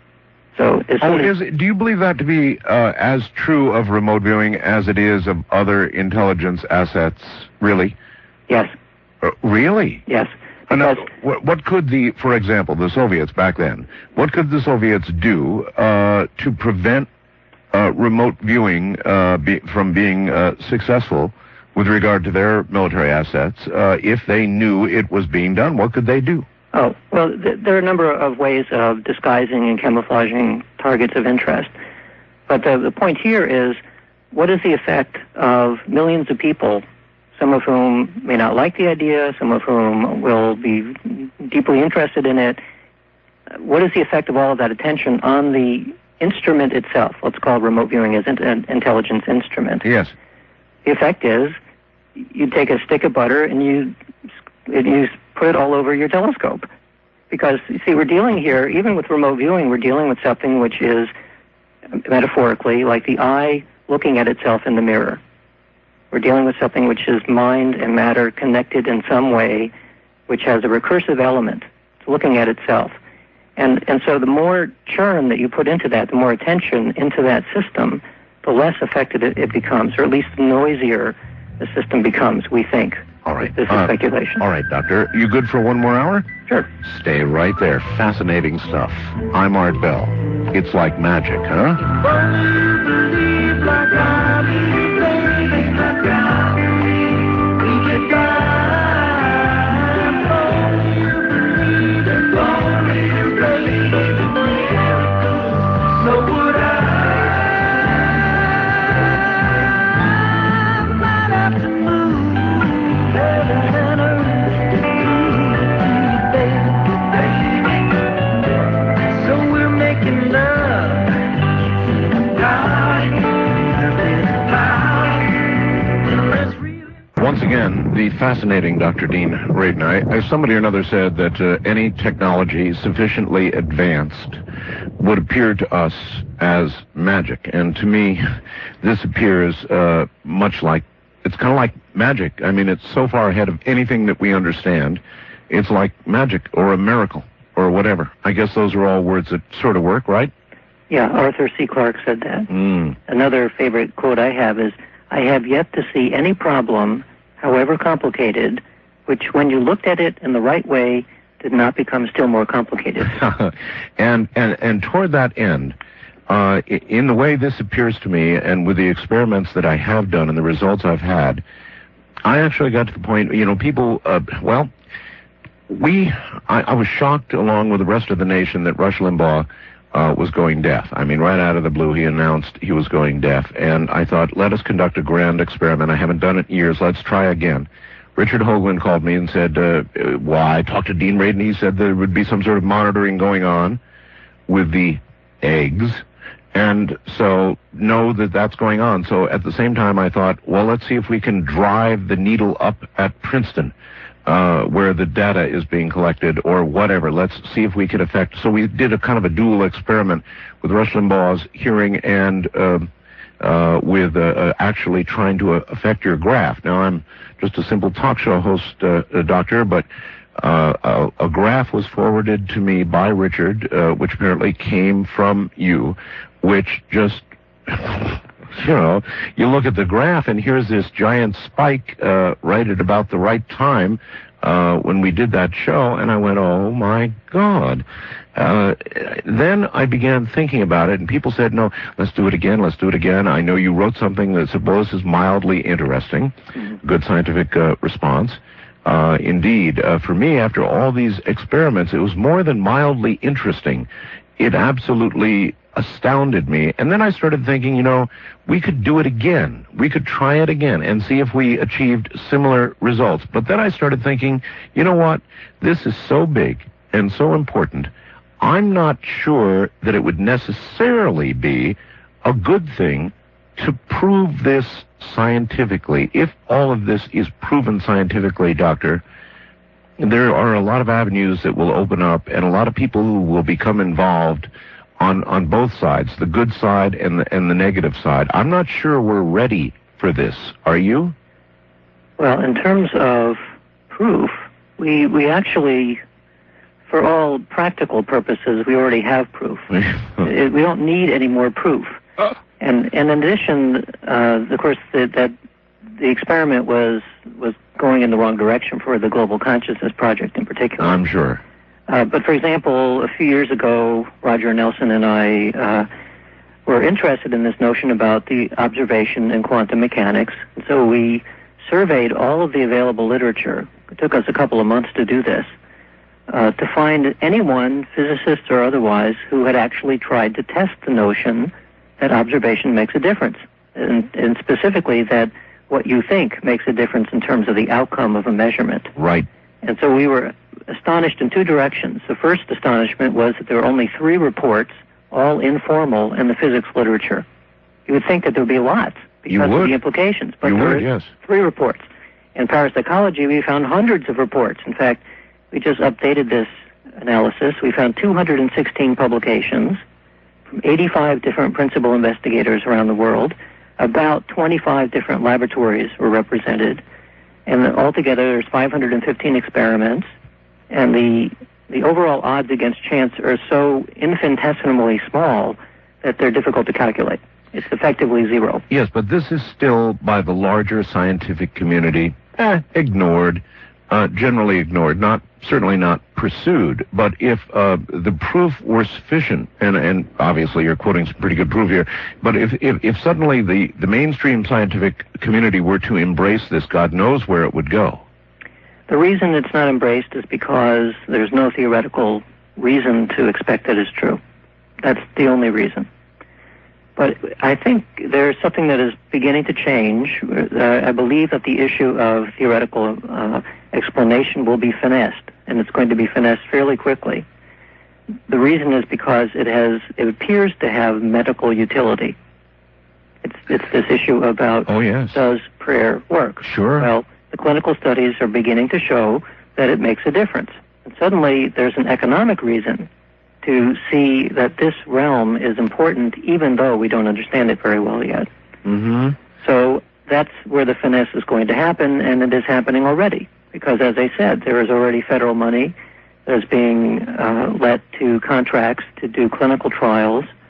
So, as oh, soon is it, do you believe that to be uh, as true of remote viewing as it is of other intelligence assets? Really? Yes. Uh, really? Yes. Uh, now, what, what could the, for example, the Soviets back then, what could the Soviets do uh, to prevent uh, remote viewing uh, be, from being uh, successful with regard to their military assets uh, if they knew it was being done? What could they do? Oh, well, th- there are a number of ways of disguising and camouflaging targets of interest. But the, the point here is, what is the effect of millions of people, some of whom may not like the idea, some of whom will be deeply interested in it? What is the effect of all of that attention on the instrument itself? Let's call remote viewing as an intelligence instrument. Yes. The effect is, you take a stick of butter and you, and you put it all over your telescope. Because, you see, we're dealing here, even with remote viewing, we're dealing with something which is, metaphorically, like the eye looking at itself in the mirror. We're dealing with something which is mind and matter connected in some way, which has a recursive element. It's looking at itself. And, and so the more churn that you put into that, the more attention into that system, the less effective it, it becomes, or at least the noisier the system becomes, we think. All right. This is uh, speculation. All right, Doctor. You good for one more hour? Sure. Stay right there. Fascinating stuff. I'm Art Bell. It's like magic, huh? Once again, the fascinating Doctor Dean Radin. I, I, somebody or another said that uh, any technology sufficiently advanced would appear to us as magic. And to me, this appears uh, much like, it's kind of like magic. I mean, it's so far ahead of anything that we understand. It's like magic or a miracle or whatever. I guess those are all words that sort of work, right? Yeah, Arthur C. Clarke said that. Mm. Another favorite quote I have is, I have yet to see any problem, however complicated, which when you looked at it in the right way, did not become still more complicated. and, and, and toward that end, uh, in the way this appears to me, and with the experiments that I have done and the results I've had, I actually got to the point, you know, people, uh, well, we, I, I was shocked along with the rest of the nation that Rush Limbaugh uh, was going deaf. I mean, right out of the blue, he announced he was going deaf. And I thought, let us conduct a grand experiment. I haven't done it in years. Let's try again. Richard Hoagland called me and said, uh, why? I talked to Dean Radin. He said there would be some sort of monitoring going on with the eggs. And so know that that's going on. So at the same time, I thought, well, let's see if we can drive the needle up at Princeton, uh, where the data is being collected or whatever. Let's see if we can affect. So we did a kind of a dual experiment with Rush Limbaugh's hearing and uh, uh, with uh, uh, actually trying to uh, affect your graph. Now, I'm just a simple talk show host, uh, uh, doctor, but uh, a, a graph was forwarded to me by Richard, uh, which apparently came from you, which just, you know, you look at the graph and here's this giant spike uh, right at about the right time uh, when we did that show, and I went, oh my God. Uh, then I began thinking about it, and people said, no, let's do it again, let's do it again. I know you wrote something that suppose is mildly interesting. Mm-hmm. Good scientific uh, response. Uh, indeed, uh, for me, after all these experiments, it was more than mildly interesting. It absolutely astounded me. And then I started thinking, you know, we could do it again. We could try it again and see if we achieved similar results. But then I started thinking, you know what? This is so big and so important. I'm not sure that it would necessarily be a good thing to prove this scientifically. If all of this is proven scientifically, Doctor, there are a lot of avenues that will open up and a lot of people who will become involved on, on both sides, the good side and the, and the negative side. I'm not sure we're ready for this. Are you? Well, in terms of proof, we, we actually, for all practical purposes, we already have proof. it, we don't need any more proof. And, and in addition, uh, of course, the, that the experiment was was going in the wrong direction for the Global Consciousness Project in particular. I'm sure. Uh, but for example, a few years ago, Roger Nelson and I uh, were interested in this notion about the observation in quantum mechanics. So we surveyed all of the available literature. It took us a couple of months to do this, uh, to find anyone, physicist or otherwise, who had actually tried to test the notion that observation makes a difference, and, and specifically that what you think makes a difference in terms of the outcome of a measurement. Right. And so we were astonished in two directions. The first astonishment was that there were only three reports, all informal, in the physics literature. You would think that there would be lots because of the implications, but you there would, were yes. three reports. In parapsychology, we found hundreds of reports. In fact, we just updated this analysis. We found two hundred sixteen publications from eighty-five different principal investigators around the world. About twenty-five different laboratories were represented, and altogether there's five hundred fifteen experiments, and the the overall odds against chance are so infinitesimally small that they're difficult to calculate. It's effectively zero. Yes, but this is still by the larger scientific community eh, ignored, uh, generally ignored, not certainly not pursued. But if uh, the proof were sufficient, and, and obviously you're quoting some pretty good proof here, but if, if, if suddenly the, the mainstream scientific community were to embrace this, God knows where it would go. The reason it's not embraced is because there's no theoretical reason to expect that it's true. That's the only reason. But I think there's something that is beginning to change. Uh, I believe that the issue of theoretical uh, explanation will be finessed, and it's going to be finessed fairly quickly. The reason is because it has, it appears to have medical utility. It's it's this issue about oh, yes. does prayer work? Sure. Well, the clinical studies are beginning to show that it makes a difference. And suddenly there's an economic reason to see that this realm is important, even though we don't understand it very well yet. Mm-hmm. So that's where the finesse is going to happen, and it is happening already. Because, as I said, there is already federal money that is being uh, let to contracts to do clinical trials,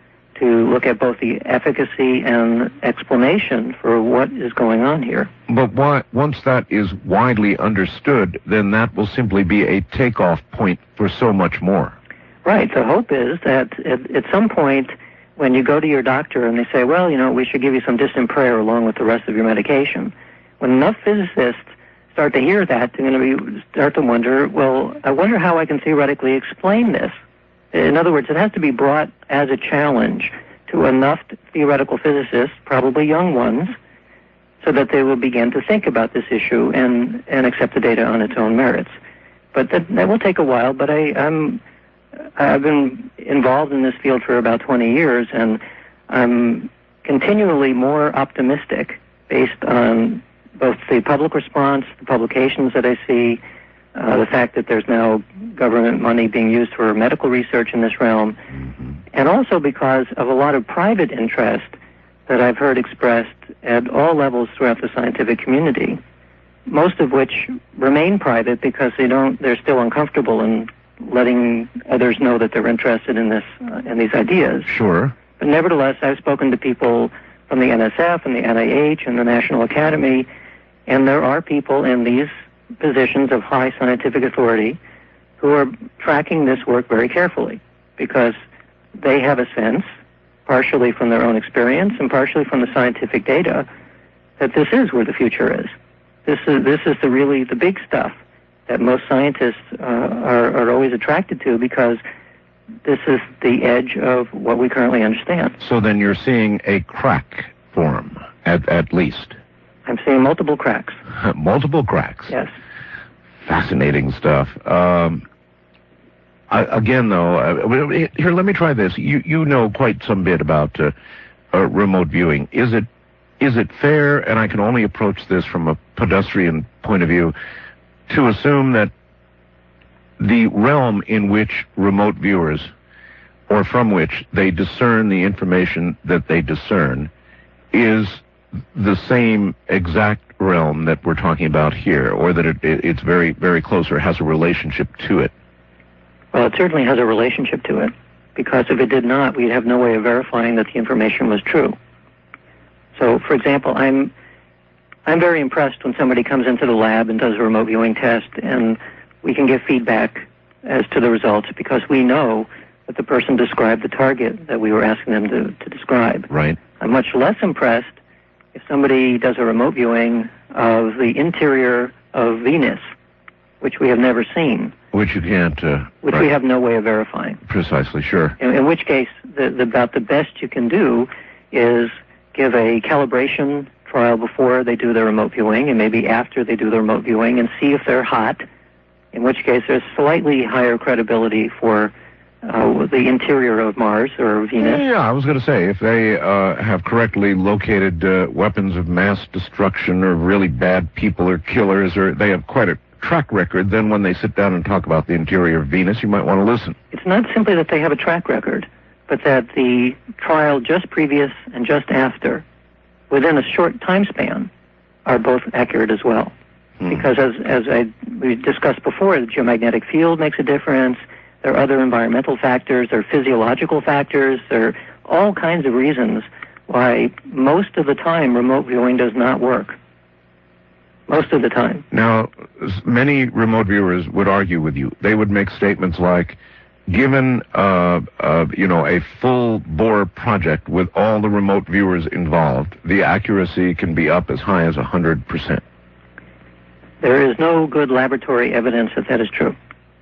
to look at both the efficacy and explanation for what is going on here. But why, once that is widely understood, then that will simply be a takeoff point for so much more. Right. The hope is that at, at some point, when you go to your doctor and they say, well, you know, we should give you some distant prayer along with the rest of your medication, when enough physicists start to hear that, they're going to be, start to wonder, well, I wonder how I can theoretically explain this. In other words, it has to be brought as a challenge to enough theoretical physicists, probably young ones, so that they will begin to think about this issue and, and accept the data on its own merits. But that, that will take a while, but I, I'm, I've been involved in this field for about twenty years, and I'm continually more optimistic based on both the public response, the publications that I see, uh, the fact that there's now government money being used for medical research in this realm, and also because of a lot of private interest that I've heard expressed at all levels throughout the scientific community, most of which remain private because they don't, they're still uncomfortable in letting others know that they're interested in this, uh, in these ideas. Sure. But nevertheless, I've spoken to people from the N S F and the N I H and the National Academy, and there are people in these positions of high scientific authority who are tracking this work very carefully because they have a sense, partially from their own experience and partially from the scientific data, that this is where the future is. This is this is the really the big stuff that most scientists uh, are, are always attracted to because this is the edge of what we currently understand. So then you're seeing a crack form, at, at least. I'm seeing multiple cracks. Multiple cracks? Yes. Fascinating stuff. Um, I, again, though, uh, here, let me try this. You you know quite some bit about uh, uh, remote viewing. Is it is it fair, and I can only approach this from a pedestrian point of view, to assume that the realm in which remote viewers, or from which they discern the information that they discern, is the same exact realm that we're talking about here, or that it, it, it's very, very close or has a relationship to it? Well, it certainly has a relationship to it, because if it did not, we'd have no way of verifying that the information was true. So, for example, I'm I'm very impressed when somebody comes into the lab and does a remote viewing test, and we can get feedback as to the results because we know that the person described the target that we were asking them to, to describe. Right. I'm much less impressed if somebody does a remote viewing of the interior of Venus, which we have never seen. Which you can't... Uh, which right. we have no way of verifying. Precisely, sure. In, in which case, the, the, about the best you can do is give a calibration trial before they do their remote viewing and maybe after they do the remote viewing and see if they're hot, in which case there's slightly higher credibility for uh, the interior of Mars or Venus. Yeah, I was going to say, if they uh, have correctly located uh, weapons of mass destruction or really bad people or killers, or they have quite a track record, then when they sit down and talk about the interior of Venus, you might want to listen. It's not simply that they have a track record, but that the trial just previous and just after, within a short time span, are both accurate as well. Hmm. Because as as I we discussed before, the geomagnetic field makes a difference. There are other environmental factors. There are physiological factors. There are all kinds of reasons why most of the time remote viewing does not work. Most of the time. Now, many remote viewers would argue with you. They would make statements like, given, uh, uh, you know, a full-bore project with all the remote viewers involved, the accuracy can be up as high as one hundred percent. There is no good laboratory evidence that that is true.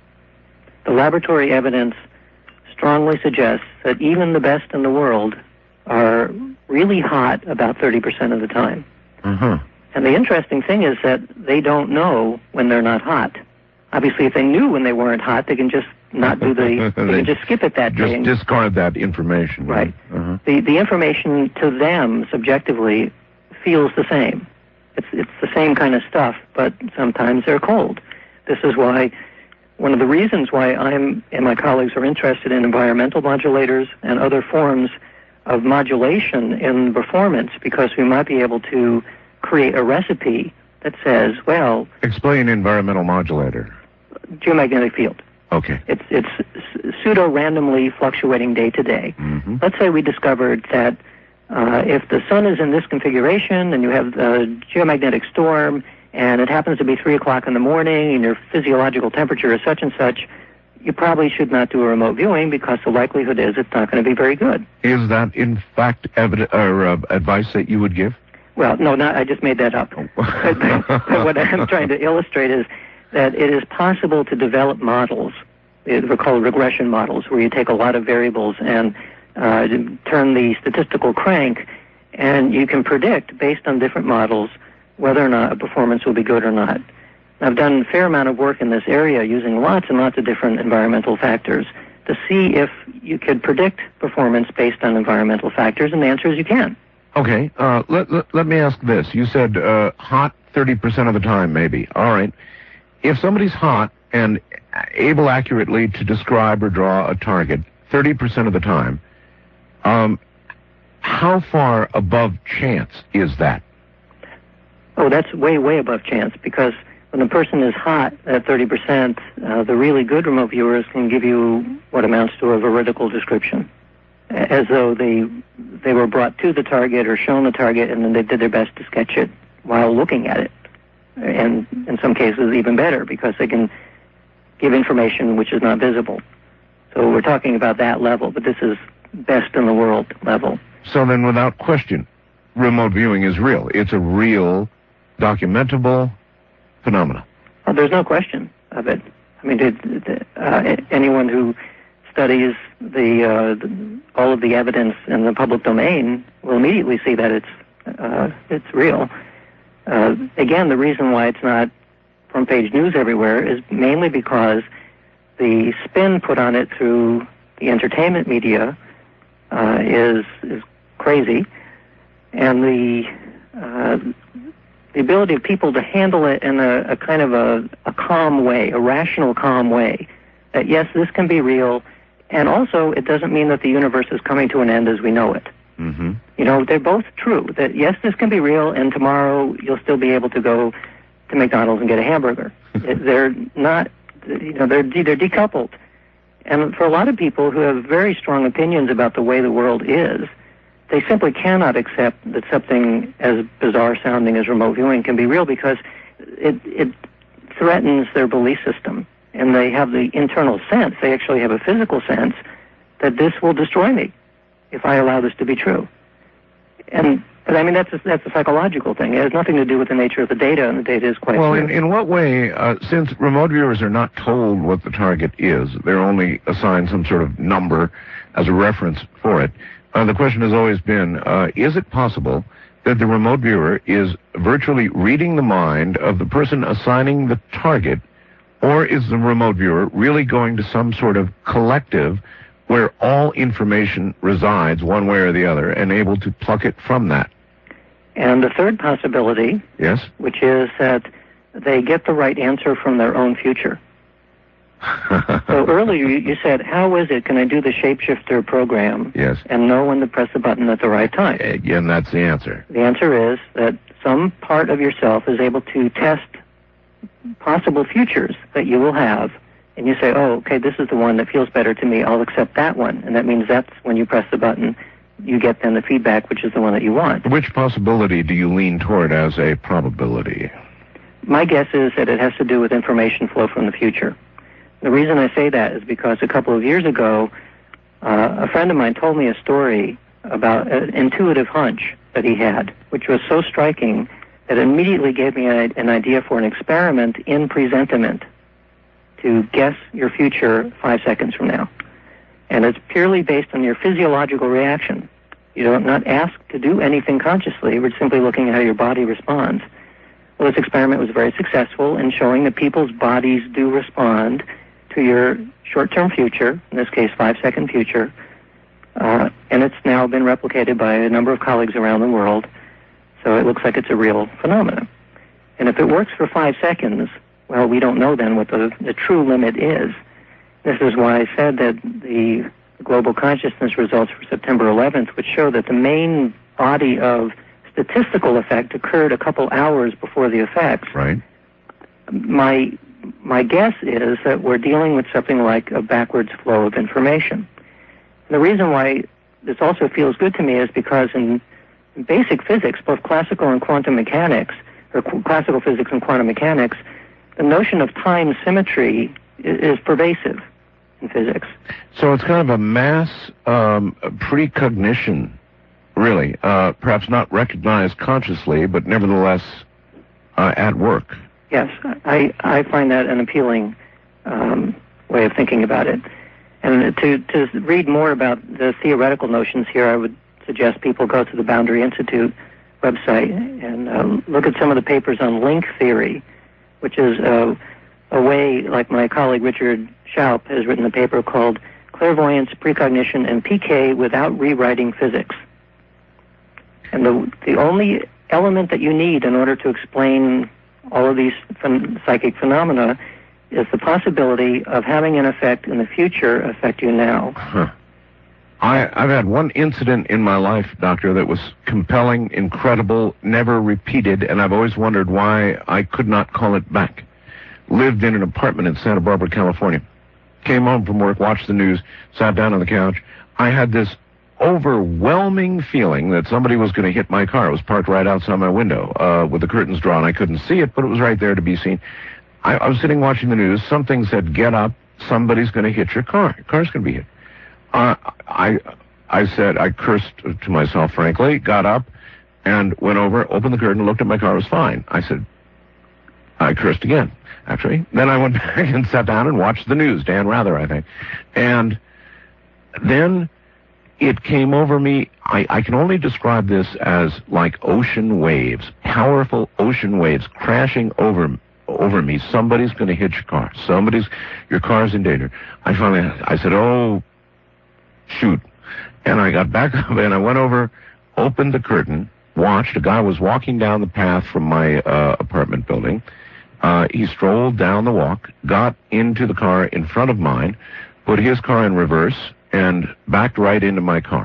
The laboratory evidence strongly suggests that even the best in the world are really hot about thirty percent of the time. Uh-huh. And the interesting thing is that they don't know when they're not hot. Obviously, if they knew when they weren't hot, they can just not do the, they, they can just skip it that just day. Just discard that information. Right. Uh-huh. The the information to them, subjectively, feels the same. It's it's the same kind of stuff, but sometimes they're cold. This is why, one of the reasons why I'm and my colleagues are interested in environmental modulators and other forms of modulation in performance, because we might be able to create a recipe that says, well... Explain environmental modulator. Geomagnetic field. Okay. It's it's pseudo randomly fluctuating day to day. Mm-hmm. Let's say we discovered that uh, if the sun is in this configuration and you have a geomagnetic storm and it happens to be three o'clock in the morning and your physiological temperature is such and such, you probably should not do a remote viewing because the likelihood is it's not going to be very good. Is that in fact evidence or uh, advice that you would give? Well, no, not, I just made that up. But, but what I'm trying to illustrate is that it is possible to develop models, they're called regression models, where you take a lot of variables and uh, turn the statistical crank, and you can predict, based on different models, whether or not a performance will be good or not. I've done a fair amount of work in this area using lots and lots of different environmental factors to see if you could predict performance based on environmental factors, and the answer is you can. Okay, uh, let, let, let me ask this. You said uh, hot thirty percent of the time, maybe. All right. If somebody's hot and able accurately to describe or draw a target thirty percent of the time, um, how far above chance is that? Oh, that's way, way above chance, because when a person is hot at thirty percent, uh, the really good remote viewers can give you what amounts to a veridical description, as though they they were brought to the target or shown the target and then they did their best to sketch it while looking at it. And in some cases even better, because they can give information which is not visible. So we're talking about that level, but this is best in the world level. So then, without question, remote viewing is real. It's a real, documentable phenomena. Oh, there's no question of it. I mean, it, uh, anyone who studies the, uh, the all of the evidence in the public domain will immediately see that it's uh, it's real. Uh, again, the reason why it's not front page news everywhere is mainly because the spin put on it through the entertainment media uh, is is crazy, and the uh, the ability of people to handle it in a, a kind of a, a calm way, a rational, calm way, that yes, this can be real, and also it doesn't mean that the universe is coming to an end as we know it. Mm-hmm. You know, they're both true, that yes, this can be real, and tomorrow you'll still be able to go to McDonald's and get a hamburger. They're not, you know, they're, they're decoupled. And for a lot of people who have very strong opinions about the way the world is, they simply cannot accept that something as bizarre sounding as remote viewing can be real, because it, it threatens their belief system. And they have the internal sense, they actually have a physical sense, that this will destroy me if I allow this to be true. And but I mean, that's a, that's a psychological thing. It has nothing to do with the nature of the data, and the data is quite well. clear. In, in what way, uh, since remote viewers are not told what the target is, they're only assigned some sort of number as a reference for it. Uh, the question has always been, uh, is it possible that the remote viewer is virtually reading the mind of the person assigning the target, or is the remote viewer really going to some sort of collective where all information resides one way or the other and able to pluck it from that? And the third possibility, yes, which is that they get the right answer from their own future. So earlier you, you said, how is it, can I do the shapeshifter program yes. and know when to press the button at the right time? Again, that's the answer. The answer is that some part of yourself is able to test possible futures that you will have, and you say, oh, okay, this is the one that feels better to me, I'll accept that one. And that means that's when you press the button, you get then the feedback, which is the one that you want. Which possibility do you lean toward as a probability? My guess is that it has to do with information flow from the future. The reason I say that is because a couple of years ago, uh, a friend of mine told me a story about an intuitive hunch that he had, which was so striking that it immediately gave me a, an idea for an experiment in presentiment to guess your future five seconds from now. And it's purely based on your physiological reaction. You don't not ask to do anything consciously. We're simply looking at how your body responds. Well, this experiment was very successful in showing that people's bodies do respond to your short-term future, in this case, five-second future, uh, and it's now been replicated by a number of colleagues around the world, so it looks like it's a real phenomenon. And if it works for five seconds, well, we don't know then what the, the true limit is. This is why I said that the global consciousness results for September eleventh, which show that the main body of statistical effect occurred a couple hours before the effects. Right. My my guess is that we're dealing with something like a backwards flow of information. And the reason why this also feels good to me is because in basic physics, both classical and quantum mechanics, or qu- classical physics and quantum mechanics, the notion of time symmetry is, is pervasive in physics. So it's kind of a mass um, precognition, really, uh, perhaps not recognized consciously, but nevertheless uh, at work. Yes, I, I find that an appealing um, way of thinking about it. And to, to read more about the theoretical notions here, I would suggest people go to the Boundary Institute website and uh, look at some of the papers on link theory, which is a, a way, like my colleague Richard Schaup has written a paper called Clairvoyance, Precognition, and P K Without Rewriting Physics. And the, the only element that you need in order to explain all of these ph- psychic phenomena is the possibility of having an effect in the future affect you now. Huh. I, I've had one incident in my life, Doctor, that was compelling, incredible, never repeated, and I've always wondered why I could not call it back. Lived in an apartment in Santa Barbara, California. Came home from work, watched the news, sat down on the couch. I had this overwhelming feeling that somebody was going to hit my car. It was parked right outside my window uh, with the curtains drawn. I couldn't see it, but it was right there to be seen. I, I was sitting watching the news. Something said, get up, somebody's going to hit your car. Your car's going to be hit. Uh, I, I said, I cursed to myself, frankly, got up and went over, opened the curtain, looked at my car, it was fine. I said, I cursed again, actually. Then I went back and sat down and watched the news, Dan Rather, I think. And then it came over me, I, I can only describe this as like ocean waves, powerful ocean waves crashing over over me. Somebody's going to hit your car. Somebody's, your car's in danger. I finally, I said, oh, shoot. And I got back up and I went over, opened the curtain, watched. A guy was walking down the path from my uh, apartment building. Uh, he strolled down the walk, got into the car in front of mine, put his car in reverse, and backed right into my car.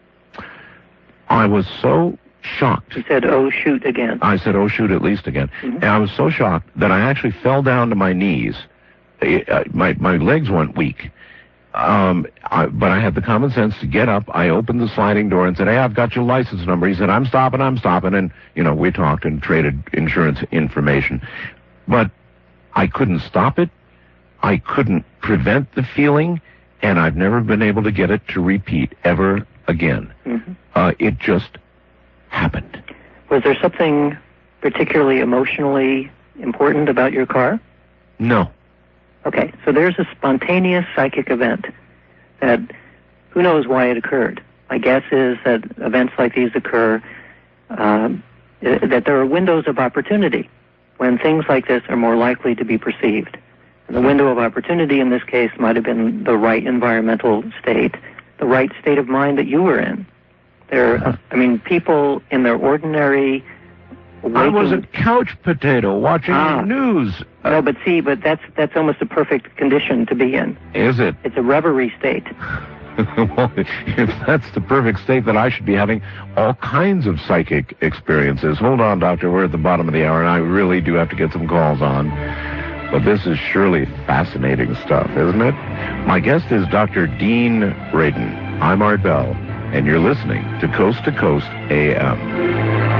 I was so shocked. He said, oh, shoot again. I said, oh, shoot, at least again. Mm-hmm. And I was so shocked that I actually fell down to my knees. Uh, my, my legs went weak. Um, I, but I had the common sense to get up. I opened the sliding door and said, hey, I've got your license number. He said, I'm stopping, I'm stopping. And, you know, we talked and traded insurance information. But I couldn't stop it. I couldn't prevent the feeling. And I've never been able to get it to repeat ever again. Mm-hmm. Uh, it just happened. Was there something particularly emotionally important about your car? No. Okay, so there's a spontaneous psychic event that who knows why it occurred. My guess is that events like these occur, um, that there are windows of opportunity when things like this are more likely to be perceived. And the window of opportunity in this case might have been the right environmental state, the right state of mind that you were in. There, I mean, people in their ordinary waking... I was a couch potato watching ah, the news. No, but see, but that's that's almost a perfect condition to be in. Is it? It's a reverie state. Well, if that's the perfect state, then I should be having all kinds of psychic experiences. Hold on, Doctor, we're at the bottom of the hour, and I really do have to get some calls on. But this is surely fascinating stuff, isn't it? My guest is Doctor Dean Radin. I'm Art Bell, and you're listening to Coast to Coast A M.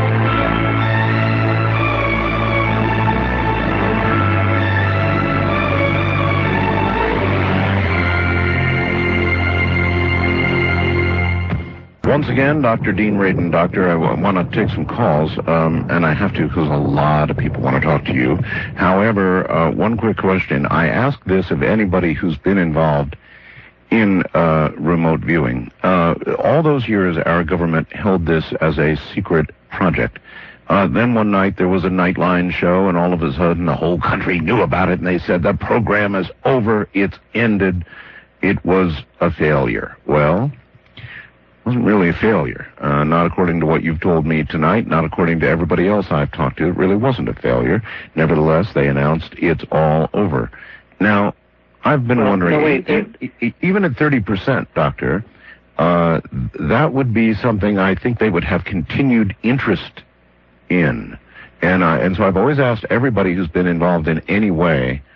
Once again, Doctor Dean Radin. Doctor, I w- want to take some calls, um, and I have to because a lot of people want to talk to you. However, uh, one quick question. I ask this of anybody who's been involved in uh, remote viewing. Uh, all those years, our government held this as a secret project. Uh, then one night, there was a Nightline show, and all of a sudden, the whole country knew about it, and they said, the program is over, it's ended, it was a failure. Well... It wasn't really a failure, uh, not according to what you've told me tonight, not according to everybody else I've talked to. It really wasn't a failure. Nevertheless, they announced it's all over. Now, I've been well, wondering, no, wait, e- e- even at thirty percent, Doctor, uh, that would be something I think they would have continued interest in. And, uh, and so I've always asked everybody who's been involved in any way,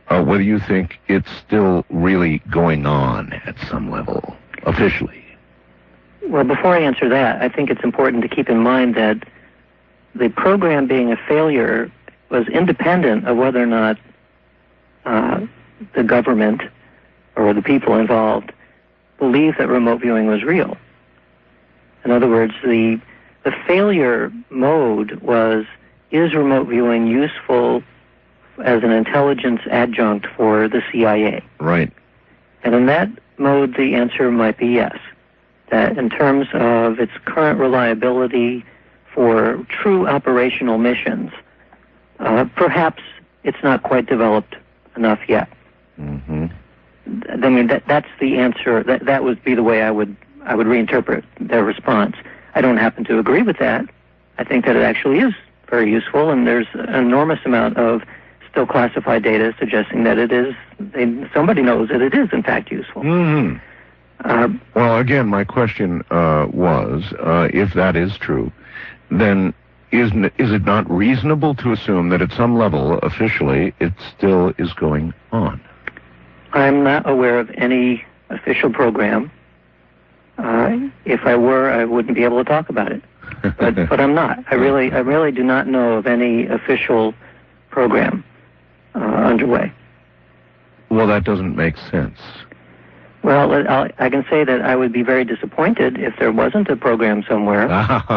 uh, whether you think it's still really going on at some level, officially. Well, before I answer that, I think it's important to keep in mind that the program being a failure was independent of whether or not uh, the government or the people involved believed that remote viewing was real. In other words, the the failure mode was, is remote viewing useful as an intelligence adjunct for the C I A? Right. And in that mode, the answer might be yes. That in terms of its current reliability for true operational missions, uh, perhaps it's not quite developed enough yet. Mm-hmm. I mean, that that's the answer. That that would be the way I would I would reinterpret their response. I don't happen to agree with that. I think that it actually is very useful, and there's an enormous amount of still classified data suggesting that it is. They, somebody knows that it is in fact useful. Mm-hmm. Uh, well, again, my question uh, was, uh, if that is true, then isn't is it not reasonable to assume that at some level, officially, it still is going on? I'm not aware of any official program. Uh, if I were, I wouldn't be able to talk about it. But, but I'm not. I really, I really do not know of any official program uh, underway. Well, that doesn't make sense. Well, I'll, I can say that I would be very disappointed if there wasn't a program somewhere.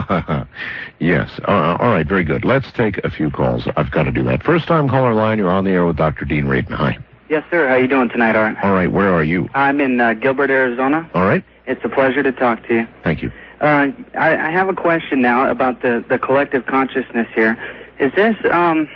Yes. Uh, all right, very good. Let's take a few calls. I've got to do that. First time caller line, you're on the air with Doctor Dean Radin. Hi. Yes, sir. How you doing tonight, Art? All right, where are you? I'm in uh, Gilbert, Arizona. All right. It's a pleasure to talk to you. Thank you. Uh, I, I have a question now about the, the collective consciousness here. Is this, um,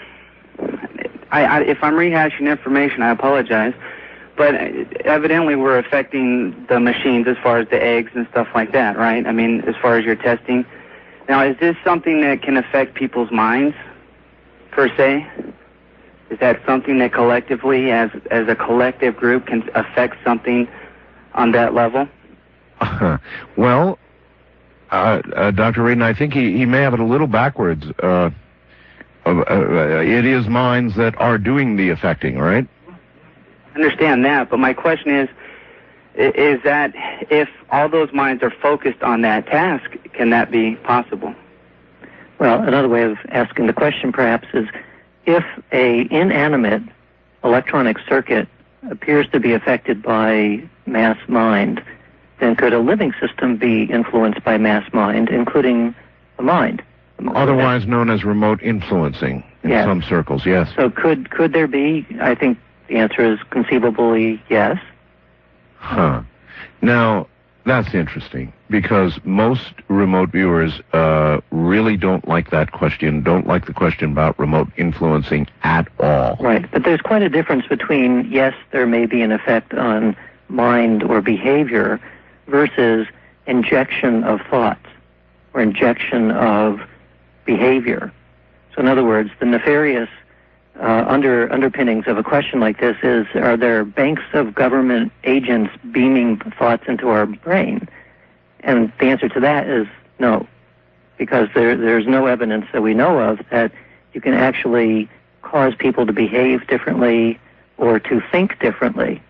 I, I, if I'm rehashing information, I apologize, but evidently we're affecting the machines as far as the eggs and stuff like that, right? I mean, as far as your testing. Now, is this something that can affect people's minds, per se? Is that something that collectively, as as a collective group, can affect something on that level? Uh, well, uh, uh, Doctor Radin, I think he, he may have it a little backwards. Uh, uh, uh, it is minds that are doing the affecting, right? I understand that, but my question is, is that if all those minds are focused on that task, can that be possible? Well, another way of asking the question perhaps is, if a inanimate electronic circuit appears to be affected by mass mind, then could a living system be influenced by mass mind, including the mind? Otherwise known as remote influencing in yes. some circles, yes. So could could there be? I think the answer is conceivably yes. Huh. Now, that's interesting, because most remote viewers uh, really don't like that question, don't like the question about remote influencing at all. Right, but there's quite a difference between, yes, there may be an effect on mind or behavior, versus injection of thoughts or injection of behavior. So in other words, the nefarious uh, under underpinnings of a question like this is, are there banks of government agents beaming thoughts into our brain? And the answer to that is no, because there there's no evidence that we know of that you can actually cause people to behave differently or to think differently.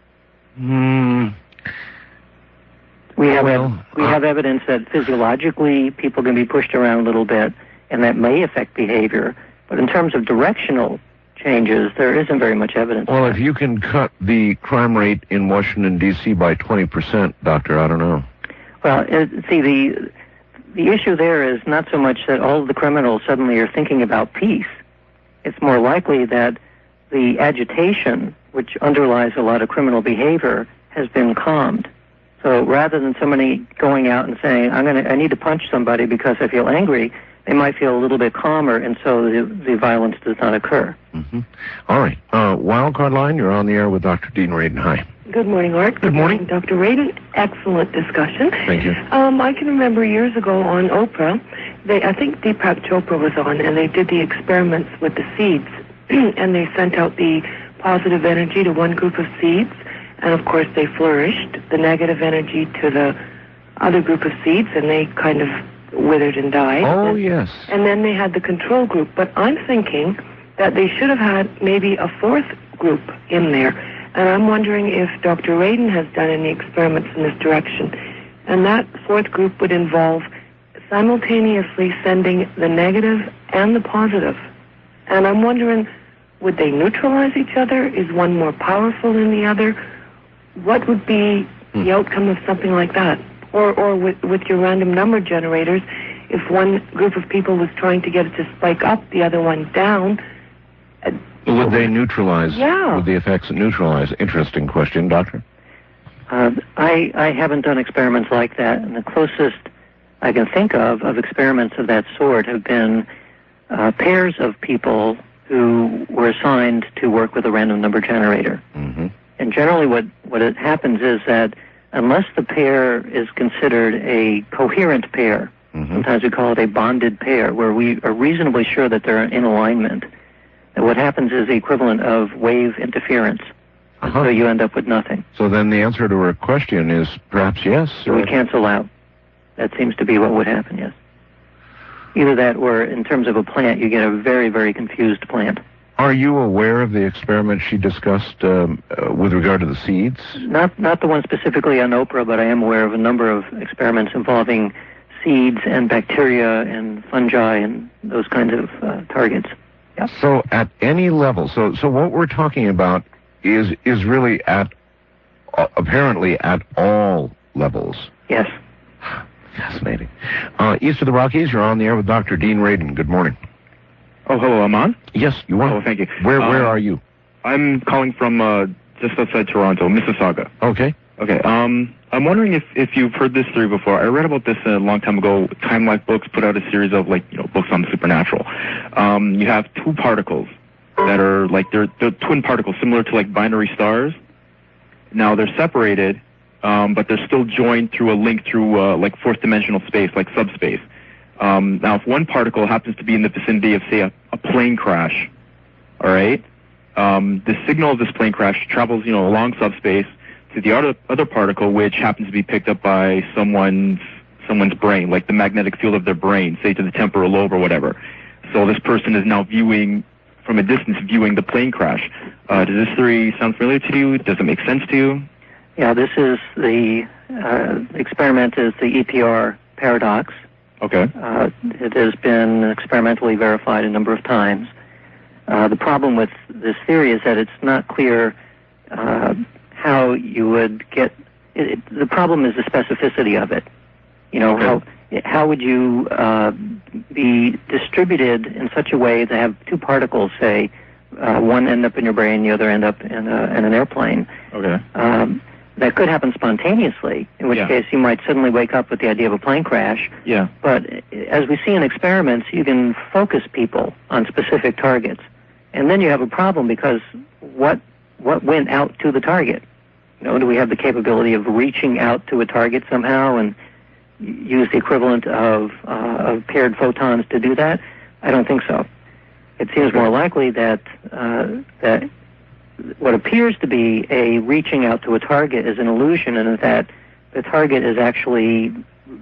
Hmm. We have well, we uh, have evidence that physiologically people can be pushed around a little bit, and that may affect behavior. But in terms of directional changes, there isn't very much evidence. Well, if you can cut the crime rate in Washington, D C by twenty percent, Doctor, I don't know. Well, it, see, the the issue there is not so much that all of the criminals suddenly are thinking about peace. It's more likely that the agitation, which underlies a lot of criminal behavior, has been calmed. So rather than somebody going out and saying, I'm gonna, I need to punch somebody because I feel angry, they might feel a little bit calmer, and so the, the violence does not occur. Mm-hmm. All right. Uh, Wildcard line, you're on the air with Doctor Dean Radin. Hi. Good morning, Art. Good, Good morning. morning, Doctor Radin. Excellent discussion. Thank you. Um, I can remember years ago on Oprah, they, I think Deepak Chopra was on, and they did the experiments with the seeds, and they sent out the positive energy to one group of seeds, and of course they flourished, the negative energy to the other group of seeds, and they kind of withered and died. Oh, and, yes. And then they had the control group. But I'm thinking that they should have had maybe a fourth group in there. And I'm wondering if Doctor Radin has done any experiments in this direction. And that fourth group would involve simultaneously sending the negative and the positive. And I'm wondering, would they neutralize each other? Is one more powerful than the other? What would be hmm. the outcome of something like that? Or, or with, with your random number generators, if one group of people was trying to get it to spike up, the other one down. Uh, would they neutralize? Yeah. Would the effects neutralize? Interesting question, Doctor. Uh, I, I haven't done experiments like that, and the closest I can think of of experiments of that sort have been uh, pairs of people who were assigned to work with a random number generator. Mm-hmm. And generally what, what it happens is that unless the pair is considered a coherent pair, mm-hmm. sometimes we call it a bonded pair, where we are reasonably sure that they're in alignment, and what happens is the equivalent of wave interference. Uh-huh. So you end up with nothing. So then the answer to her question is perhaps yes. So we cancel out. That seems to be what would happen, yes. Either that or in terms of a plant, you get a very, very confused plant. Are you aware of the experiment she discussed um, uh, with regard to the seeds? Not not the one specifically on Oprah, but I am aware of a number of experiments involving seeds and bacteria and fungi and those kinds of uh, targets. Yep. So at any level, so so what we're talking about is is really at uh, apparently at all levels. Yes. Fascinating. Uh, east of the Rockies, you're on the air with Doctor Dean Radin. Good morning. Oh, hello, I'm on? Yes, you are. Oh, thank you. Where um, where are you? I'm calling from uh, just outside Toronto, Mississauga. Okay. Okay. Um, I'm wondering if, if you've heard this theory before. I read about this a long time ago. Time Life Books put out a series of, like, you know, books on the supernatural. Um, you have two particles that are, like, they're, they're twin particles, similar to, like, binary stars. Now, they're separated, um, but they're still joined through a link through, uh, like, fourth-dimensional space, like subspace. Um, now, if one particle happens to be in the vicinity of, say, a, a plane crash, all right, um, the signal of this plane crash travels, you know, along subspace to the other other particle, which happens to be picked up by someone's someone's brain, like the magnetic field of their brain, say to the temporal lobe or whatever. So this person is now viewing from a distance, viewing the plane crash. Uh, does this theory sound familiar to you? Does it make sense to you? Yeah, this is the uh, experiment is the E P R paradox. Okay. Uh, it has been experimentally verified a number of times. Uh, the problem with this theory is that it's not clear uh, how you would get... It, it, the problem is the specificity of it. You know, okay. how how would you uh, be distributed in such a way to have two particles, say, uh, one end up in your brain, the other end up in, a, in an airplane. Okay. Um, that could happen spontaneously, in which yeah. case you might suddenly wake up with the idea of a plane crash. Yeah. But as we see in experiments, you can focus people on specific targets. And then you have a problem because what what went out to the target? You know, do we have the capability of reaching out to a target somehow and use the equivalent of, uh, of paired photons to do that? I don't think so. It seems more likely that uh, that what appears to be a reaching out to a target is an illusion, and that the target is actually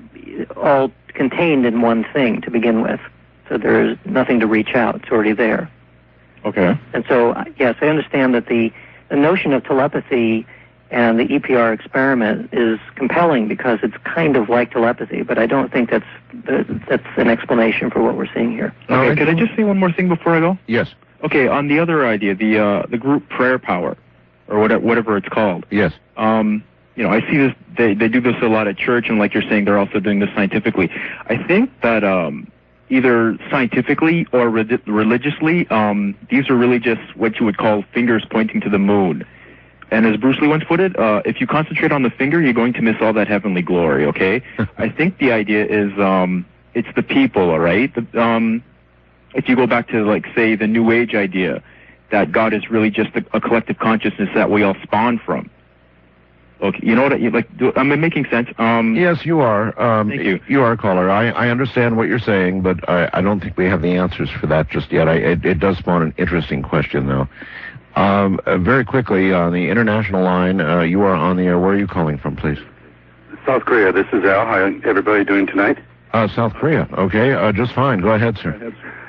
all contained in one thing to begin with. So there's nothing to reach out. It's already there. Okay. And so, yes, I understand that the, the notion of telepathy and the E P R experiment is compelling because it's kind of like telepathy, but I don't think that's that's an explanation for what we're seeing here. Okay, could I just say one more thing before I go? Yes. Okay, on the other idea, the uh, the group prayer power, or whatever, whatever it's called. Yes. Um, you know, I see this, they, they do this a lot at church, and like you're saying, they're also doing this scientifically. I think that um, either scientifically or re- religiously, um, these are really just what you would call fingers pointing to the moon. And as Bruce Lee once put it, uh, if you concentrate on the finger, you're going to miss all that heavenly glory, okay? I think the idea is um, it's the people, all right? The, um, if you go back to, like, say, the New Age idea, that God is really just a, a collective consciousness that we all spawn from. Okay, you know what? I, like, do, am I making sense? Um, yes, you are. Um, thank you. You are, caller. I, I understand what you're saying, but I, I don't think we have the answers for that just yet. I, it, it does spawn an interesting question, though. Um, uh, very quickly, on the international line, uh, you are on the air. Where are you calling from, please? South Korea. This is Al. How everybody doing tonight? Uh, South Korea. Okay, uh, just fine. Go ahead, sir.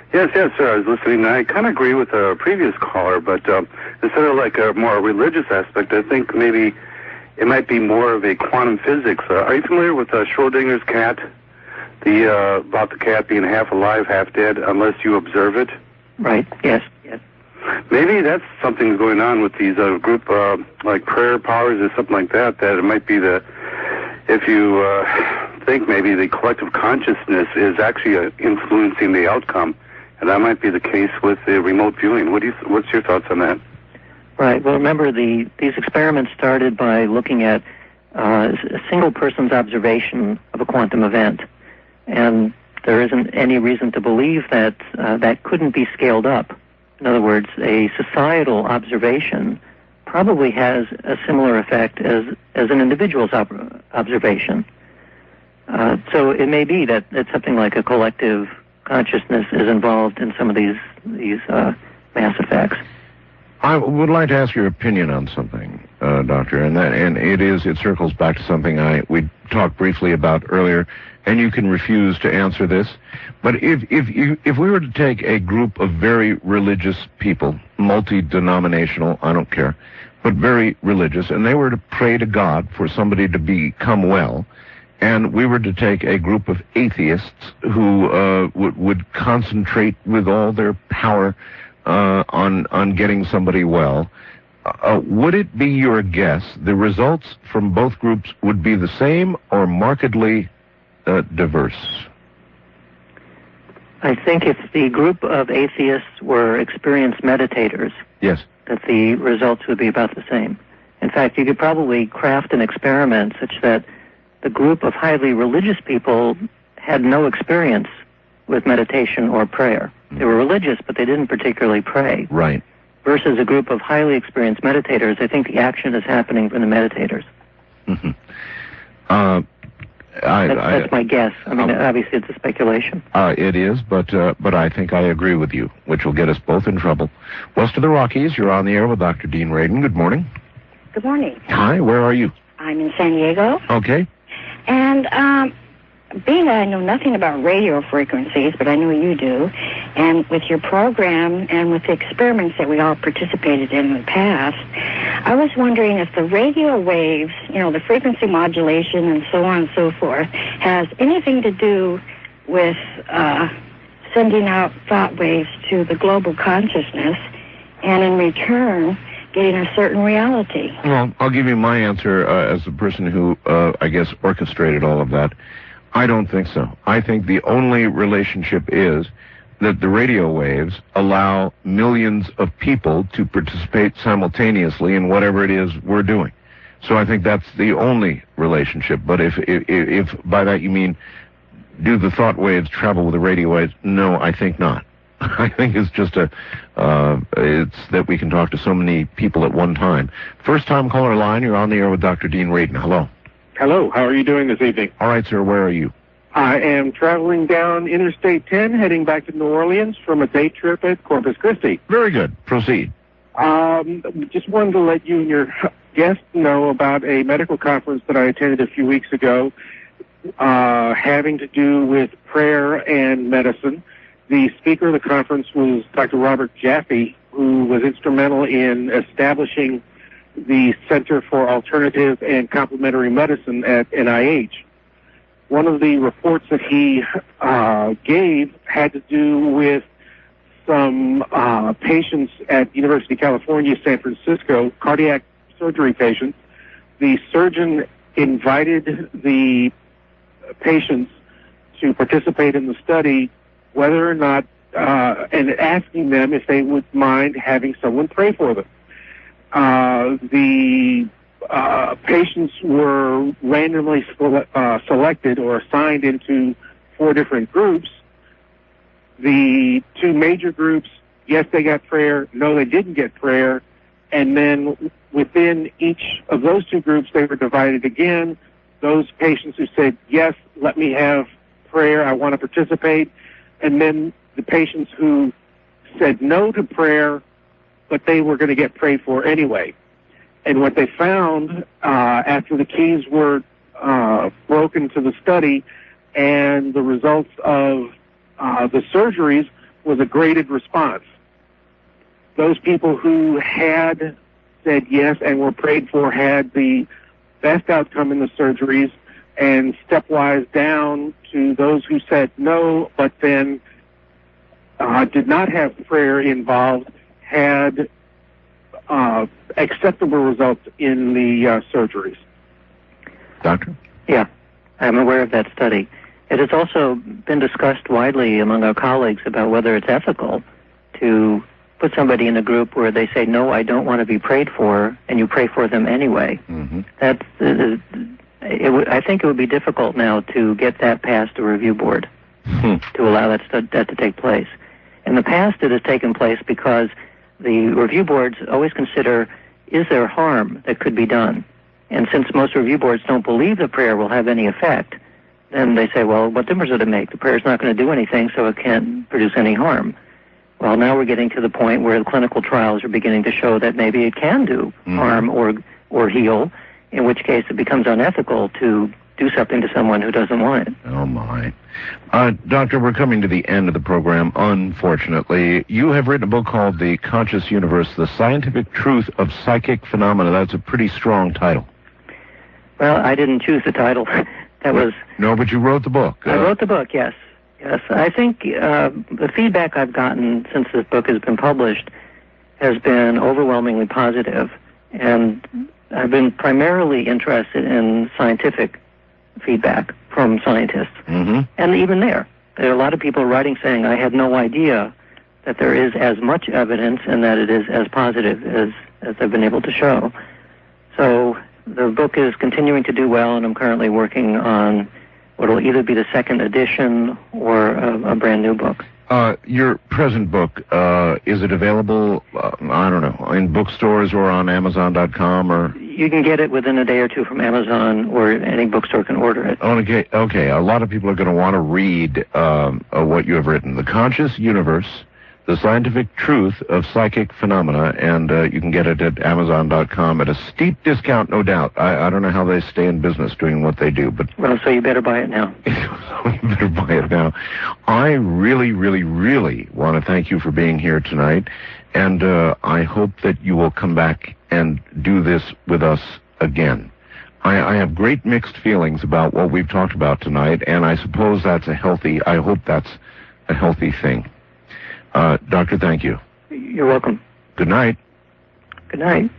Yes, yes, sir. I was listening. I kind of agree with a previous caller, but um, instead of like a more religious aspect, I think maybe it might be more of a quantum physics. Uh, are you familiar with uh, Schrodinger's cat? The uh, about the cat being half alive, half dead, unless you observe it. Right. Yes. Yes. Maybe that's something going on with these uh, group, uh, like prayer powers or something like that. That it might be the, if you uh, think maybe the collective consciousness is actually uh, influencing the outcome, and that might be the case with the remote viewing. What do you? What's your thoughts on that? Right. Well, remember the these experiments started by looking at uh, a single person's observation of a quantum event, and there isn't any reason to believe that uh, that couldn't be scaled up. In other words, a societal observation probably has a similar effect as, as an individual's ob- observation. Uh, so it may be that, that something like a collective consciousness is involved in some of these these uh, mass effects. I would like to ask your opinion on something, uh, Doctor, and that and it is it circles back to something I we talked briefly about earlier, and you can refuse to answer this. But if if you if we were to take a group of very religious people, multi-denominational, I don't care, but very religious, and they were to pray to God for somebody to become well, and we were to take a group of atheists who uh, would would concentrate with all their power uh, on on getting somebody well, uh, would it be your guess the results from both groups would be the same or markedly uh, diverse? I think if the group of atheists were experienced meditators, yes, that the results would be about the same. In fact, you could probably craft an experiment such that the group of highly religious people had no experience with meditation or prayer. They were religious, but they didn't particularly pray. Right. Versus a group of highly experienced meditators, I think the action is happening from the meditators. Mm-hmm. Uh, I, that's, I, that's my guess. I mean, um, obviously it's a speculation. Uh, it is, but uh, but I think I agree with you, which will get us both in trouble. West of the Rockies, you're on the air with Doctor Dean Radin. Good morning. Good morning. Hi, where are you? I'm in San Diego. Okay. And um, being that I know nothing about radio frequencies, but I know you do, and with your program and with the experiments that we all participated in in the past, I was wondering if the radio waves, you know, the frequency modulation and so on and so forth, has anything to do with uh, sending out thought waves to the global consciousness, and in return, getting a certain reality. Well, I'll give you my answer uh, as the person who, uh, I guess, orchestrated all of that. I don't think so. I think the only relationship is that the radio waves allow millions of people to participate simultaneously in whatever it is we're doing. So I think that's the only relationship. But if if, if by that you mean, do the thought waves travel with the radio waves? No, I think not. I think it's just a, uh, it's that we can talk to so many people at one time. First time caller line, you're on the air with Doctor Dean Radin. Hello. Hello, how are you doing this evening? All right, sir, where are you? I am traveling down Interstate ten, heading back to New Orleans from a day trip at Corpus Christi. Very good. Proceed. Um, just wanted to let you and your guest know about a medical conference that I attended a few weeks ago, uh, having to do with prayer and medicine. The speaker of the conference was Doctor Robert Jaffe, who was instrumental in establishing the Center for Alternative and Complementary Medicine at N I H. One of the reports that he uh, gave had to do with some uh, patients at University of California, San Francisco, cardiac surgery patients. The surgeon invited the patients to participate in the study, whether or not, uh, and asking them if they would mind having someone pray for them. Uh, the uh, patients were randomly sele- uh, selected or assigned into four different groups. The two major groups, yes, they got prayer, no, they didn't get prayer, and then within each of those two groups, they were divided again. Those patients who said, yes, let me have prayer, I want to participate, and then the patients who said no to prayer, but they were going to get prayed for anyway. And what they found uh, after the keys were uh, broken to the study and the results of uh, the surgeries was a graded response. Those people who had said yes and were prayed for had the best outcome in the surgeries, and stepwise down to those who said no, but then uh, did not have prayer involved, had uh, acceptable results in the uh, surgeries. Doctor? Yeah, I'm aware of that study. It has also been discussed widely among our colleagues about whether it's ethical to put somebody in a group where they say, no, I don't want to be prayed for, and you pray for them anyway. Mm-hmm. That's, uh, it w- I think it would be difficult now to get that past a review board Hmm. to allow that, stu- that to take place. In the past, it has taken place because the review boards always consider, is there harm that could be done? And since most review boards don't believe the prayer will have any effect, then they say, well, what difference does it make? The prayer's not going to do anything, so it can't produce any harm. Well, now we're getting to the point where the clinical trials are beginning to show that maybe it can do Mhm. harm or or heal, in which case it becomes unethical to do something to someone who doesn't want it. Oh, my. Uh, Doctor, we're coming to the end of the program, unfortunately. You have written a book called The Conscious Universe, The Scientific Truth of Psychic Phenomena. That's a pretty strong title. Well, I didn't choose the title. That was... No, but you wrote the book. I wrote the book, yes. Yes, I think uh, the feedback I've gotten since this book has been published has been overwhelmingly positive, and I've been primarily interested in scientific feedback from scientists. Mm-hmm. And even there, there are a lot of people writing saying, I had no idea that there is as much evidence and that it is as positive as, as I've been able to show. So the book is continuing to do well, and I'm currently working on what will either be the second edition or a, a brand new book. Uh, your present book, uh, is it available, uh, I don't know, in bookstores or on Amazon dot com or? You can get it within a day or two from Amazon, or any bookstore can order it. Okay, okay. A lot of people are going to want to read um, uh, what you have written. The Conscious Universe, The Scientific Truth of Psychic Phenomena, and uh, you can get it at Amazon dot com at a steep discount, no doubt. I, I don't know how they stay in business doing what they do, but... Well, so you better buy it now. You better buy it now. I really, really, really want to thank you for being here tonight, and uh, I hope that you will come back and do this with us again. I, I have great mixed feelings about what we've talked about tonight, and I suppose that's a healthy, I hope that's a healthy thing. Uh, Doctor, thank you. You're welcome. Good night. Good night.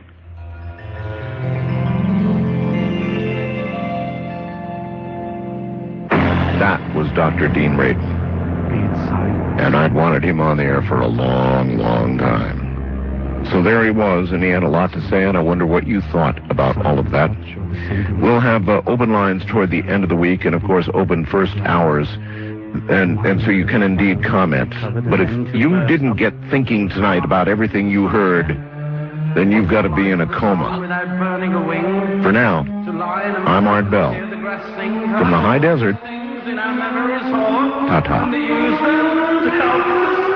That was Doctor Dean Radin. And I'd wanted him on the air for a long, long time. So there he was, and he had a lot to say, and I wonder what you thought about all of that. We'll have uh, open lines toward the end of the week, and of course open first hours, and, and so you can indeed comment. But if you didn't get thinking tonight about everything you heard, then you've got to be in a coma. For now, I'm Art Bell. From the high desert, ta-ta.